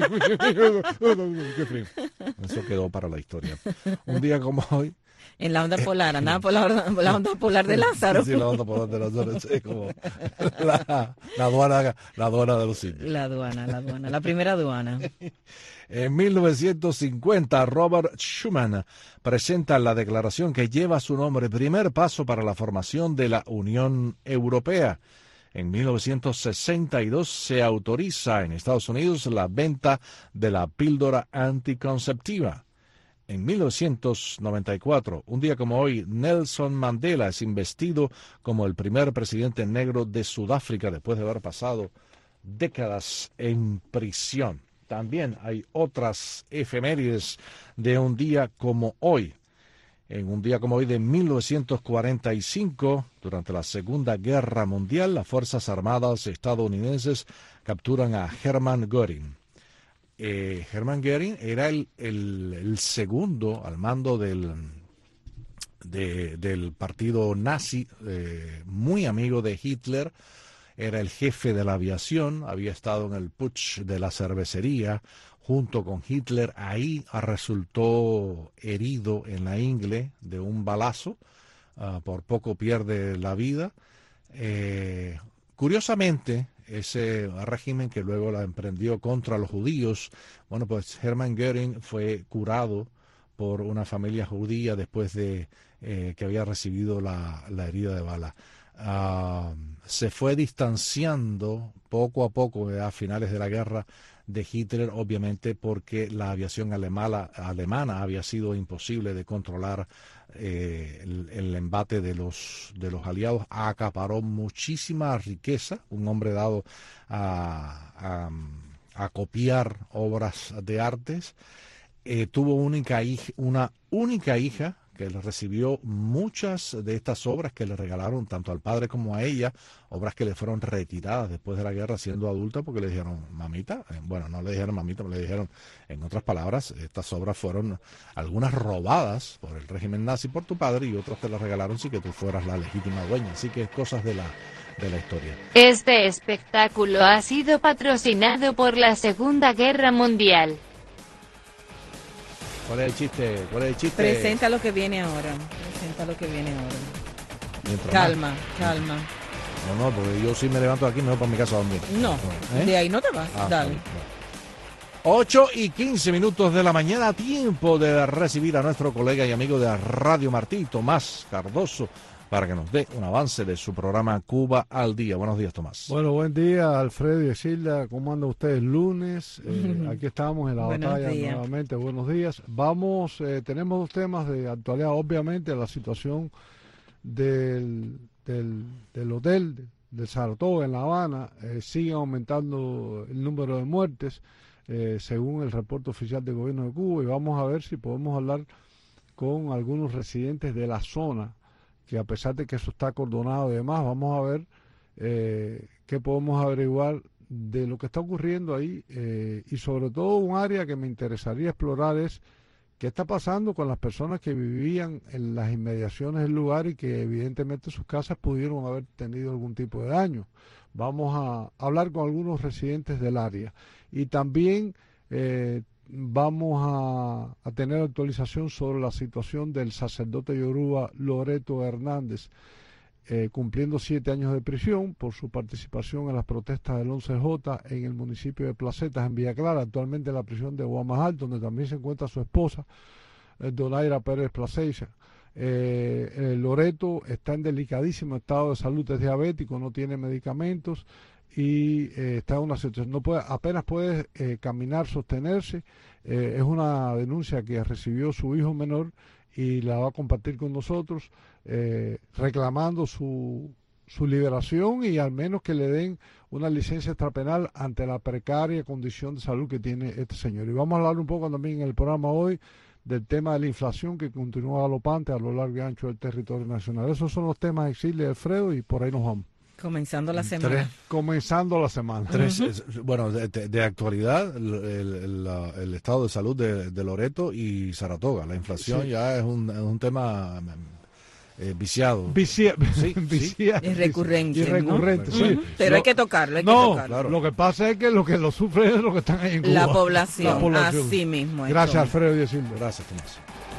qué frío. Eso quedó para la historia. Un día como hoy. En la onda polar, andaba por la, la onda polar de Lázaro. Sí, la onda polar de Lázaro, sí, como la, la aduana, la aduana de los indios. La aduana, la aduana, la primera aduana. En mil novecientos cincuenta, Robert Schuman presenta la declaración que lleva su nombre, primer paso para la formación de la Unión Europea. En mil novecientos sesenta y dos se autoriza en Estados Unidos la venta de la píldora anticonceptiva. En mil novecientos noventa y cuatro, un día como hoy, Nelson Mandela es investido como el primer presidente negro de Sudáfrica después de haber pasado décadas en prisión. También hay otras efemérides de un día como hoy. En un día como hoy de mil novecientos cuarenta y cinco, durante la Segunda Guerra Mundial, las Fuerzas Armadas estadounidenses capturan a Hermann Göring. Eh, Hermann Göring era el, el, el segundo al mando del, de, del partido nazi, eh, muy amigo de Hitler, era el jefe de la aviación, había estado en el putsch de la cervecería junto con Hitler, ahí resultó herido en la ingle de un balazo, uh, por poco pierde la vida. Eh, curiosamente, ese régimen que luego la emprendió contra los judíos, bueno, pues Hermann Göring fue curado por una familia judía después de eh, que había recibido la, la herida de bala. Uh, se fue distanciando poco a poco eh, a finales de la guerra de Hitler, obviamente porque la aviación alemana, alemana había sido imposible de controlar. Eh, el, el embate de los de los aliados acaparó muchísima riqueza, un hombre dado a, a, a copiar obras de artes. Eh, tuvo única hija, una única hija que él recibió muchas de estas obras que le regalaron tanto al padre como a ella, obras que le fueron retiradas después de la guerra siendo adulta porque le dijeron mamita, eh, bueno, no le dijeron mamita, le dijeron, en otras palabras, estas obras fueron algunas robadas por el régimen nazi por tu padre y otras te las regalaron sin que tú fueras la legítima dueña, así que cosas de la, de la historia. Este espectáculo ha sido patrocinado por la Segunda Guerra Mundial. ¿Cuál es el chiste? ¿Cuál es el chiste? Presenta lo que viene ahora. Presenta lo que viene ahora. Mientras calma, más. calma. No, no, porque yo sí me levanto de aquí y me voy para mi casa a dormir. No, ¿Eh? de ahí no te vas. Ah, Dale. sí, bueno. ocho y quince minutos de la mañana, tiempo de recibir a nuestro colega y amigo de Radio Martí, Tomás Cardoso, para que nos dé un avance de su programa Cuba al Día. Buenos días, Tomás. Bueno, buen día, Alfredo y Silda. ¿Cómo andan ustedes? Lunes, eh, aquí estamos en la Buenos batalla días. nuevamente. Buenos días. Vamos, eh, tenemos dos temas de actualidad. Obviamente, la situación del, del, del hotel de, de Saratoga en La Habana. Eh, sigue aumentando el número de muertes, eh, según el reporte oficial del gobierno de Cuba. Y vamos a ver si podemos hablar con algunos residentes de la zona, que a pesar de que eso está acordonado y demás, vamos a ver eh, qué podemos averiguar de lo que está ocurriendo ahí, eh, y sobre todo un área que me interesaría explorar es qué está pasando con las personas que vivían en las inmediaciones del lugar y que evidentemente sus casas pudieron haber tenido algún tipo de daño. Vamos a hablar con algunos residentes del área y también eh, vamos a, a tener actualización sobre la situación del sacerdote yoruba Loreto Hernández, eh, cumpliendo siete años de prisión por su participación en las protestas del once J en el municipio de Placetas, en Villa Clara, actualmente en la prisión de Guamajal, donde también se encuentra su esposa, eh, Donaira Pérez Placencia. Eh, eh, Loreto está en delicadísimo estado de salud, es diabético, no tiene medicamentos y eh, está en una situación, no puede, apenas puede eh, caminar, sostenerse. Eh, es una denuncia que recibió su hijo menor y la va a compartir con nosotros, eh, reclamando su, su liberación y al menos que le den una licencia extrapenal ante la precaria condición de salud que tiene este señor. Y vamos a hablar un poco también en el programa hoy del tema de la inflación que continúa galopante a lo largo y ancho del territorio nacional. Esos son los temas, Exilia y Alfredo, y por ahí nos vamos. Comenzando la semana. Tres. Comenzando la semana. Tres, es- bueno, de, de- de actualidad, el, el- la- el estado de salud de, de Loreto y Saratoga. La inflación Sí. ya es un, es un tema eh, viciado. Vicia- Sí, sí. vicia- Es recurrente, Y recurrente, ¿no? sí. Ujú. Pero Lo- hay que tocarlo, hay que no, tocarlo. lo que pasa es que lo que lo sufre es lo que están ahí en Cuba. La población, La población. así mismo es, Gracias, Tomás. Alfredo y Silva. Gracias, Tomás.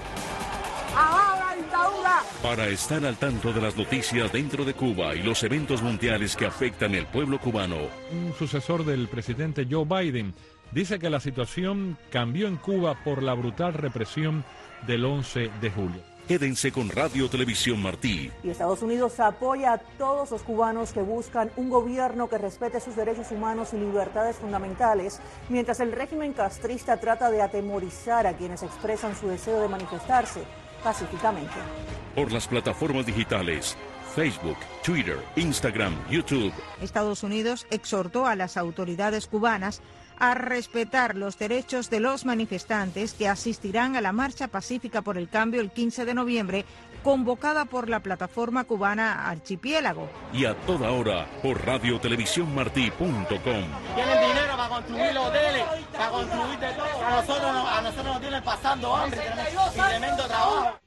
Para estar al tanto de las noticias dentro de Cuba y los eventos mundiales que afectan el pueblo cubano, Un sucesor del presidente Joe Biden dice que la situación cambió en Cuba por la brutal represión del once de julio. quédense con Radio Televisión Martí. Y Estados Unidos apoya a todos los cubanos que buscan un gobierno que respete sus derechos humanos y libertades fundamentales, mientras el régimen castrista trata de atemorizar a quienes expresan su deseo de manifestarse pacíficamente. Por las plataformas digitales, Facebook, Twitter, Instagram, YouTube. Estados Unidos exhortó a las autoridades cubanas a respetar los derechos de los manifestantes que asistirán a la marcha pacífica por el cambio el quince de noviembre, convocada por la plataforma cubana Archipiélago. Y a toda hora por radio televisión martí punto com. Tienen dinero para construir los hoteles, para construir de todo. A nosotros, no- a nosotros nos tienen pasando hambre y tremendo trabajo.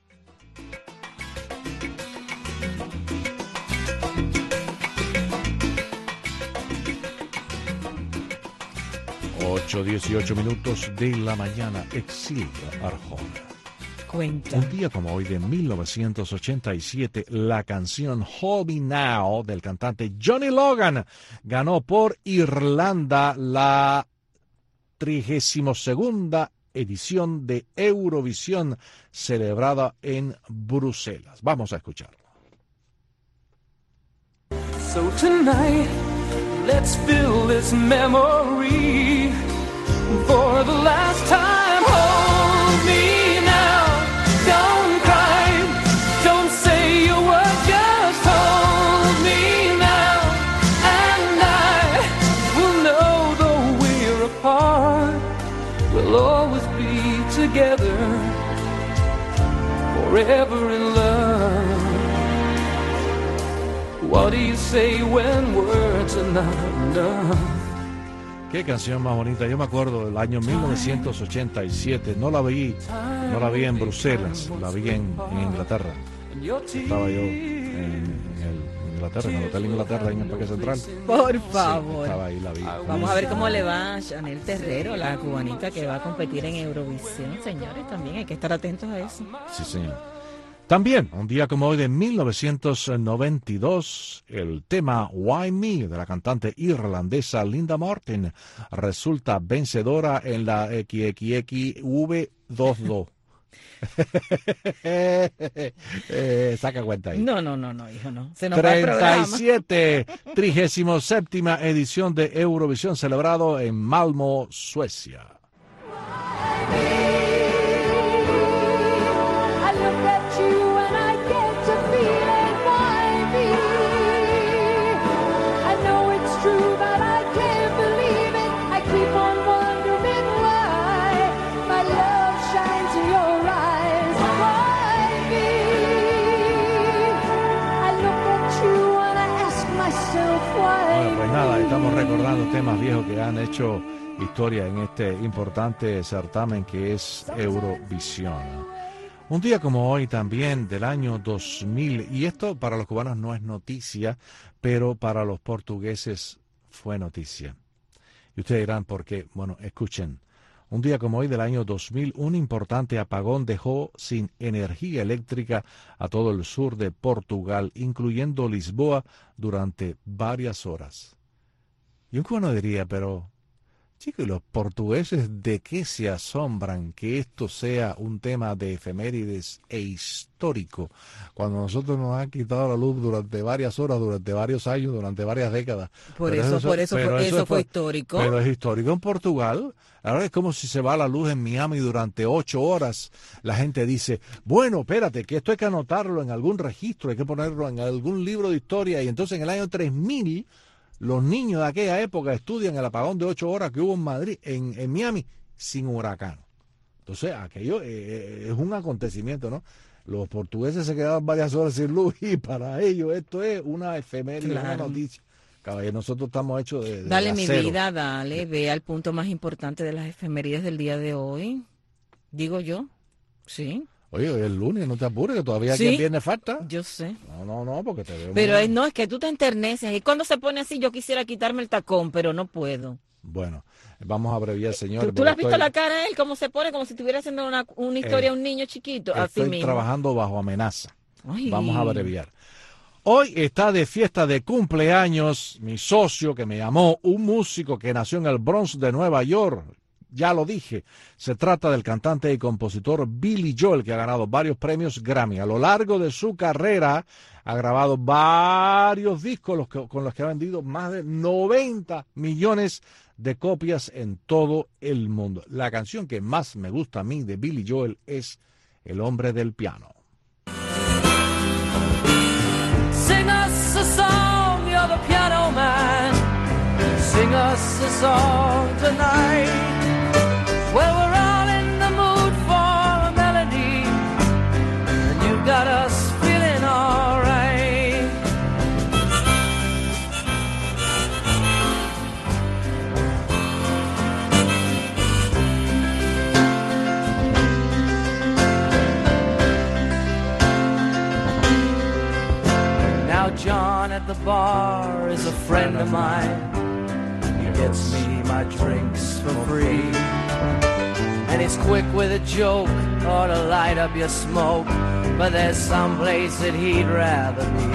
ocho dieciocho minutos de la mañana, Exilio Arjona. Cuenta. Un día como hoy de mil novecientos ochenta y siete, la canción Hold Me Now del cantante Johnny Logan ganó por Irlanda la trigésima segunda edición de Eurovisión celebrada en Bruselas. Vamos a escucharlo. So tonight, let's fill this memory for the last time. Hold me now, don't cry, don't say a word, just hold me now, and I will know though we're apart, we'll always be together forever in love. What do you say when words are not enough? Qué canción más bonita. Yo me acuerdo del año mil novecientos ochenta y siete. No la vi, no la vi en Bruselas, la vi en, en Inglaterra. Estaba yo en, en, el, en Inglaterra, en el Hotel Inglaterra, en el Parque Central. Por favor. Sí, estaba ahí, la vi. Vamos a ver cómo le va a Chanel Terrero, la cubanita que va a competir en Eurovisión, señores. También hay que estar atentos a eso. Sí, señor. También, un día como hoy de mil novecientos noventa y dos, el tema Why Me de la cantante irlandesa Linda Martin resulta vencedora en la X X X V veintidos. eh, saca cuenta ahí. No, no, no, no, hijo, no. Se nos va el programa. treinta y siete, trigésima séptima edición de Eurovisión celebrado en Malmö, Suecia. Estamos recordando temas viejos que han hecho historia en este importante certamen que es Eurovisión. Un día como hoy también del año dos mil, y esto para los cubanos no es noticia, pero para los portugueses fue noticia. Y ustedes dirán por qué. Bueno, escuchen. Un día como hoy del año dos mil, un importante apagón dejó sin energía eléctrica a todo el sur de Portugal, incluyendo Lisboa, durante varias horas. Y un cubano diría, pero, chicos, ¿los portugueses de qué se asombran que esto sea un tema de efemérides e histórico, cuando nosotros nos han quitado la luz durante varias horas, durante varios años, durante varias décadas? Por pero eso, eso, por eso, fue, eso, eso fue histórico. Pero es histórico en Portugal. Ahora es como si se va la luz en Miami durante ocho horas. La gente dice, bueno, espérate, que esto hay que anotarlo en algún registro, hay que ponerlo en algún libro de historia. Y entonces en el año tres mil... los niños de aquella época estudian el apagón de ocho horas que hubo en Madrid, en, en Miami, sin huracán. Entonces, aquello eh, es un acontecimiento, ¿no? Los portugueses se quedaban varias horas sin luz y para ellos esto es una efeméride, claro. Una noticia. Caballero, nosotros estamos hechos de, de Dale, acero. Mi vida, dale, ve al punto más importante de las efemérides del día de hoy. Digo yo, sí. Oye, hoy es lunes, no te apures, que todavía aquí sí, el viernes falta. Yo sé. No, no, no, porque te veo. Pero es, no, es que tú te enterneces. Y cuando se pone así, yo quisiera quitarme el tacón, pero no puedo. Bueno, vamos a abreviar, señor. ¿Tú, tú le has visto estoy... la cara a él? ¿Cómo se pone? Como si estuviera haciendo una, una historia a eh, un niño chiquito. Así estoy mismo. trabajando bajo amenaza. Ay. Vamos a abreviar. Hoy está de fiesta de cumpleaños mi socio que me llamó, un músico que nació en el Bronx de Nueva York. Ya lo dije, se trata del cantante y compositor Billy Joel, que ha ganado varios premios Grammy. A lo largo de su carrera ha grabado varios discos los que, con los que ha vendido más de noventa millones de copias en todo el mundo. La canción que más me gusta a mí de Billy Joel es El hombre del piano. Sing us a song, you're the piano man. Sing us a song tonight. Well, we're all in the mood for a melody, and you got us feeling all right. Now John at the bar is a friend of mine. He gets me my drinks for free. And he's quick with a joke or to light up your smoke, but there's some place that he'd rather be.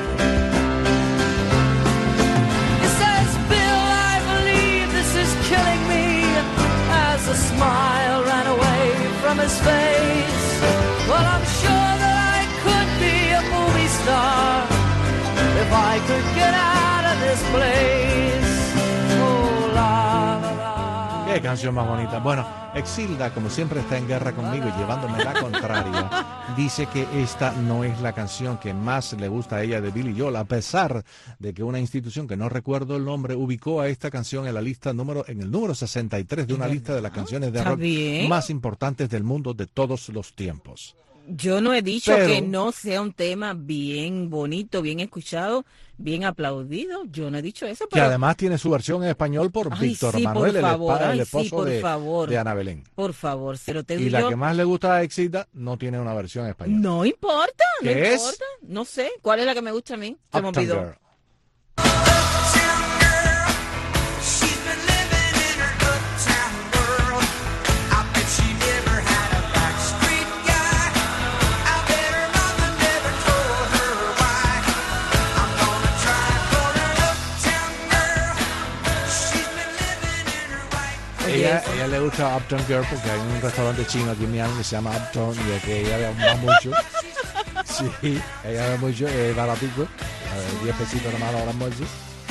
He says, Bill, I believe this is killing me, as a smile ran away from his face. Well, I'm sure that I could be a movie star if I could get out of this place. Oh, la, la, la. Qué canción más bonita. Bueno, Exilda, como siempre, está en guerra conmigo, llevándome la contraria. Dice que esta no es la canción que más le gusta a ella de Billy Joel, a pesar de que una institución que no recuerdo el nombre ubicó a esta canción en la lista número en el número sesenta y tres de una lista de las canciones de rock bien. más importantes del mundo de todos los tiempos. Yo no he dicho Pero- que no sea un tema bien bonito, bien escuchado, bien aplaudido. Yo no he dicho eso, Que pero además tiene su versión en español por Ay, Víctor sí, Manuel, por el, favor, espa- el ay, sí, esposo por de, favor. de Ana Belén. por favor, cero te Y digo la yo. que más le gusta a Exita no tiene una versión en español. No importa, no ¿Qué es? importa. No sé, ¿cuál es la que me gusta a mí? Se me Uptown olvidó. Girl. Ella, ella le gusta Uptown Girl porque hay un restaurante chino aquí en Miami que se llama Uptown y es que ella va mucho. Sí, ella va mucho, es baratico, a ver, diez pesitos nomás a la hora almuerzo.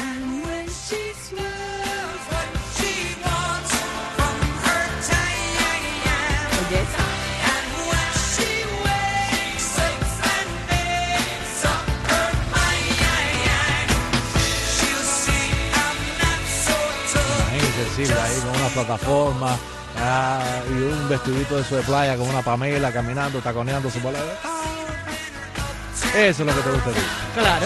Imagínense, sí, ahí con una plataforma ah, y un vestidito de eso de playa con una Pamela caminando, taconeando su bola. Eso es lo que te gusta a ti. Claro.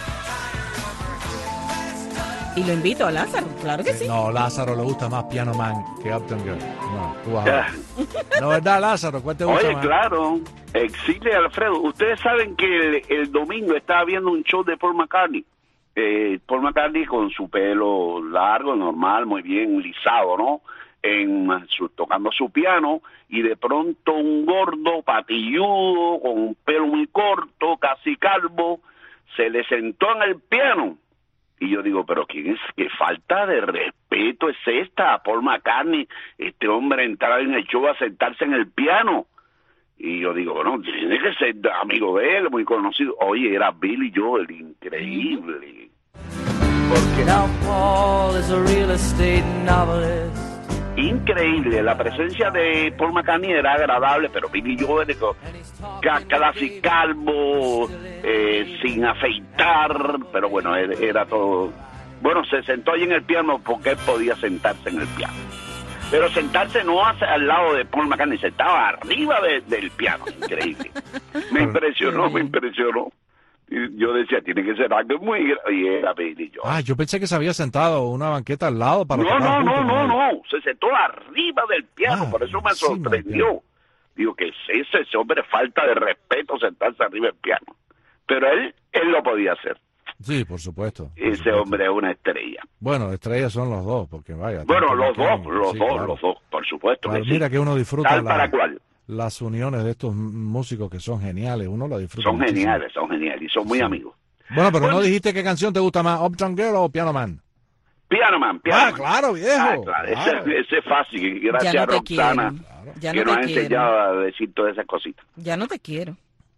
Y lo invito a Lázaro, claro que sí. No, Lázaro le gusta más Piano Man que Uptown Girl. No, tú vas a ver. No, ¿verdad, Lázaro? ¿Cuál te gusta Oye, más? claro, Exilio Alfredo, ustedes saben que el, el domingo estaba viendo un show de Paul McCartney. Eh, Paul McCartney con su pelo largo, normal, muy bien lisado, ¿no? En su, tocando su piano, y de pronto un gordo patilludo con un pelo muy corto, casi calvo, se le sentó en el piano. Y yo digo, pero ¿quién es? ¿Qué falta de respeto es esta? Paul McCartney, este hombre entrar en el show a sentarse en el piano. Y yo digo, bueno, tiene que ser amigo de él, muy conocido. Oye, era Billy Joel, increíble. Porque Now Paul is a real estate novelist. increíble, la presencia de Paul McCartney era agradable, pero Billy Joel ca- casi calvo, eh, sin afeitar, pero bueno, era, era todo. Bueno, se sentó ahí en el piano porque él podía sentarse en el piano. Pero sentarse no hacia, al lado de Paul McCartney, se estaba arriba de- del piano, increíble. Me impresionó, me impresionó. Y yo decía, tiene que ser algo muy grande, y era Billy Joel. Ah, yo pensé que se había sentado en una banqueta al lado para No, tocar no, juntos no, con no, él. no, se sentó arriba del piano, por eso me encima del sorprendió. Digo, que es eso? Ese hombre, falta de respeto sentarse arriba del piano. Pero él, él lo podía hacer. Sí, por supuesto. Ese hombre es una estrella. Bueno, estrellas son los dos, porque vaya. Bueno, tanto los dos, McCartney, los sí, dos, claro. los dos, por supuesto Claro, que sí. mira que uno disfruta Tal la- para cual. las uniones de estos m- músicos que son geniales, uno la disfruta Son muchísimo. geniales, son geniales y son muy Sí. amigos. Bueno, pero Bueno. no dijiste qué canción te gusta más, Uptown Girl o Piano Man. Piano Man, Piano Ah, Man. claro, viejo. Ah, claro, Claro. Ese, ese es fácil, gracias Ya a no te Roxana, quiero. Ya que no nos te ha quiero. enseñado a decir todas esas cositas. Ya no te quiero.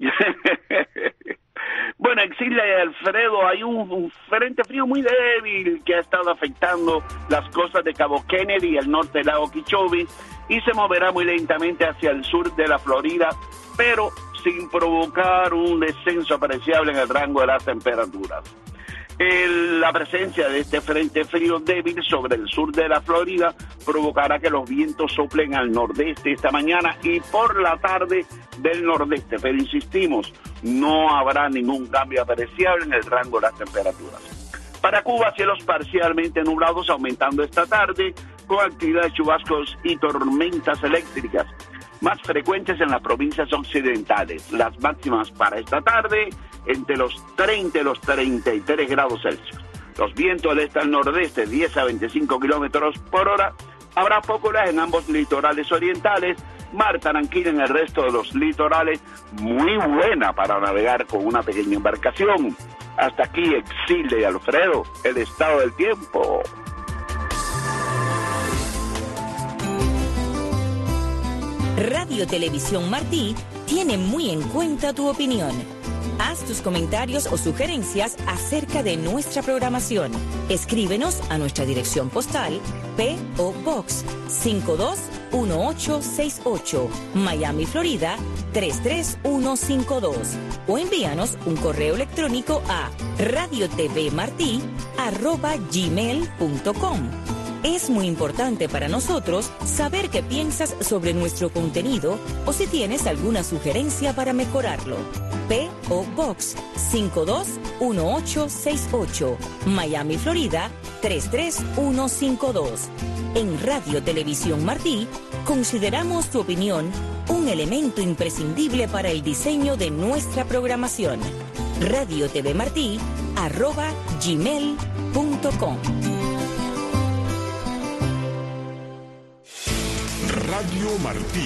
Bueno, Exilio y Alfredo, hay un, un frente frío muy débil que ha estado afectando las costas de Cabo Kennedy y el norte del lago Okeechobee, y se moverá muy lentamente hacia el sur de la Florida, pero sin provocar un descenso apreciable en el rango de las temperaturas. El- la presencia de este frente frío débil sobre el sur de la Florida provocará que los vientos soplen al nordeste esta mañana y por la tarde del nordeste, pero insistimos, no habrá ningún cambio apreciable en el rango de las temperaturas. Para Cuba, cielos parcialmente nublados aumentando esta tarde con actividad de chubascos y tormentas eléctricas más frecuentes en las provincias occidentales. Las máximas para esta tarde entre los treinta y los treinta y tres grados Celsius. Los vientos del este al nordeste, diez a veinticinco kilómetros por hora. Habrá poco olas en ambos litorales orientales. Mar tranquila en el resto de los litorales. Muy buena para navegar con una pequeña embarcación. Hasta aquí, Exilio y Alfredo, el estado del tiempo. Radio Televisión Martí tiene muy en cuenta tu opinión. Haz tus comentarios o sugerencias acerca de nuestra programación. Escríbenos a nuestra dirección postal P O Box cinco dos uno ocho seis ocho, Miami, Florida tres tres uno cinco dos, o envíanos un correo electrónico a radiotvmartí arroba gmail punto com. Es muy importante para nosotros saber qué piensas sobre nuestro contenido o si tienes alguna sugerencia para mejorarlo. P O Box cinco dos uno ocho seis ocho, Miami, Florida tres tres uno cinco dos. En Radio Televisión Martí, consideramos tu opinión un elemento imprescindible para el diseño de nuestra programación. Radio T V Martí, arroba gmail punto com. Radio Martí.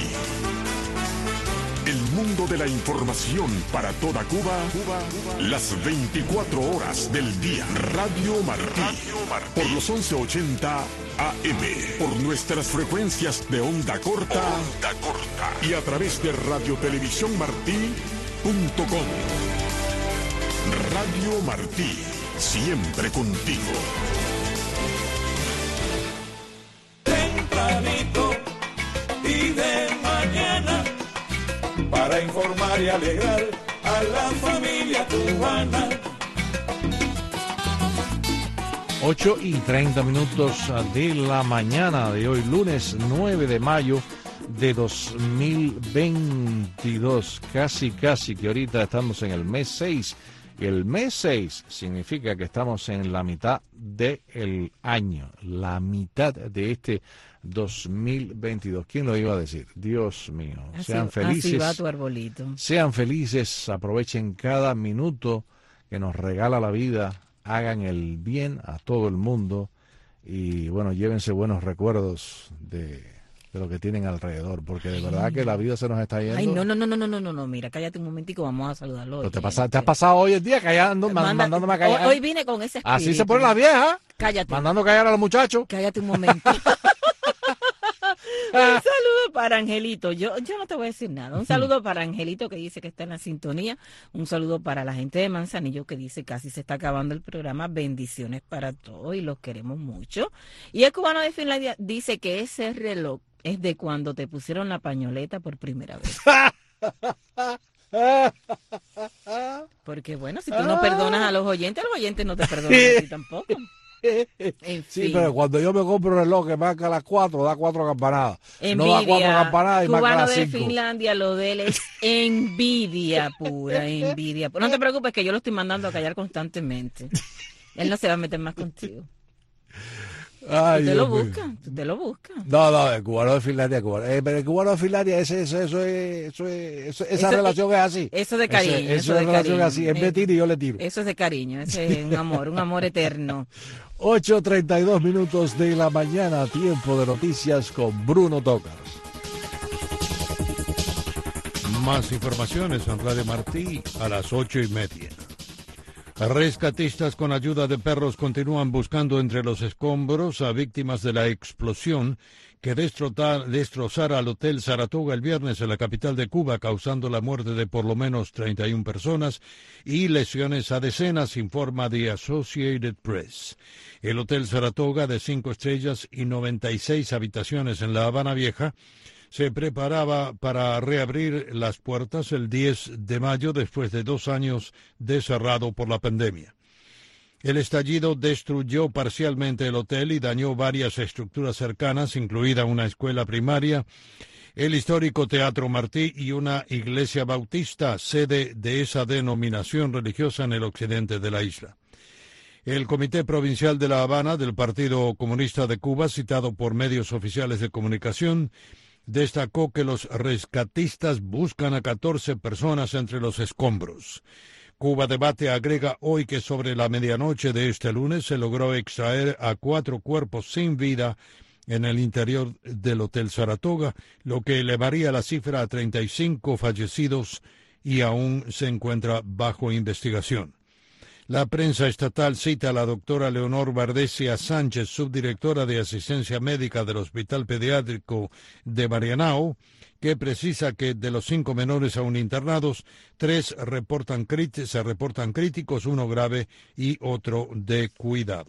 El mundo de la información para toda Cuba, Cuba, Cuba, las veinticuatro horas del día. Radio Martí. Radio Martí. Por los once ochenta A M. Por nuestras frecuencias de onda corta. Onda corta. Y a través de radio televisión martí punto com. Radio Martí. Siempre contigo. Tempranito y de mañana, para informar y alegrar a la familia cubana. ocho y treinta minutos de la mañana de hoy, lunes nueve de mayo de dos mil veintidós. Casi, casi que ahorita estamos en el mes seis. Y el mes seis significa que estamos en la mitad del año, la mitad de este dos mil veintidós. ¿Quién lo iba a decir? Dios mío. Así, sean felices. así va tu arbolito. Sean felices, aprovechen cada minuto que nos regala la vida, hagan el bien a todo el mundo y bueno, llévense buenos recuerdos de, de lo que tienen alrededor, porque de verdad que la vida se nos está yendo. Ay, no, no, no, no, no, no, no, no, mira, cállate un momentico, vamos a saludarlo hoy. ¿Te, pasa, ¿Te has pasado hoy el día callando, Manda, mandándome a callar? Hoy vine con ese espíritu. Así se pone la vieja. Cállate. Mandando callar a los muchachos. Cállate un momento. Un saludo para Angelito. Yo, yo no te voy a decir nada. Un saludo para Angelito que dice que está en la sintonía. Un saludo para la gente de Manzanillo que dice casi se está acabando el programa. Bendiciones para todos y los queremos mucho. Y el cubano de Finlandia dice que ese reloj es de cuando te pusieron la pañoleta por primera vez. Porque bueno, si tú no perdonas a los oyentes, los oyentes no te perdonan a ti tampoco. En sí, fin. Pero cuando yo me compro un reloj que marca las cuatro, da cuatro campanadas. Envidia. No da cuatro campanadas y marca Cubano las de cinco. Finlandia, lo de él es envidia pura, envidia. No te preocupes que yo lo estoy mandando a callar constantemente. Él no se va a meter más contigo. Ay, tú te Dios lo mío. buscas, tú te lo buscas. No, no, el cubano de Finlandia, cubano. Eh, pero el cubano de Finlandia, ese, eso, eso es, eso es, eso- esa Eso- relación es así. Eso de cariño. Ese- eso esa de relación cariño. es así. Él me Eh, tira y yo le tiro. Eso es de cariño, ese es un amor, un amor eterno. ocho treinta y dos minutos de la mañana, tiempo de noticias con Bruno Tócar. Más informaciones en Radio Martí a las ocho y media. Rescatistas con ayuda de perros continúan buscando entre los escombros a víctimas de la explosión que destrozar- destrozara al Hotel Saratoga el viernes en la capital de Cuba, causando la muerte de por lo menos treinta y una personas y lesiones a decenas, informa The Associated Press. El Hotel Saratoga, de cinco estrellas y noventa y seis habitaciones en La Habana Vieja, se preparaba para reabrir las puertas el diez de mayo después de dos años de cerrado por la pandemia. El estallido destruyó parcialmente el hotel y dañó varias estructuras cercanas, incluida una escuela primaria, el histórico Teatro Martí y una iglesia bautista, sede de esa denominación religiosa en el occidente de la isla. El Comité Provincial de La Habana del Partido Comunista de Cuba, citado por medios oficiales de comunicación, destacó que los rescatistas buscan a catorce personas entre los escombros. Cuba Debate agrega hoy que sobre la medianoche de este lunes se logró extraer a cuatro cuerpos sin vida en el interior del Hotel Saratoga, lo que elevaría la cifra a treinta y cinco fallecidos y aún se encuentra bajo investigación. La prensa estatal cita a la doctora Leonor Bardesia Sánchez, subdirectora de asistencia médica del Hospital Pediátrico de Marianao, que precisa que de los cinco menores aún internados, tres reportan crit- se reportan críticos, uno grave y otro de cuidado.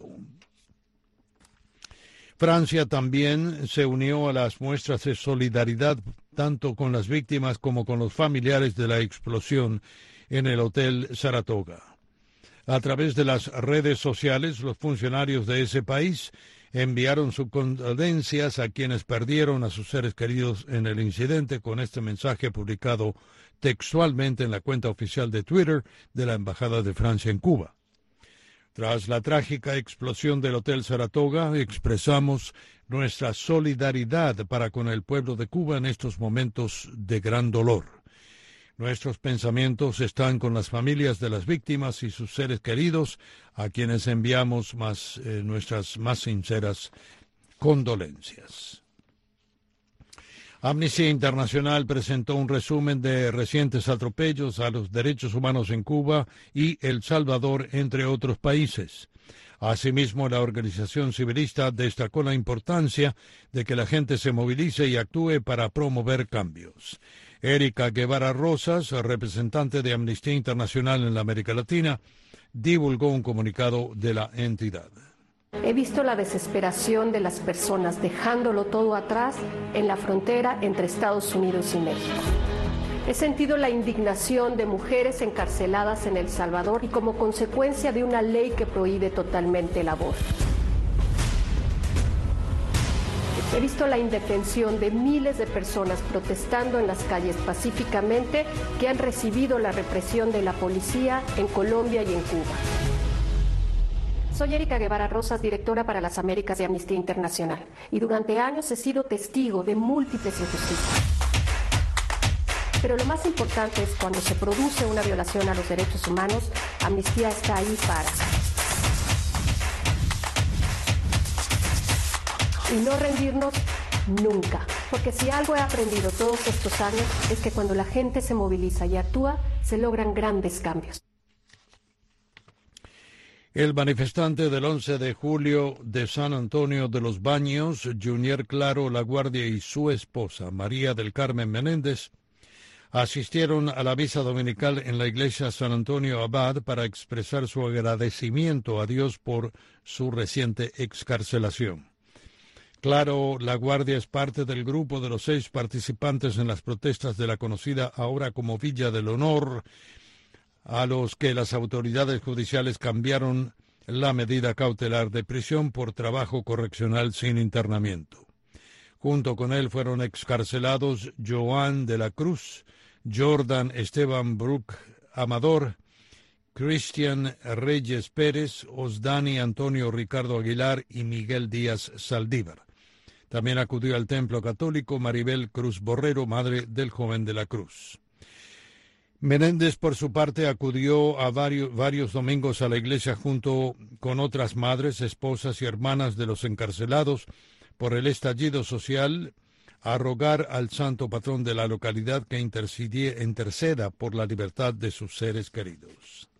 Francia también se unió a las muestras de solidaridad tanto con las víctimas como con los familiares de la explosión en el Hotel Saratoga. A través de las redes sociales, los funcionarios de ese país enviaron sus condolencias a quienes perdieron a sus seres queridos en el incidente con este mensaje publicado textualmente en la cuenta oficial de Twitter de la Embajada de Francia en Cuba. Tras la trágica explosión del Hotel Saratoga, expresamos nuestra solidaridad para con el pueblo de Cuba en estos momentos de gran dolor. Nuestros pensamientos están con las familias de las víctimas y sus seres queridos, a quienes enviamos más, eh, nuestras más sinceras condolencias. Amnistía Internacional presentó un resumen de recientes atropellos a los derechos humanos en Cuba y El Salvador, entre otros países. Asimismo, la organización civilista destacó la importancia de que la gente se movilice y actúe para promover cambios. Erika Guevara Rosas, representante de Amnistía Internacional en la América Latina, divulgó un comunicado de la entidad. He visto la desesperación de las personas dejándolo todo atrás en la frontera entre Estados Unidos y México. He sentido la indignación de mujeres encarceladas en El Salvador y como consecuencia de una ley que prohíbe totalmente el aborto. He visto la indefensión de miles de personas protestando en las calles pacíficamente que han recibido la represión de la policía en Colombia y en Cuba. Soy Erika Guevara Rosas, directora para las Américas de Amnistía Internacional, y durante años he sido testigo de múltiples injusticias. Pero lo más importante es cuando se produce una violación a los derechos humanos, Amnistía está ahí para. Y no rendirnos nunca, porque si algo he aprendido todos estos años es que cuando la gente se moviliza y actúa, se logran grandes cambios. El manifestante del once de julio de San Antonio de los Baños, Junior Claro Laguardia, y su esposa, María del Carmen Menéndez, asistieron a la misa dominical en la iglesia San Antonio Abad para expresar su agradecimiento a Dios por su reciente excarcelación. Claro Laguardia es parte del grupo de los seis participantes en las protestas de la conocida ahora como Villa del Honor, a los que las autoridades judiciales cambiaron la medida cautelar de prisión por trabajo correccional sin internamiento. Junto con él fueron excarcelados Joan de la Cruz, Jordan Esteban Brook Amador, Cristian Reyes Pérez, Osdani Antonio Ricardo Aguilar y Miguel Díaz Saldívar. También acudió al templo católico Maribel Cruz Borrero, madre del joven de la Cruz. Menéndez, por su parte, acudió a varios, varios domingos a la iglesia junto con otras madres, esposas y hermanas de los encarcelados por el estallido social, a rogar al santo patrón de la localidad que interceda por la libertad de sus seres queridos.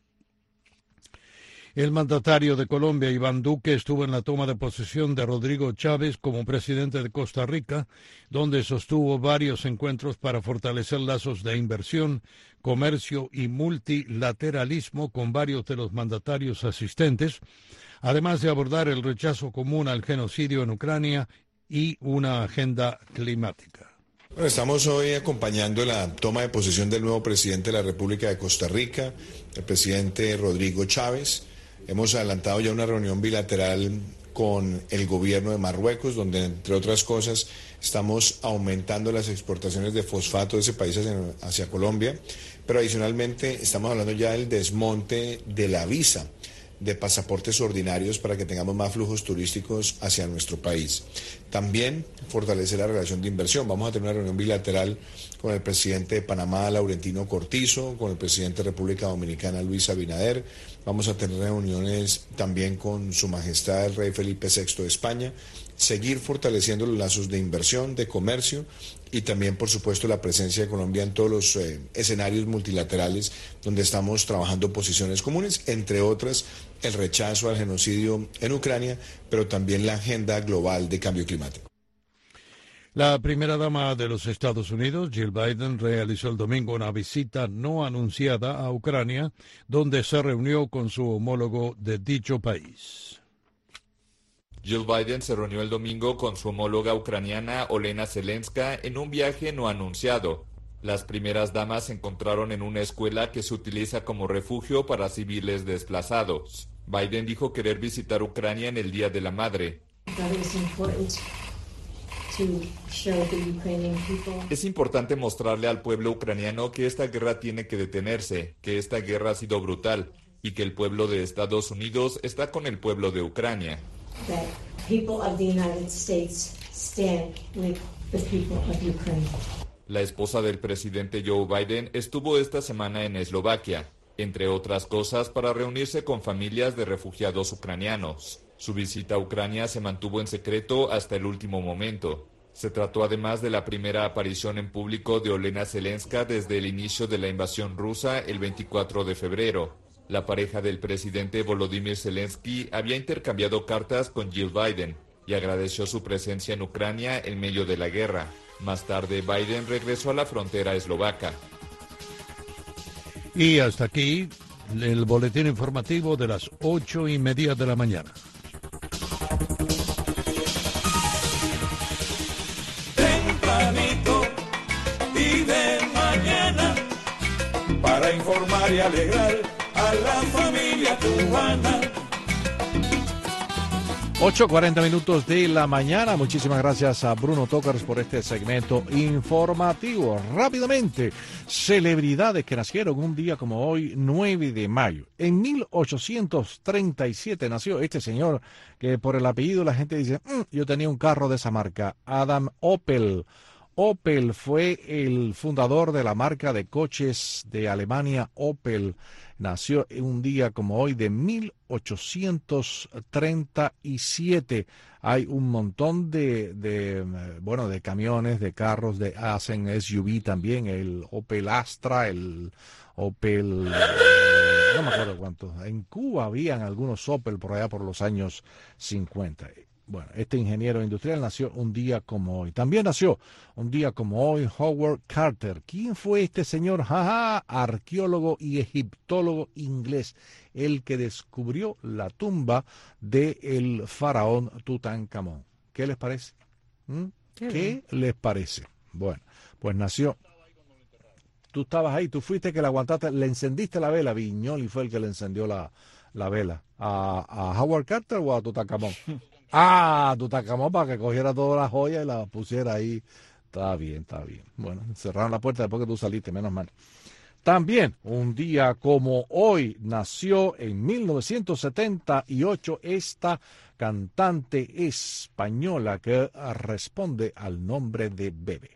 El mandatario de Colombia, Iván Duque, estuvo en la toma de posesión de Rodrigo Chávez como presidente de Costa Rica, donde sostuvo varios encuentros para fortalecer lazos de inversión, comercio y multilateralismo con varios de los mandatarios asistentes, además de abordar el rechazo común al genocidio en Ucrania y una agenda climática. Bueno, estamos hoy acompañando la toma de posesión del nuevo presidente de la República de Costa Rica, el presidente Rodrigo Chávez. Hemos adelantado ya una reunión bilateral con el gobierno de Marruecos, donde, entre otras cosas, estamos aumentando las exportaciones de fosfato de ese país hacia, hacia Colombia, pero adicionalmente estamos hablando ya del desmonte de la visa de pasaportes ordinarios para que tengamos más flujos turísticos hacia nuestro país. También fortalecer la relación de inversión. Vamos a tener una reunión bilateral con el presidente de Panamá, Laurentino Cortizo, con el presidente de República Dominicana, Luis Abinader. Vamos a tener reuniones también con Su Majestad el Rey Felipe sexto de España. Seguir fortaleciendo los lazos de inversión, de comercio y también, por supuesto, la presencia de Colombia en todos los eh, escenarios multilaterales donde estamos trabajando posiciones comunes, entre otras el rechazo al genocidio en Ucrania, pero también la agenda global de cambio climático. La primera dama de los Estados Unidos, Jill Biden, realizó el domingo una visita no anunciada a Ucrania, donde se reunió con su homólogo de dicho país. Jill Biden se reunió el domingo con su homóloga ucraniana Olena Zelenska en un viaje no anunciado. Las primeras damas se encontraron en una escuela que se utiliza como refugio para civiles desplazados. Biden dijo querer visitar Ucrania en el Día de la Madre. Es importante mostrarle al pueblo ucraniano que esta guerra tiene que detenerse, que esta guerra ha sido brutal y que el pueblo de Estados Unidos está con el pueblo de Ucrania. La esposa del presidente Joe Biden estuvo esta semana en Eslovaquia, entre otras cosas para reunirse con familias de refugiados ucranianos. Su visita a Ucrania se mantuvo en secreto hasta el último momento. Se trató además de la primera aparición en público de Olena Zelenska desde el inicio de la invasión rusa el veinticuatro de febrero. La pareja del presidente Volodymyr Zelensky había intercambiado cartas con Jill Biden y agradeció su presencia en Ucrania en medio de la guerra. Más tarde, Biden regresó a la frontera eslovaca. Y hasta aquí el boletín informativo de las ocho y media de la mañana. Tempranito y de mañana, para informar y alegrar a la familia cubana. ocho cuarenta minutos de la mañana. Muchísimas gracias a Bruno Tócaros por este segmento informativo. Rápidamente, celebridades que nacieron un día como hoy, nueve de mayo. En mil ochocientos treinta y siete nació este señor que por el apellido la gente dice, mmm, yo tenía un carro de esa marca, Adam Opel. Opel fue el fundador de la marca de coches de Alemania, Opel. Nació un día como hoy de mil ochocientos treinta y siete. Hay un montón de, de bueno, de camiones, de carros, de hacen S U V también, el Opel Astra, el Opel, eh, no me acuerdo cuántos. En Cuba habían algunos Opel por allá por los años cincuenta. Bueno, este ingeniero industrial nació un día como hoy. También nació un día como hoy Howard Carter. ¿Quién fue este señor? Jaja, arqueólogo y egiptólogo inglés, el que descubrió la tumba del faraón Tutankamón. ¿Qué les parece? ¿Mm? ¿Qué, ¿Qué les parece? Bueno, pues nació. Tú estabas ahí, tú fuiste que le aguantaste, le encendiste la vela. Viñoli fue el que le encendió la, la vela. ¿A, a Howard Carter o a Tutankamón? Ah, Tutankamón, para que cogiera todas las joyas y las pusiera ahí. Está bien, está bien. Bueno, cerraron la puerta después que tú saliste, menos mal. También, un día como hoy, nació en mil novecientos setenta y ocho esta cantante española que responde al nombre de Bebe.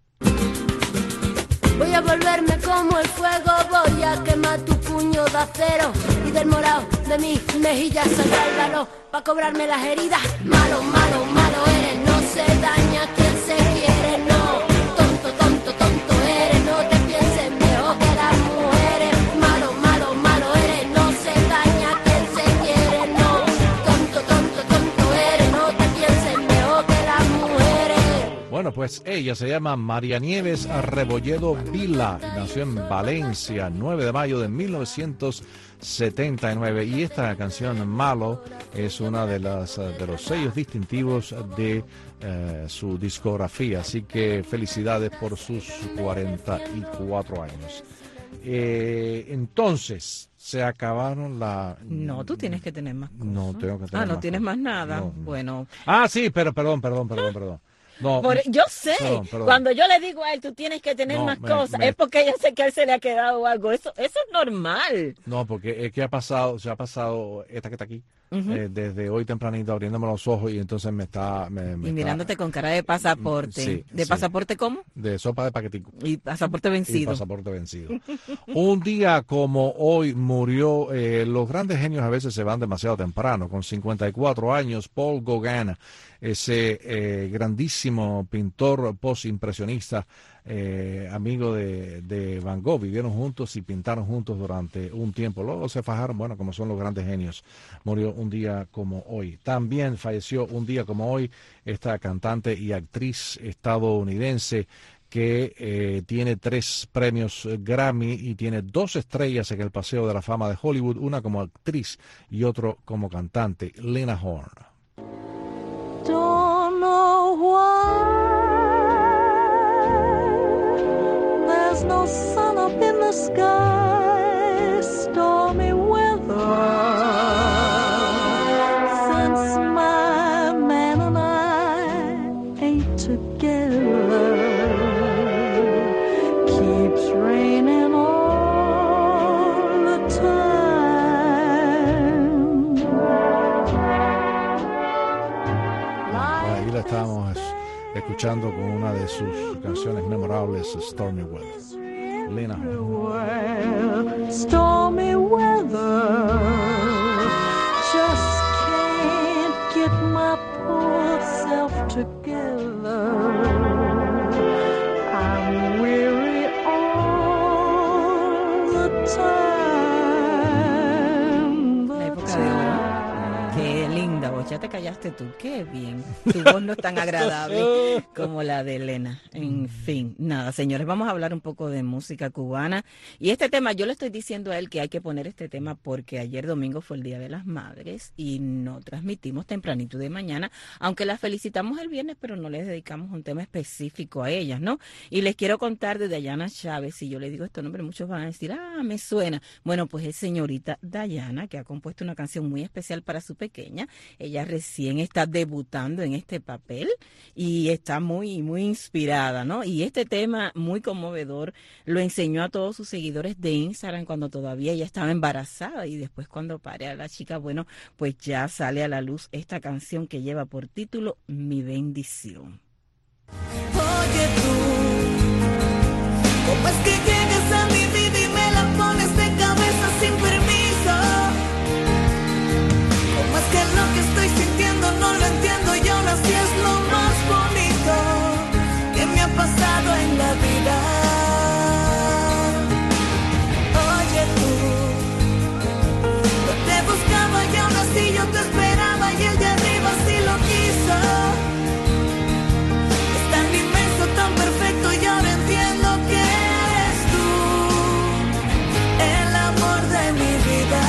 Voy a volverme como el fuego, voy a quemar tu puño de acero y del morado de mis mejillas sacar el valor pa' cobrarme las heridas. Malo, malo, malo eres, no se daña quien se quiere, no. Tonto, tonto, tonto eres, no te pienses mejor que las mujeres. Malo, malo, malo eres, no se daña quien se quiere, no. Tonto, tonto, tonto eres, no te pienses mejor que las mujeres. Bueno, pues ella se llama María Nieves Rebolledo Vila, nació en Valencia, nueve de mayo de mil novecientos setenta y nueve, y esta canción Malo es una de las de los sellos distintivos de eh, su discografía, así que felicidades por sus cuarenta y cuatro años. Eh, entonces, se acabaron la... No, tú tienes que tener más cosas. No, tengo que tener Ah, no más tienes cosas. más nada. No, no. Bueno. Ah, sí, pero perdón, perdón, perdón, perdón. No, Por- yo sé, perdón, perdón. cuando yo le digo a él, tú tienes que tener No, más me- cosas, me- es porque yo sé que a él se le ha quedado algo. Eso, eso es normal. No, porque es que ha pasado, se ha pasado esta que está aquí, Ujú. eh, desde hoy tempranito abriéndome los ojos y entonces me está... Me, me Y está- mirándote con cara de pasaporte. Sí, ¿De sí. pasaporte cómo? de sopa de paquetico. Y pasaporte Y vencido. pasaporte vencido. Un día como hoy murió, eh, los grandes genios a veces se van demasiado temprano, con cincuenta y cuatro años, Paul Gauguin, ese eh, grandísimo pintor postimpresionista, eh, amigo de, de Van Gogh, vivieron juntos y pintaron juntos durante un tiempo. Luego se fajaron, bueno, como son los grandes genios. Murió un día como hoy. También falleció un día como hoy esta cantante y actriz estadounidense que eh, tiene tres premios Grammy y tiene dos estrellas en el Paseo de la Fama de Hollywood, una como actriz y otro como cantante, Lena Horne. Don't know why there's no sun up in the sky, stormy weather. escuchando con una de sus canciones memorables, Stormy Weather. Lena Horne. Stormy weather, just can't get my poor self together. I'm weary all the time. La época de oro. Qué linda voz, ya te callaste tú, qué bien. Tu voz no es tan agradable como la de Elena. En fin, nada, señores, vamos a hablar un poco de música cubana. Y este tema, yo le estoy diciendo a él que hay que poner este tema porque ayer domingo fue el Día de las Madres y no transmitimos tempranito de mañana, aunque las felicitamos el viernes, pero no les dedicamos un tema específico a ellas, ¿no? Y les quiero contar de Dayana Chávez. Si yo le digo este nombre, muchos van a decir, ah, me suena. Bueno, pues es señorita Dayana, que ha compuesto una canción muy especial para su pequeña. Ella recién está debutando en este papel y está muy, muy inspirada, ¿no? Y este tema muy conmovedor lo enseñó a todos sus seguidores de Instagram cuando todavía ella estaba embarazada, y después cuando pare a la chica, bueno, pues ya sale a la luz esta canción que lleva por título Mi Bendición. Oye tú, ¿cómo es que llegas a mi vida y me la pones de cabeza sin permiso? ¿Cómo es que lo que estoy sintiendo no lo entiendo y aún así es lo más bonito que me ha pasado en la vida? Oye tú, no te buscaba y aún así yo te esperaba y el de arriba sí lo quiso. Es tan inmenso, tan perfecto y ahora entiendo que eres tú, el amor de mi vida.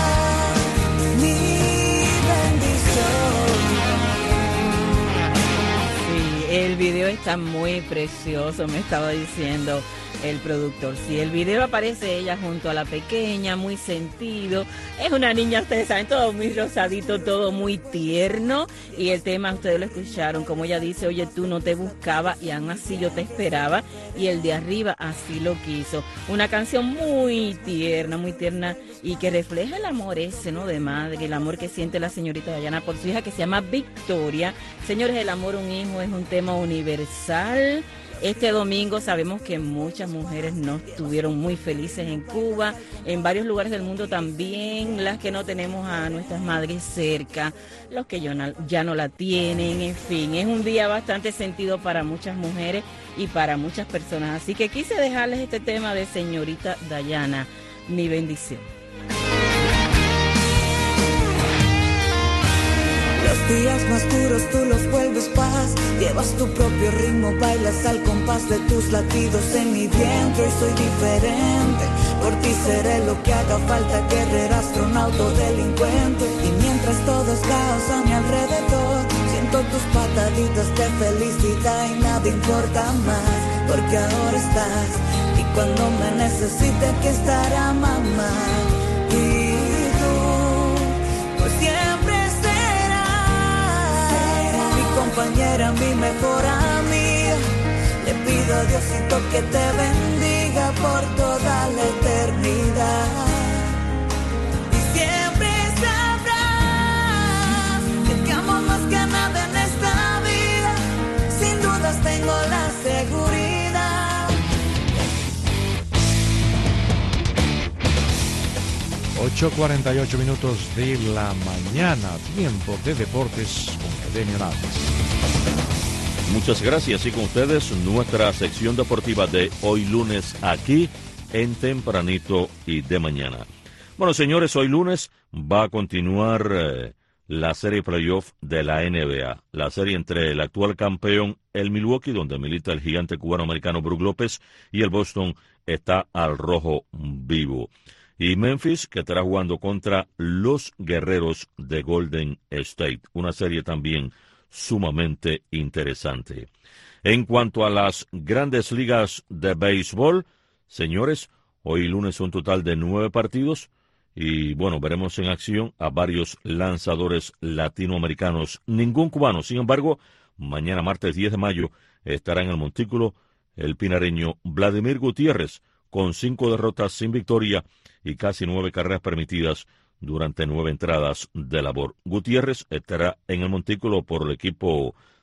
El video está muy precioso, me estaba diciendo el productor. Sí, el video aparece ella junto a la pequeña, muy sentido. Es una niña, ustedes saben, todo muy rosadito, todo muy tierno. Y el tema, ustedes lo escucharon, como ella dice, oye, tú no te buscaba y aún así yo te esperaba. Y el de arriba así lo quiso. Una canción muy tierna, muy tierna y que refleja el amor ese, ¿no? De madre, el amor que siente la señorita Dayana por su hija, que se llama Victoria. Señores, el amor a un hijo es un tema universal. Este domingo sabemos que muchas mujeres no estuvieron muy felices en Cuba, en varios lugares del mundo también, las que no tenemos a nuestras madres cerca, los que ya no, ya no la tienen, en fin, es un día bastante sentido para muchas mujeres y para muchas personas, así que quise dejarles este tema de señorita Dayana, Mi Bendición. Los días más duros tú los vuelves paz, llevas tu propio ritmo, bailas al compás de tus latidos en mi vientre y soy diferente. Por ti seré lo que haga falta, guerrera, astronauta, delincuente. Y mientras todo es caos a mi alrededor, siento tus pataditas de felicidad y nada importa más, porque ahora estás y cuando me necesite aquí estará mamá. Y tú, pues siempre compañera, mi mejor amiga, le pido a Diosito que te bendiga por toda la eternidad. Y siempre sabrás que te amo más que nada en esta vida, sin dudas tengo la seguridad. ocho cuarenta y ocho minutos de la mañana, tiempo de deportes con Eugenio Nández. Muchas gracias y con ustedes nuestra sección deportiva de hoy lunes aquí en Tempranito y de Mañana. Bueno, señores, hoy lunes va a continuar eh, la serie playoff de la N B A, la serie entre el actual campeón, el Milwaukee, donde milita el gigante cubano-americano Brook López, y el Boston está al rojo vivo. Y Memphis, que estará jugando contra los Guerreros de Golden State, una serie también sumamente interesante. En cuanto a las grandes ligas de béisbol, señores, hoy lunes un total de nueve partidos y bueno, veremos en acción a varios lanzadores latinoamericanos, ningún cubano. Sin embargo, mañana martes diez de mayo estará en el montículo el pinareño Vladimir Gutiérrez con cinco derrotas sin victoria y casi nueve carreras permitidas durante nueve entradas de labor. Gutiérrez estará en el montículo por el equipo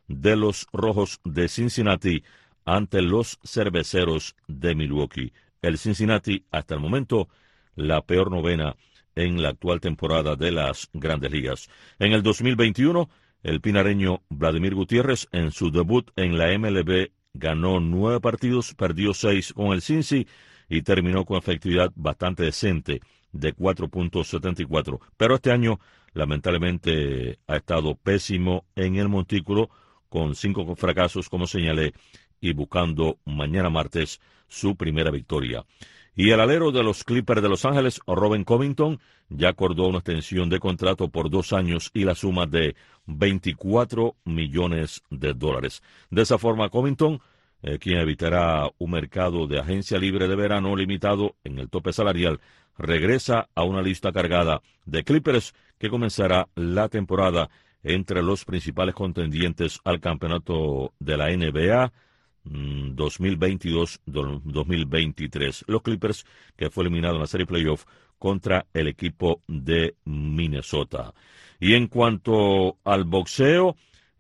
de los Rojos de Cincinnati ante los Cerveceros de Milwaukee. El Cincinnati, hasta el momento, la peor novena en la actual temporada de las Grandes Ligas. En el dos mil veintiuno, el pinareño Vladimir Gutiérrez, en su debut en la M L B, ganó nueve partidos, perdió seis con el Cincy y terminó con efectividad bastante decente de cuatro punto setenta y cuatro. Pero este año, lamentablemente, ha estado pésimo en el montículo, con cinco fracasos, como señalé, y buscando mañana martes su primera victoria. Y el alero de los Clippers de Los Ángeles, Robert Covington, ya acordó una extensión de contrato por dos años y la suma de veinticuatro millones de dólares. De esa forma, Covington, eh, quien evitará un mercado de agencia libre de verano limitado en el tope salarial, regresa a una lista cargada de Clippers que comenzará la temporada entre los principales contendientes al campeonato de la N B A dos mil veintidós dos mil veintitrés. Los Clippers, que fue eliminado en la serie playoff contra el equipo de Minnesota. Y en cuanto al boxeo,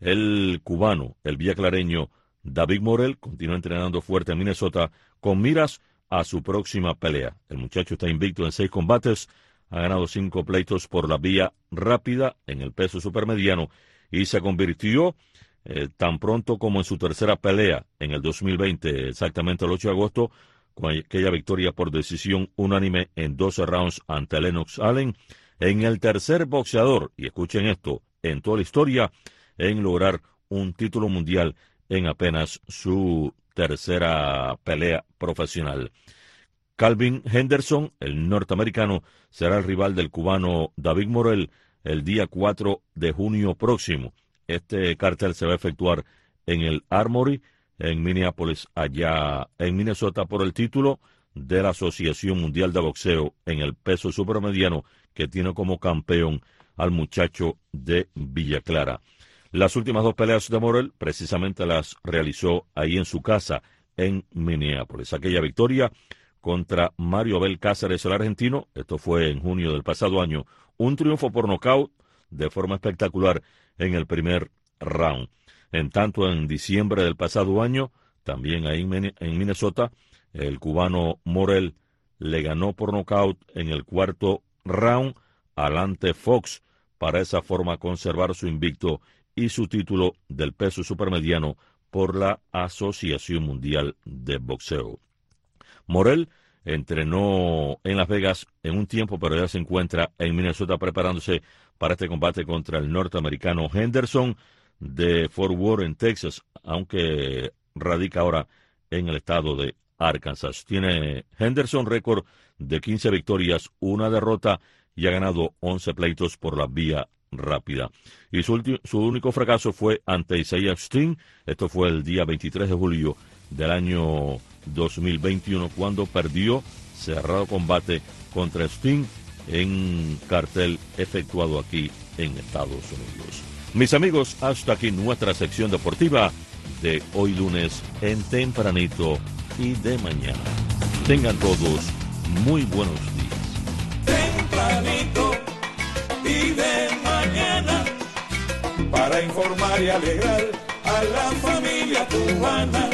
el cubano, el villaclareño David Morel, continúa entrenando fuerte en Minnesota con miras a su próxima pelea. El muchacho está invicto en seis combates, ha ganado cinco pleitos por la vía rápida en el peso supermediano y se convirtió Eh, tan pronto como en su tercera pelea en el dos mil veinte, exactamente el ocho de agosto, con aquella victoria por decisión unánime en doce rounds ante Lennox Allen, en el tercer boxeador, y escuchen esto, en toda la historia, en lograr un título mundial en apenas su tercera pelea profesional. Calvin Henderson, el norteamericano, será el rival del cubano David Morel el día cuatro de junio próximo. Este cartel se va a efectuar en el Armory, en Minneapolis, allá en Minnesota, por el título de la Asociación Mundial de Boxeo en el peso supermediano, que tiene como campeón al muchacho de Villa Clara. Las últimas dos peleas de Morel precisamente las realizó ahí en su casa, en Minneapolis. Aquella victoria contra Mario Abel Cáceres, el argentino, esto fue en junio del pasado año, un triunfo por nocaut de forma espectacular en el primer round. En tanto, en diciembre del pasado año, también ahí en Minnesota, el cubano Morel le ganó por nocaut en el cuarto round al ante Fox, para esa forma conservar su invicto y su título del peso supermediano por la Asociación Mundial de Boxeo. Morel entrenó en Las Vegas en un tiempo, pero ya se encuentra en Minnesota preparándose para este combate contra el norteamericano Henderson de Fort Worth, en Texas, aunque radica ahora en el estado de Arkansas. Tiene Henderson récord de quince victorias, una derrota, y ha ganado once pleitos por la vía rápida. Y su, su único fracaso fue ante Isaiah Sting. Esto fue el día veintitrés de julio del año dos mil veintiuno, cuando perdió cerrado combate contra Sting en cartel efectuado aquí en Estados Unidos. Mis amigos, hasta aquí nuestra sección deportiva de hoy lunes en Tempranito y de mañana. Tengan todos muy buenos días. Tempranito y de mañana, para informar y alegrar a la familia cubana.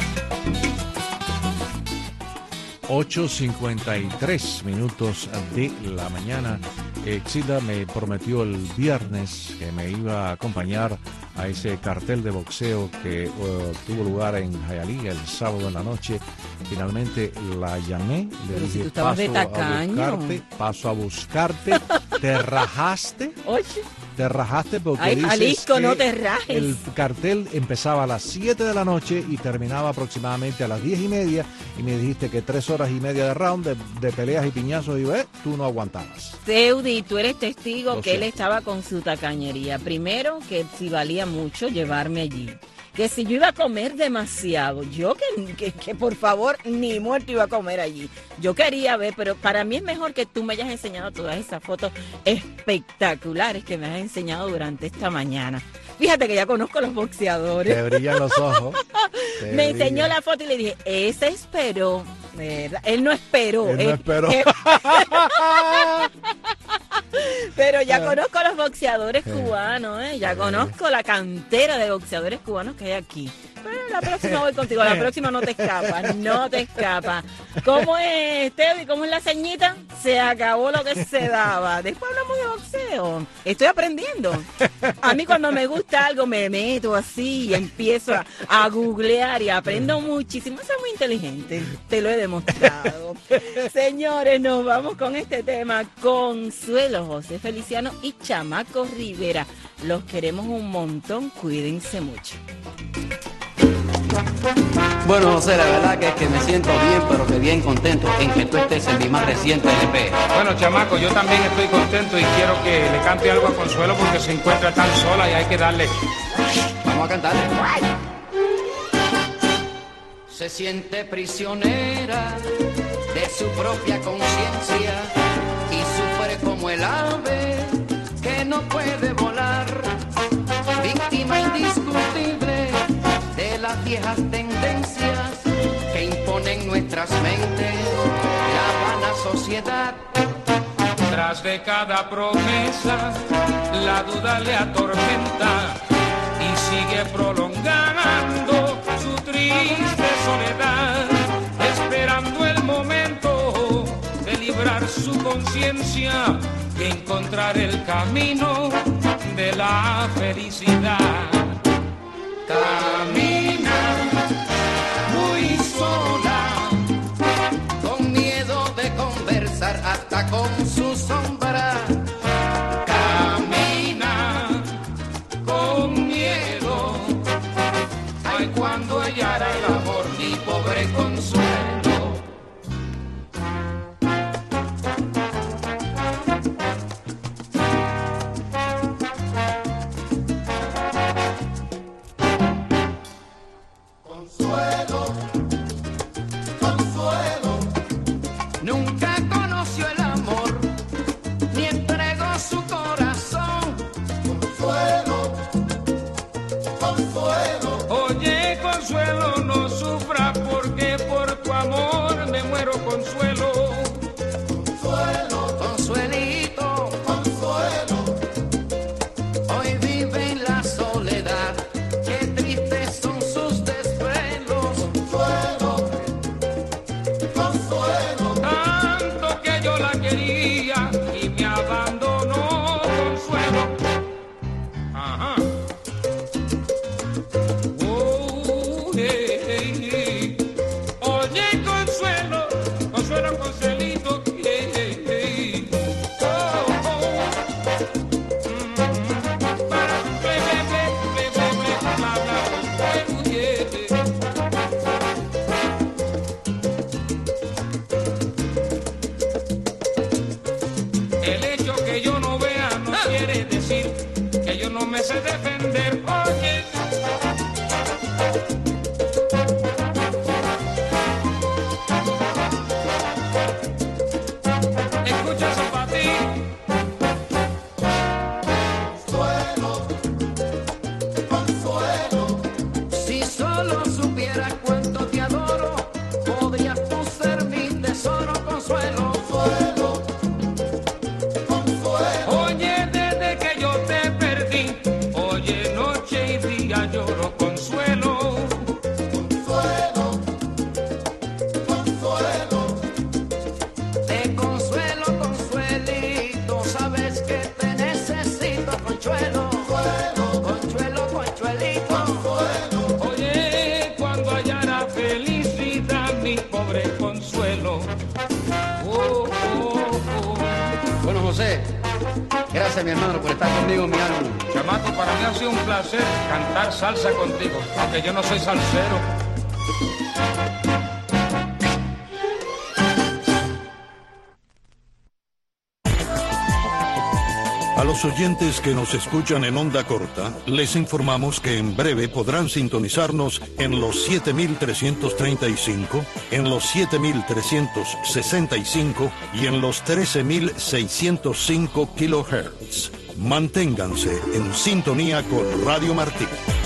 ocho cincuenta y tres minutos de la mañana. Exida me prometió el viernes que me iba a acompañar a ese cartel de boxeo que uh, tuvo lugar en Hialeah el sábado en la noche. Finalmente la llamé, le Pero dije, si tú estabas paso de a tacaño. buscarte, paso a buscarte, te rajaste. Oye. Te rajaste porque Ay, dices Jalisco, que no te rajes. el cartel empezaba a las siete de la noche y terminaba aproximadamente a las diez y media, y me dijiste que tres horas y media de round de, de peleas y piñazos, y eh, tú no aguantabas. Seudi, tú eres testigo Lo que él sé. estaba con su tacañería. Primero, que si valía mucho llevarme allí. Que si yo iba a comer demasiado, yo que, que, que por favor ni muerto iba a comer allí. Yo quería ver, pero para mí es mejor que tú me hayas enseñado todas esas fotos espectaculares que me has enseñado durante esta mañana. Fíjate que ya conozco a los boxeadores. Te brillan los ojos. Te Me brillan. enseñó la foto y le dije, ese esperó. ¿Verdad? Él no esperó. Él no esperó. él- Pero ya conozco a los boxeadores cubanos, ¿eh? Ya conozco la cantera de boxeadores cubanos que hay aquí. Pero la próxima voy contigo, la próxima no te escapa, no te escapa. ¿Cómo es, Teo? ¿Y cómo es la ceñita? Se acabó lo que se daba. Después hablamos de boxeo. Estoy aprendiendo. A mí cuando me gusta algo me meto así y empiezo a, a googlear y aprendo muchísimo. Soy muy inteligente, te lo he demostrado. Señores, nos vamos con este tema. Consuelo, José Feliciano y Chamaco Rivera. Los queremos un montón, cuídense mucho. Bueno, José, la verdad que es que me siento bien, pero que bien contento en que tú estés en mi más reciente L P. Bueno, chamaco, yo también estoy contento y quiero que le cante algo a Consuelo porque se encuentra tan sola y hay que darle... Vamos a cantarle. Se siente prisionera de su propia conciencia y sufre como el ave que no puede volar, víctima indiscutible de las viejas tendencias que imponen nuestras mentes la vana sociedad. Tras de cada promesa, la duda le atormenta y sigue prolongando su triste soledad, esperando el momento de librar su conciencia y encontrar el camino de la felicidad. Camina muy sola, con miedo de conversar hasta con su sombra. Camina con miedo, ay, cuando hallara el amor, mi pobre Consuelo. Gracias, mi hermano, por estar conmigo en mi álbum. Chamaco, para mí ha sido un placer cantar salsa contigo, aunque yo no soy salsero. A los oyentes que nos escuchan en onda corta, les informamos que en breve podrán sintonizarnos en los siete mil trescientos treinta y cinco, en los siete mil trescientos sesenta y cinco y en los trece mil seiscientos cinco kilohertz. Manténganse en sintonía con Radio Martí.